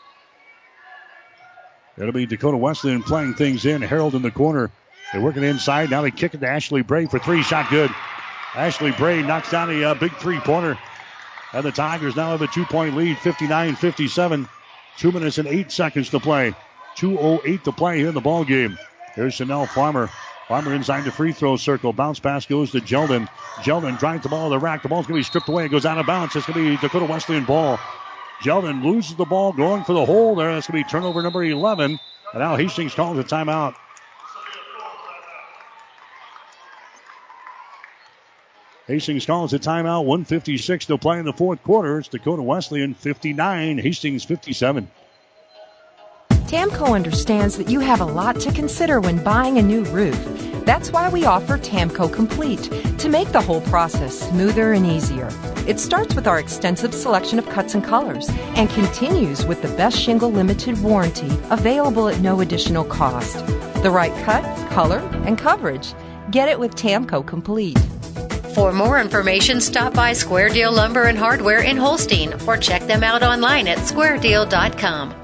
It'll be Dakota Wesleyan playing things in. Harold in the corner. They're working inside. Now they kick it to Ashley Bray for 3. Shot good. Ashley Bray knocks down a big three-pointer. And the Tigers now have a 2-point lead, 59-57. 2 minutes and 8 seconds to play. 2:08 to play here in the ball game. Here's Chanel Farmer. Farmer inside the free throw circle. Bounce pass goes to Jeldon. Jeldon drives the ball to the rack. The ball's going to be stripped away. It goes out of bounds. It's going to be Dakota Wesleyan ball. Jeldon loses the ball going for the hole there. That's going to be turnover number 11. And now Hastings calls a timeout. Hastings calls a timeout. 1:56 to play in the fourth quarter. It's Dakota Wesleyan 59, Hastings 57. Tamco understands that you have a lot to consider when buying a new roof. That's why we offer Tamco Complete, to make the whole process smoother and easier. It starts with our extensive selection of cuts and colors and continues with the best shingle limited warranty available at no additional cost. The right cut, color, and coverage. Get it with Tamco Complete. For more information, stop by Square Deal Lumber and Hardware in Holstein or check them out online at squaredeal.com.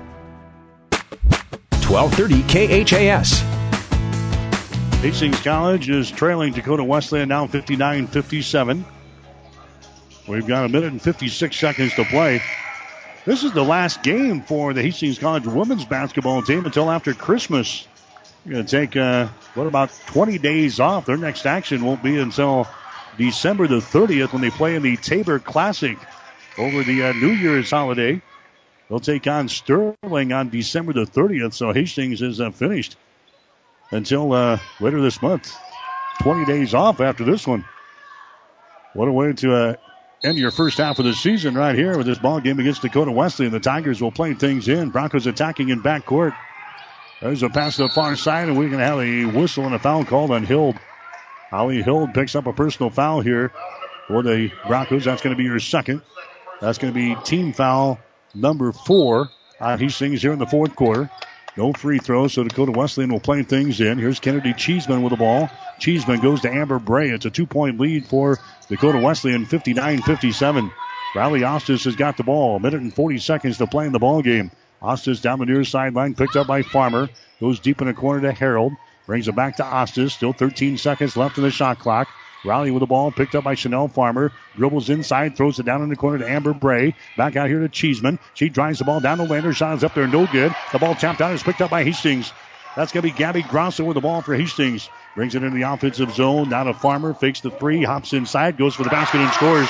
1230 KHAS. Hastings College is trailing Dakota Wesleyan now 59-57. We've got 1 minute and 56 seconds to play. This is the last game for the Hastings College women's basketball team until after Christmas. They're going to take, about 20 days off. Their next action won't be until December the 30th when they play in the Tabor Classic over the New Year's holiday. They'll take on Sterling on December the 30th, so Hastings is finished until later this month. 20 days off after this one. What a way to end your first half of the season right here with this ball game against Dakota Wesleyan. The Tigers will play things in. Broncos attacking in backcourt. There's a pass to the far side, and we're going to have a whistle and a foul called on Hild. Holly Hild picks up a personal foul here for the Broncos. That's going to be your second. That's going to be team foul number 4 on Hastings here in the fourth quarter. No free throws, so Dakota Wesleyan will play things in. Here's Kennedy Cheeseman with the ball. Cheeseman goes to Amber Bray. It's a 2-point lead for Dakota Wesleyan, 59-57. Riley Ostis has got the ball. 1 minute and 40 seconds to play in the ball game. Ostis down the near sideline, picked up by Farmer. Goes deep in the corner to Harold. Brings it back to Ostis. Still 13 seconds left in the shot clock. Riley with the ball, picked up by Chanel Farmer. Dribbles inside, throws it down in the corner to Amber Bray. Back out here to Cheeseman. She drives the ball down to Lander. Shot is up there, no good. The ball tapped out, is picked up by Hastings. That's going to be Gabby Grosso with the ball for Hastings. Brings it into the offensive zone. Down to Farmer, fakes the three, hops inside, goes for the basket and scores.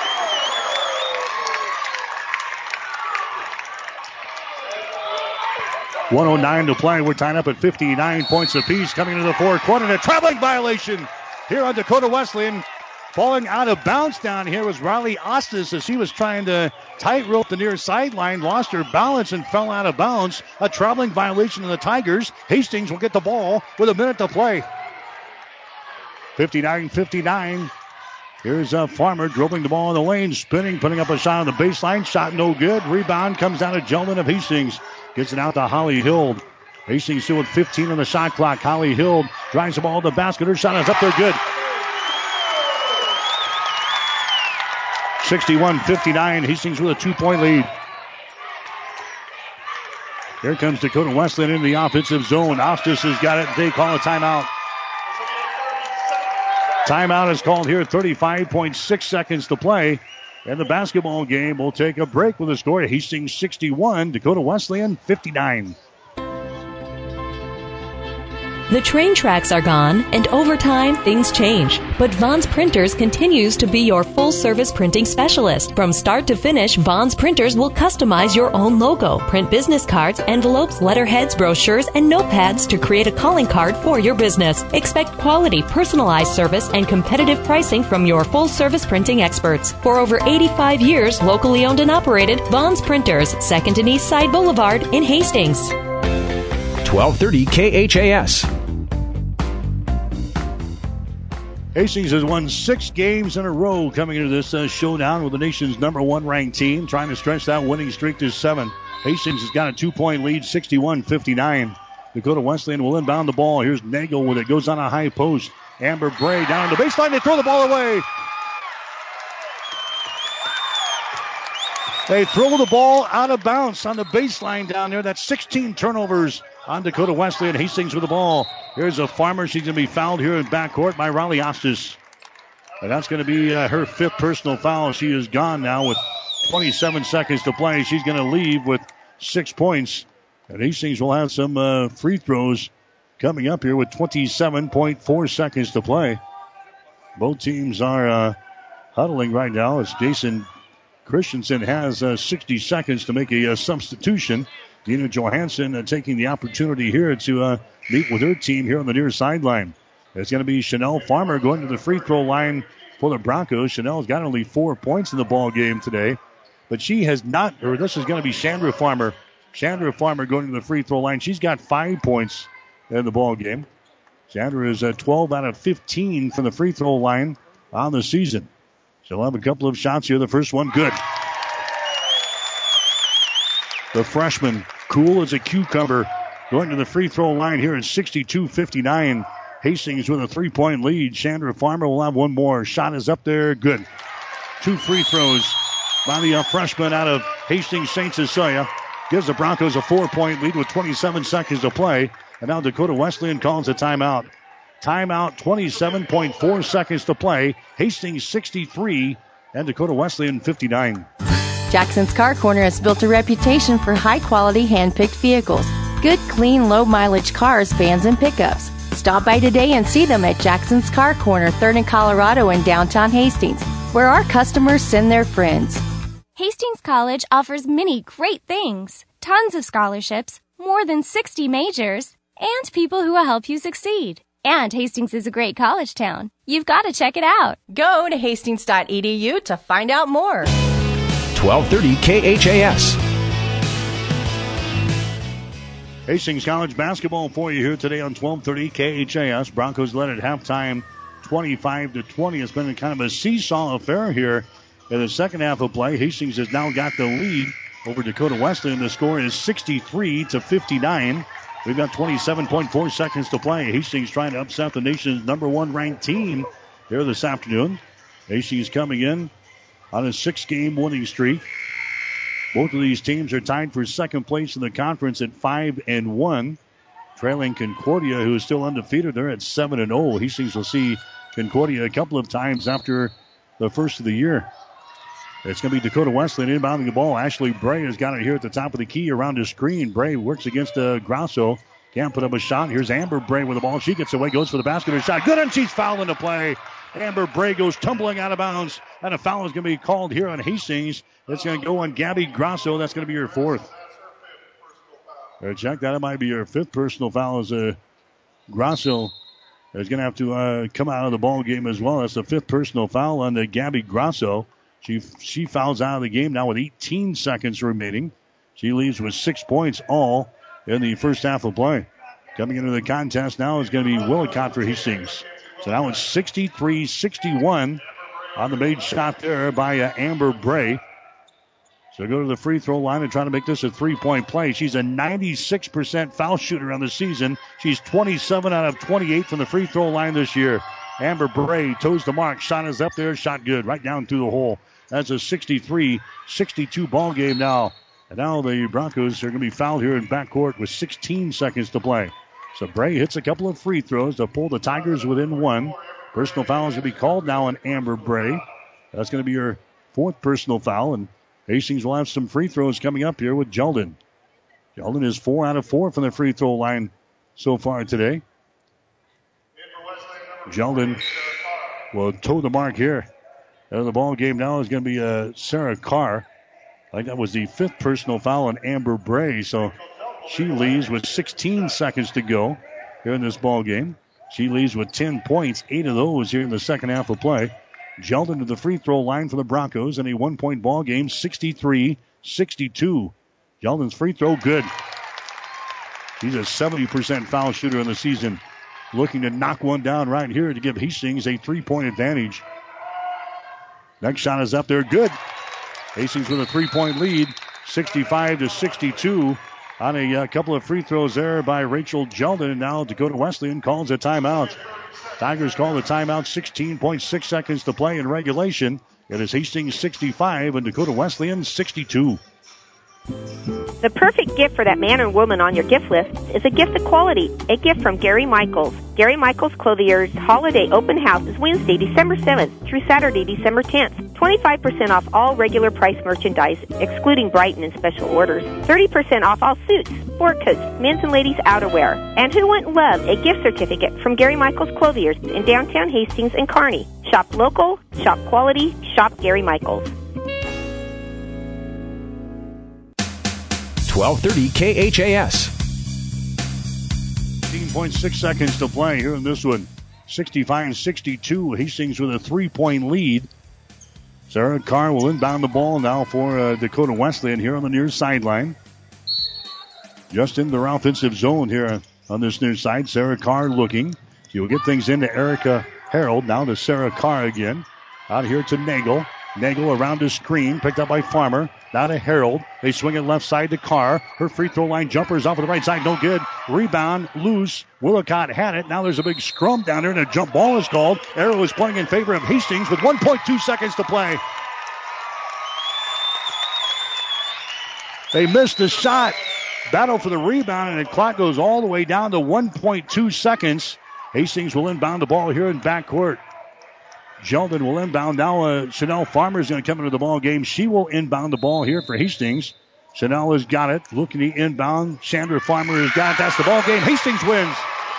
.109 to play. We're tied up at 59 points apiece. Coming into the fourth quarter. A traveling violation here on Dakota Wesleyan. Falling out of bounds down here was Riley Ostis as she was trying to tightrope the near sideline. Lost her balance and fell out of bounds. A traveling violation of the Tigers. Hastings will get the ball with a minute to play. 59-59. Here's Farmer dribbling the ball in the lane. Spinning, putting up a shot on the baseline. Shot no good. Rebound comes out of Gentleman of Hastings. Gets it out to Holly Hild. Hastings still with 15 on the shot clock. Holly Hild drives the ball to the basket. Her shot is up there good. 61-59. Hastings with a 2-point lead. Here comes Dakota Wesleyan in the offensive zone. Ostis has got it. They call a timeout. Timeout is called here. 35.6 seconds to play. And the basketball game will take a break with a score. Hastings 61, Dakota Wesleyan 59. The train tracks are gone, and over time, things change. But Vaughn's Printers continues to be your full-service printing specialist. From start to finish, Vaughn's Printers will customize your own logo, print business cards, envelopes, letterheads, brochures, and notepads to create a calling card for your business. Expect quality, personalized service and competitive pricing from your full-service printing experts. For over 85 years, locally owned and operated, Vaughn's Printers, 2nd and East Side Boulevard in Hastings. 1230 KHAS. Hastings has won 6 games in a row coming into this showdown with the nation's number 1 ranked team, trying to stretch that winning streak to 7. Hastings has got a 2-point lead, 61-59. Dakota Wesleyan will inbound the ball. Here's Nagel with it. Goes on a high post. Amber Bray down the baseline. They throw the ball away. They throw the ball out of bounds on the baseline down there. That's 16 turnovers on Dakota Wesleyan. Hastings with the ball. Here's a Farmer. She's going to be fouled here in backcourt by Riley Ostis. And that's going to be her 5th personal foul. She is gone now with 27 seconds to play. She's going to leave with 6 points. And Hastings will have some free throws coming up here with 27.4 seconds to play. Both teams are huddling right now as Jason Christensen has 60 seconds to make a substitution. Dina Johansson taking the opportunity here to meet with her team here on the near sideline. It's going to be Chanel Farmer going to the free throw line for the Broncos. Chanel's got only 4 points in the ball game today, but she has not, or this is going to be Chandra Farmer. Chandra Farmer going to the free throw line. She's got 5 points in the ball game. Chandra is 12 out of 15 from the free throw line on the season. She'll have a couple of shots here. The first one, good. The freshman, cool as a cucumber, going to the free throw line here at 62-59. Hastings with a 3-point lead. Chandra Farmer will have one more. Shot is up there, good. 2 free throws by the freshman out of Hastings St. Cecilia. Gives the Broncos a 4-point lead with 27 seconds to play. And now Dakota Wesleyan calls a timeout. Timeout, 27.4 seconds to play. Hastings 63 and Dakota Wesleyan 59. Jackson's Car Corner has built a reputation for high-quality hand-picked vehicles. Good, clean, low-mileage cars, vans, and pickups. Stop by today and see them at Jackson's Car Corner, 3rd and Colorado in downtown Hastings, where our customers send their friends. Hastings College offers many great things. Tons of scholarships, more than 60 majors, and people who will help you succeed. And Hastings is a great college town. You've got to check it out. Go to hastings.edu to find out more. 1230 KHAS. Hastings College basketball for you here today on 1230 KHAS. Broncos led at halftime 25-20. It's been kind of a seesaw affair here in the second half of play. Hastings has now got the lead over Dakota Wesleyan. The score is 63-59. We've got 27.4 seconds to play. Hastings trying to upset the nation's number 1 ranked team here this afternoon. Hastings coming in on a 6-game winning streak. Both of these teams are tied for second place in the conference at 5-1. Trailing Concordia, who is still undefeated. They're at 7-0. Hastings will see Concordia a couple of times after the first of the year. It's going to be Dakota Wesleyan inbounding the ball. Ashley Bray has got it here at the top of the key around his screen. Bray works against Grasso. Can't put up a shot. Here's Amber Bray with the ball. She gets away, goes for the basket. Her shot good, and she's fouling the play. Amber Bray goes tumbling out of bounds, and a foul is going to be called here on Hastings. It's going to go on Gabby Grasso. That's going to be her 4th. Check that. It might be her 5th personal foul as Grasso is going to have to come out of the ball game as well. That's the 5th personal foul on Gabby Grasso. She fouls out of the game now with 18 seconds remaining. She leaves with 6 points all in the first half of play. Coming into the contest now is going to be Willicott for Hastings. So now it's 63-61 on the made shot there by Amber Bray. So go to the free throw line and try to make this a 3-point play. She's a 96% foul shooter on the season. She's 27 out of 28 from the free throw line this year. Amber Bray toes the mark. Shot is up there. Shot good. Right down through the hole. That's a 63-62 ball game now. And now the Broncos are going to be fouled here in backcourt with 16 seconds to play. So Bray hits a couple of free throws to pull the Tigers within 1. Personal foul is going to be called now on Amber Bray. That's going to be her 4th personal foul. And Hastings will have some free throws coming up here with Jeldon. Jeldon is 4 out of 4 from the free throw line so far today. Jeldon will toe the mark here. The ball game now is going to be Sarah Carr. I think that was the 5th personal foul on Amber Bray. So she leaves with 16 seconds to go here in this ball game. She leaves with 10 points, 8 of those here in the second half of play. Jeldon to the free throw line for the Broncos in a 1-point ball game, 63-62. Jeldon's free throw, good. She's a 70% foul shooter in the season. Looking to knock one down right here to give Hastings a 3-point advantage. Next shot is up there, good. Hastings with a 3-point lead, 65-62 on a couple of free throws there by Rachel Jeldon. And now Dakota Wesleyan calls a timeout. Tigers call the timeout, 16.6 seconds to play in regulation. It is Hastings 65 and Dakota Wesleyan 62. The perfect gift for that man or woman on your gift list is a gift of quality, a gift from Gary Michaels. Gary Michaels Clothier's Holiday Open House is Wednesday, December 7th through Saturday, December 10th. 25% off all regular price merchandise, excluding Brighton and special orders. 30% off all suits, sport coats, men's and ladies' outerwear. And who wouldn't love a gift certificate from Gary Michaels Clothiers in downtown Hastings and Kearney? Shop local, shop quality, shop Gary Michaels. 1230 KHAS. 15.6 seconds to play here in this one. 65-62. Hastings with a 3-point lead. Sarah Carr will inbound the ball now for Dakota Wesleyan here on the near sideline. Just in their offensive zone here on this near side. Sarah Carr looking. She will get things into Erica Harold. Now to Sarah Carr again. Out here to Nagel. Nagel around the screen. Picked up by Farmer. Now to Harold. They swing it left side to Carr. Her free throw line jumper is off of the right side. No good. Rebound. Loose. Willicott had it. Now there's a big scrum down there and a jump ball is called. Arrow is playing in favor of Hastings with 1.2 seconds to play. They missed the shot. Battle for the rebound, and the clock goes all the way down to 1.2 seconds. Hastings will inbound the ball here in backcourt. Jeldon will inbound. Now Chanel Farmer is going to come into the ball game. She will inbound the ball here for Hastings. Chanel has got it. Looking to inbound. Chandra Farmer has got it. That's the ball game. Hastings wins.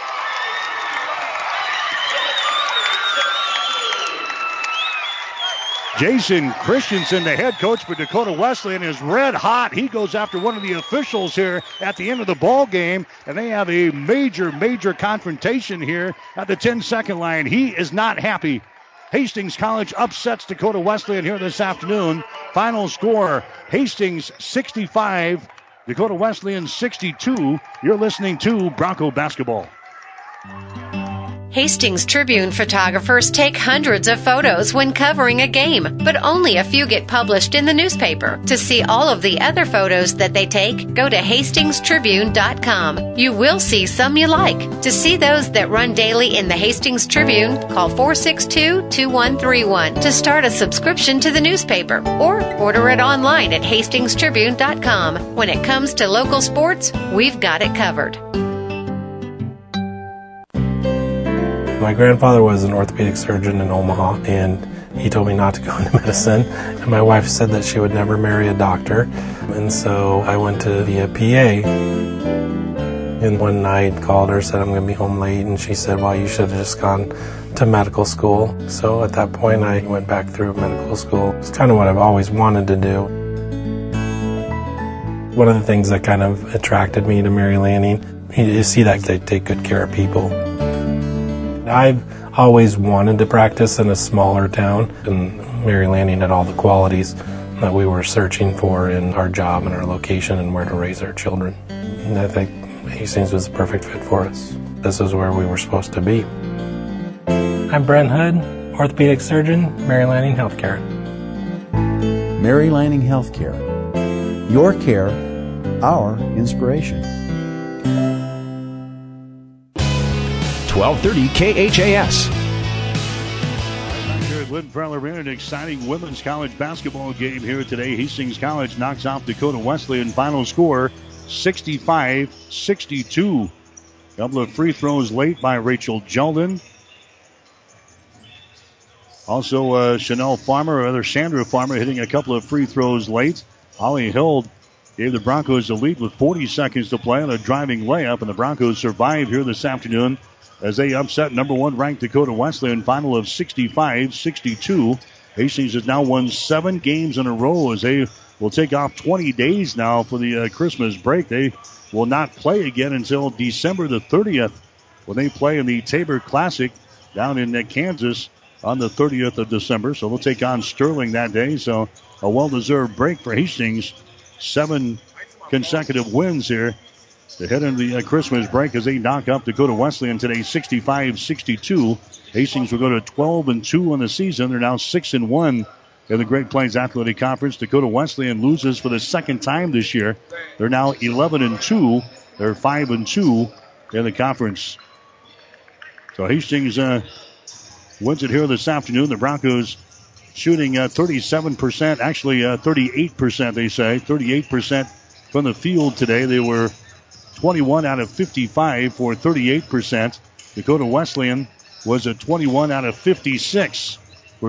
Jason Christensen, the head coach for Dakota Wesleyan, is red hot. He goes after one of the officials here at the end of the ball game, and they have a major confrontation here at the 10-second line. He is not happy. Hastings College upsets Dakota Wesleyan here this afternoon. Final score, Hastings 65, Dakota Wesleyan 62. You're listening to Bronco Basketball. Hastings Tribune photographers take hundreds of photos when covering a game, but only a few get published in the newspaper. To see all of the other photos that they take, go to hastingstribune.com. You will see some you like. To see those that run daily in the Hastings Tribune, call 462-2131 to start a subscription to the newspaper or order it online at hastingstribune.com. When it comes to local sports, we've got it covered. My grandfather was an orthopedic surgeon in Omaha, and he told me not to go into medicine. And my wife said that she would never marry a doctor. And so I went to be a PA. And one night called her, said I'm going to be home late, and she said, well, you should have just gone to medical school. So at that point I went back through medical school. It's kind of what I've always wanted to do. One of the things that kind of attracted me to Mary Lanning, you see that they take good care of people. I've always wanted to practice in a smaller town, and Mary Lanning had all the qualities that we were searching for in our job and our location and where to raise our children. And I think Hastings was the perfect fit for us. This is where we were supposed to be. I'm Brent Hood, orthopedic surgeon, Mary Lanning Healthcare. Mary Lanning Healthcare. Your care, our inspiration. 1230 KHAS. Here at Lynn Farrell Arena, an exciting women's college basketball game here today. Hastings College knocks off Dakota Wesleyan. Final score 65-62. Couple of free throws late by Rachel Jeldon. Also, Chanel Farmer, or rather Sandra Farmer, hitting a couple of free throws late. Holly Hild gave the Broncos the lead with 40 seconds to play on a driving layup, and the Broncos survive here this afternoon as they upset number one ranked Dakota Wesleyan. Final of 65-62. Hastings has now won 7 games in a row as they will take off 20 days now for the Christmas break. They will not play again until December the 30th when they play in the Tabor Classic down in Kansas on the 30th of December. So they'll take on Sterling that day. So a well-deserved break for Hastings. 7 consecutive wins here to head into the Christmas break as they knock up Dakota Wesleyan today 65-62. Hastings will go to 12-2 on the season. They're now 6-1 in the Great Plains Athletic Conference. Dakota Wesleyan loses for the second time this year. They're now 11-2. They're 5-2 in the conference. So Hastings wins it here this afternoon. The Broncos shooting 37%, actually 38%, they say. 38% from the field today. They were 21 out of 55 for 38%. Dakota Wesleyan was at 21 out of 56 for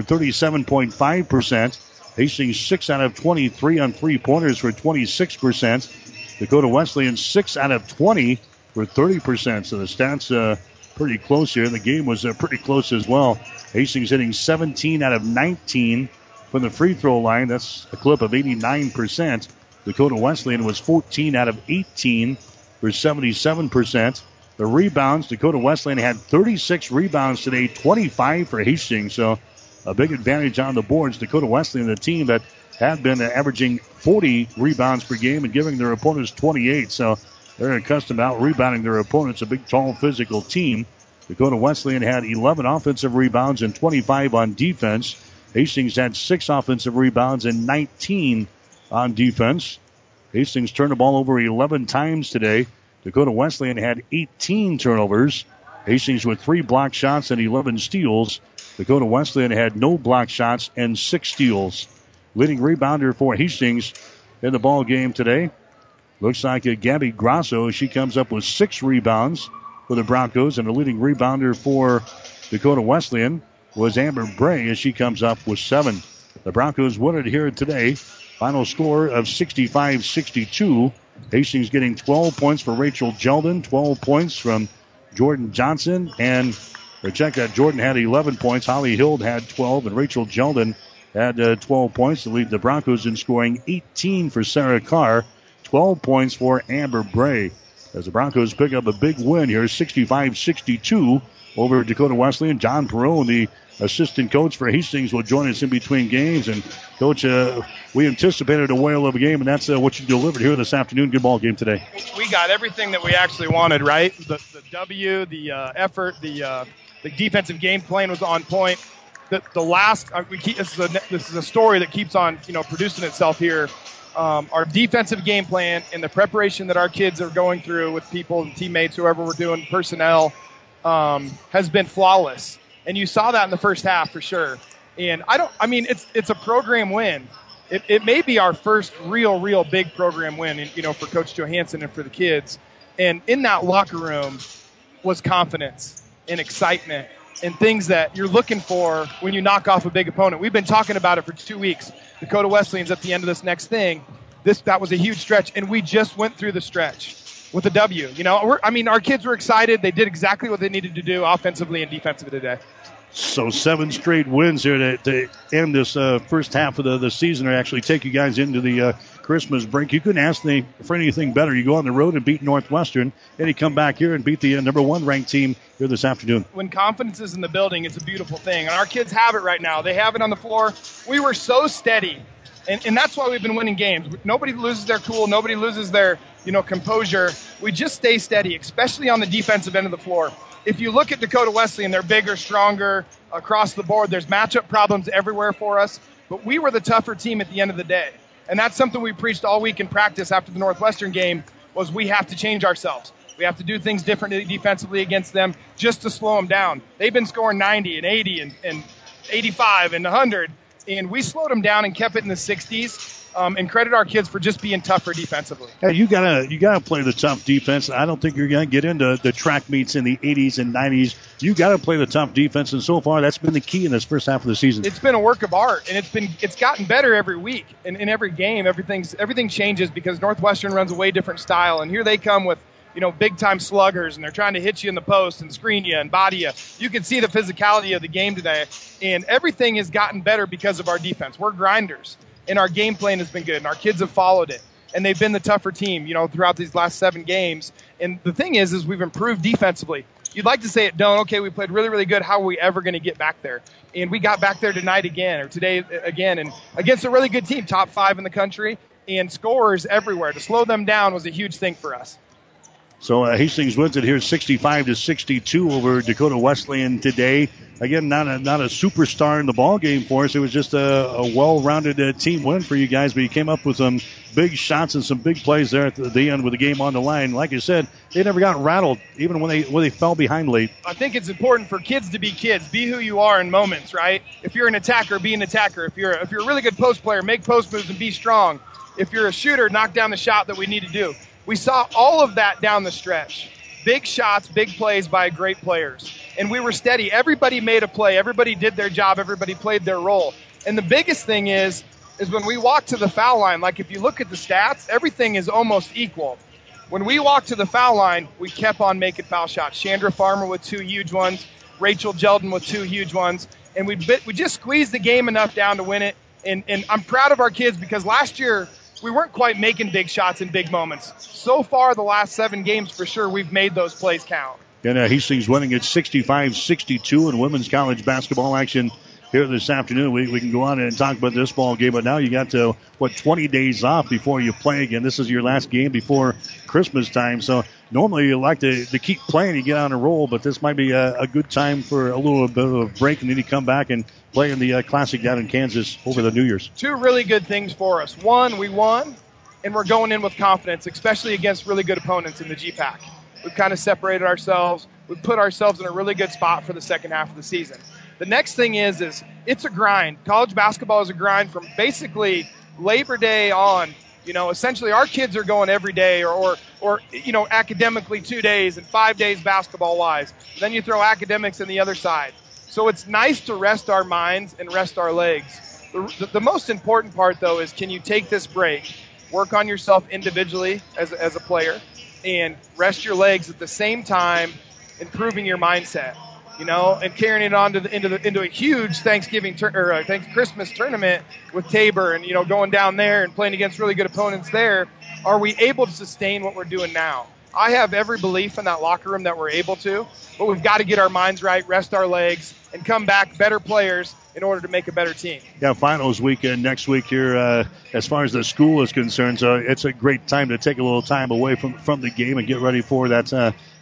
37.5%. Hastings 6 out of 23 on three-pointers for 26%. Dakota Wesleyan 6 out of 20 for 30%. So the stats pretty close here. The game was pretty close as well. Hastings hitting 17 out of 19 from the free throw line. That's a clip of 89%. Dakota Wesleyan was 14 out of 18 for 77%. The rebounds, Dakota Wesleyan had 36 rebounds today, 25 for Hastings. So a big advantage on the boards. Dakota Wesleyan, the team that had been averaging 40 rebounds per game and giving their opponents 28. So they're accustomed to out-rebounding their opponents, a big, tall, physical team. Dakota Wesleyan had 11 offensive rebounds and 25 on defense. Hastings had 6 offensive rebounds and 19 on defense. Hastings turned the ball over 11 times today. Dakota Wesleyan had 18 turnovers. Hastings with 3 block shots and 11 steals. Dakota Wesleyan had no block shots and 6 steals. Leading rebounder for Hastings in the ball game today looks like Gabby Grasso. She comes up with 6 rebounds for the Broncos, and the leading rebounder for Dakota Wesleyan was Amber Bray as she comes up with 7. The Broncos won it here today. Final score of 65-62. Hastings getting 12 points for Rachel Jeldon, 12 points from Jordan Johnson, and check that, Jordan had 11 points, Holly Hild had 12, and Rachel Jeldon had 12 points to lead the Broncos in scoring. 18 for Sarah Carr, 12 points for Amber Bray. As the Broncos pick up a big win here, 65-62 over Dakota Wesleyan. John Perone, the assistant coach for Hastings, will join us in between games. And, Coach, we anticipated a whale of a game, and that's what you delivered here this afternoon. Good ball game today. We got everything that we actually wanted, right? The W, the effort, the The defensive game plan was on point. The last this is a story that keeps on producing itself here. Our defensive game plan and the preparation that our kids are going through with people and teammates, whoever we're doing, personnel, has been flawless. And you saw that in the first half for sure. And it's a program win. It may be our first real big program win, for Coach Johansson and for the kids. And in that locker room was confidence and excitement and things that you're looking for when you knock off a big opponent. We've been talking about it for 2 weeks. Dakota Wesleyan's at the end of this next thing. That was a huge stretch, and we just went through the stretch with a W. Our kids were excited. They did exactly what they needed to do offensively and defensively today. So 7 straight wins here to end this first half of the season, or actually take you guys into the Christmas break. You couldn't ask for anything better. You go on the road and beat Northwestern, and you come back here and beat the number 1 ranked team here this afternoon. When confidence is in the building, it's a beautiful thing. And our kids have it right now. They have it on the floor. We were so steady, and that's why we've been winning games. Nobody loses their cool. Nobody loses their composure. We just stay steady, especially on the defensive end of the floor. If you look at Dakota Wesleyan, they're bigger, stronger across the board. There's matchup problems everywhere for us, but we were the tougher team at the end of the day. And that's something we preached all week in practice after the Northwestern game, was we have to change ourselves. We have to do things differently defensively against them just to slow them down. They've been scoring 90 and 80 and 85 and 100, and we slowed them down and kept it in the 60s. And credit our kids for just being tougher defensively. Yeah, you gotta play the tough defense. I don't think you're gonna get into the track meets in the 80s and 90s. You gotta play the tough defense, and so far that's been the key in this first half of the season. It's been a work of art, and it's gotten better every week. And in every game, everything changes because Northwestern runs a way different style, and here they come with big time sluggers, and they're trying to hit you in the post and screen you and body you. You can see the physicality of the game today, and everything has gotten better because of our defense. We're grinders. And our game plan has been good, and our kids have followed it. And they've been the tougher team, throughout these last 7 games. And the thing is we've improved defensively. You'd like to say it, don't. Okay, we played really, really good. How are we ever going to get back there? And we got back there tonight again, or today again, and against a really good team, top 5 in the country, and scorers everywhere. To slow them down was a huge thing for us. So Hastings wins it here 65-62 over Dakota Wesleyan today. Again, not a superstar in the ball game for us. It was just a well-rounded team win for you guys, but you came up with some big shots and some big plays there at the end with the game on the line. Like you said, they never got rattled, even when they fell behind late. I think it's important for kids to be kids. Be who you are in moments, right? If you're an attacker, be an attacker. If you're a really good post player, make post moves and be strong. If you're a shooter, knock down the shot that we need to do. We saw all of that down the stretch. Big shots, big plays by great players. And we were steady. Everybody made a play. Everybody did their job. Everybody played their role. And the biggest thing is when we walk to the foul line, like if you look at the stats, everything is almost equal. When we walked to the foul line, we kept on making foul shots. Chandra Farmer with 2 huge ones. Rachel Jeldon with 2 huge ones. And we just squeezed the game enough down to win it. And I'm proud of our kids because last year we weren't quite making big shots in big moments. So far, the last 7 games for sure, we've made those plays count. And Hastings winning at 65-62 in women's college basketball action here this afternoon. We can go on and talk about this ball game, but now you got 20 days off before you play again. This is your last game before Christmas time, so normally you like to keep playing, you get on a roll, but this might be a good time for a little bit of a break, and then you come back and play in the Classic down in Kansas over the New Year's. 2 really good things for us. One, we won, and we're going in with confidence, especially against really good opponents in the GPAC. We've kind of separated ourselves. We've put ourselves in a really good spot for the second half of the season. The next thing is it's a grind. College basketball is a grind from basically Labor Day on. Essentially our kids are going every day or academically 2 days and 5 days basketball-wise. Then you throw academics on the other side. So it's nice to rest our minds and rest our legs. The most important part, though, is can you take this break, work on yourself individually as a player, and rest your legs at the same time, improving your mindset, and carrying it on into a huge Christmas tournament with Tabor and, going down there and playing against really good opponents there. Are we able to sustain what we're doing now? I have every belief in that locker room that we're able to, but we've got to get our minds right, rest our legs, and come back better players in order to make a better team. Yeah, finals weekend next week here as far as the school is concerned, so it's a great time to take a little time away from the game and get ready for that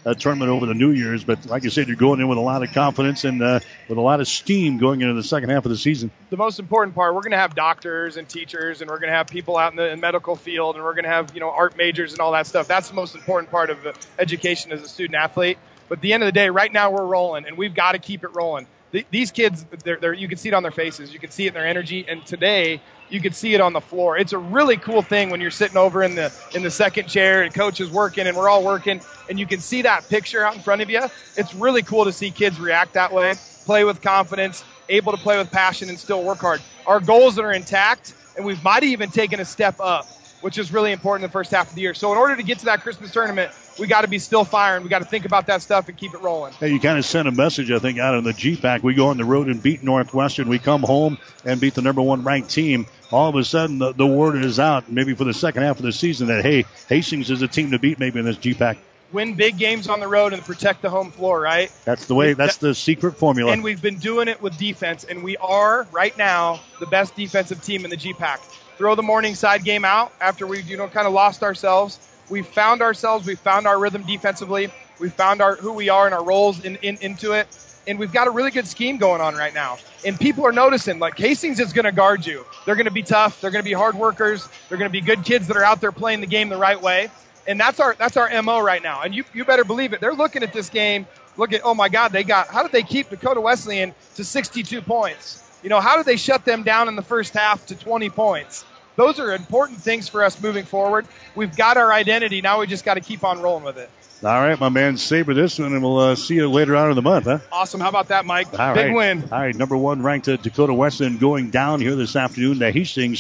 tournament over the New Year's. But like I said, you're going in with a lot of confidence and with a lot of steam going into the second half of the season. The most important part, we're going to have doctors and teachers, and we're going to have people out in the medical field, and we're going to have art majors and all that stuff. That's the most important part of the education as a student athlete. But at the end of the day, right now we're rolling, and we've got to keep it rolling. These kids, you can see it on their faces. You can see it in their energy. And today, you can see it on the floor. It's a really cool thing when you're sitting over in the second chair and coach is working and we're all working, and you can see that picture out in front of you. It's really cool to see kids react that way, play with confidence, able to play with passion, and still work hard. Our goals are intact, and we might have even taken a step up, which is really important in the first half of the year. So in order to get to that Christmas tournament, we got to be still firing. We got to think about that stuff and keep it rolling. Hey, you kind of sent a message, I think, out on the GPAC. We go on the road and beat Northwestern. We come home and beat the number 1 ranked team. All of a sudden, the word is out, maybe for the second half of the season, that, hey, Hastings is a team to beat maybe in this GPAC. Win big games on the road and protect the home floor, right? That's the way. That's the secret formula. And we've been doing it with defense, and we are, right now, the best defensive team in the GPAC. Throw the Morningside game out after we, kind of lost ourselves. We found ourselves. We found our rhythm defensively. We found who we are and our roles into it. And we've got a really good scheme going on right now. And people are noticing, like, Hastings is going to guard you. They're going to be tough. They're going to be hard workers. They're going to be good kids that are out there playing the game the right way. And that's our MO right now. And you better believe it. They're looking at this game. Oh my God, how did they keep Dakota Wesleyan to 62 points? How did they shut them down in the first half to 20 points? Those are important things for us moving forward. We've got our identity. Now we just got to keep on rolling with it. All right, my man, savor this one, and we'll see you later on in the month, huh? Awesome. How about that, Mike? All Big right. win. All right, number 1 ranked Dakota Wesleyan going down here this afternoon to Hastings,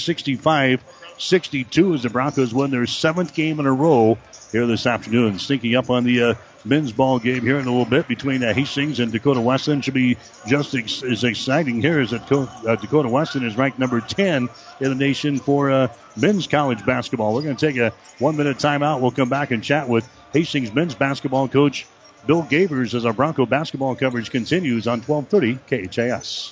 65-62 as the Broncos win their 7th game in a row here this afternoon. Sneaking up on the men's ball game here in a little bit between Hastings and Dakota Wesleyan. Should be just as exciting here as Dakota Wesleyan is ranked number 10 in the nation for men's college basketball. We're going to take a 1-minute timeout. We'll come back and chat with Hastings men's basketball coach Bill Gavers as our Bronco basketball coverage continues on 1230 KHAS.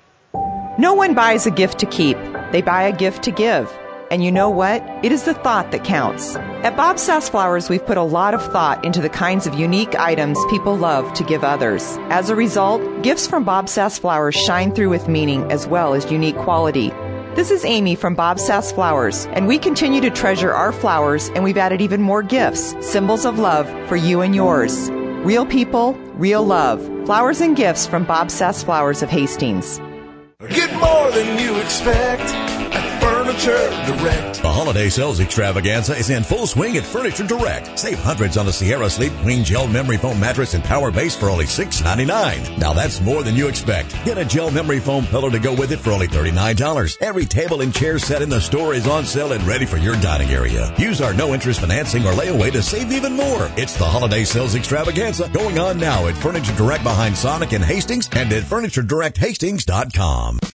No one buys a gift to keep. They buy a gift to give. And you know what? It is the thought that counts. At Bob Sass Flowers, we've put a lot of thought into the kinds of unique items people love to give others. As a result, gifts from Bob Sass Flowers shine through with meaning as well as unique quality. This is Amy from Bob Sass Flowers, and we continue to treasure our flowers, and we've added even more gifts, symbols of love for you and yours. Real people, real love. Flowers and gifts from Bob Sass Flowers of Hastings. Get more than you expect at Furniture Direct. The holiday sales extravaganza is in full swing at Furniture Direct. Save hundreds on the Sierra Sleep Queen Gel Memory Foam Mattress and Power Base for only $6.99. Now that's more than you expect. Get a Gel Memory Foam pillow to go with it for only $39. Every table and chair set in the store is on sale and ready for your dining area. Use our no-interest financing or layaway to save even more. It's the holiday sales extravaganza going on now at Furniture Direct behind Sonic in Hastings and at FurnitureDirectHastings.com.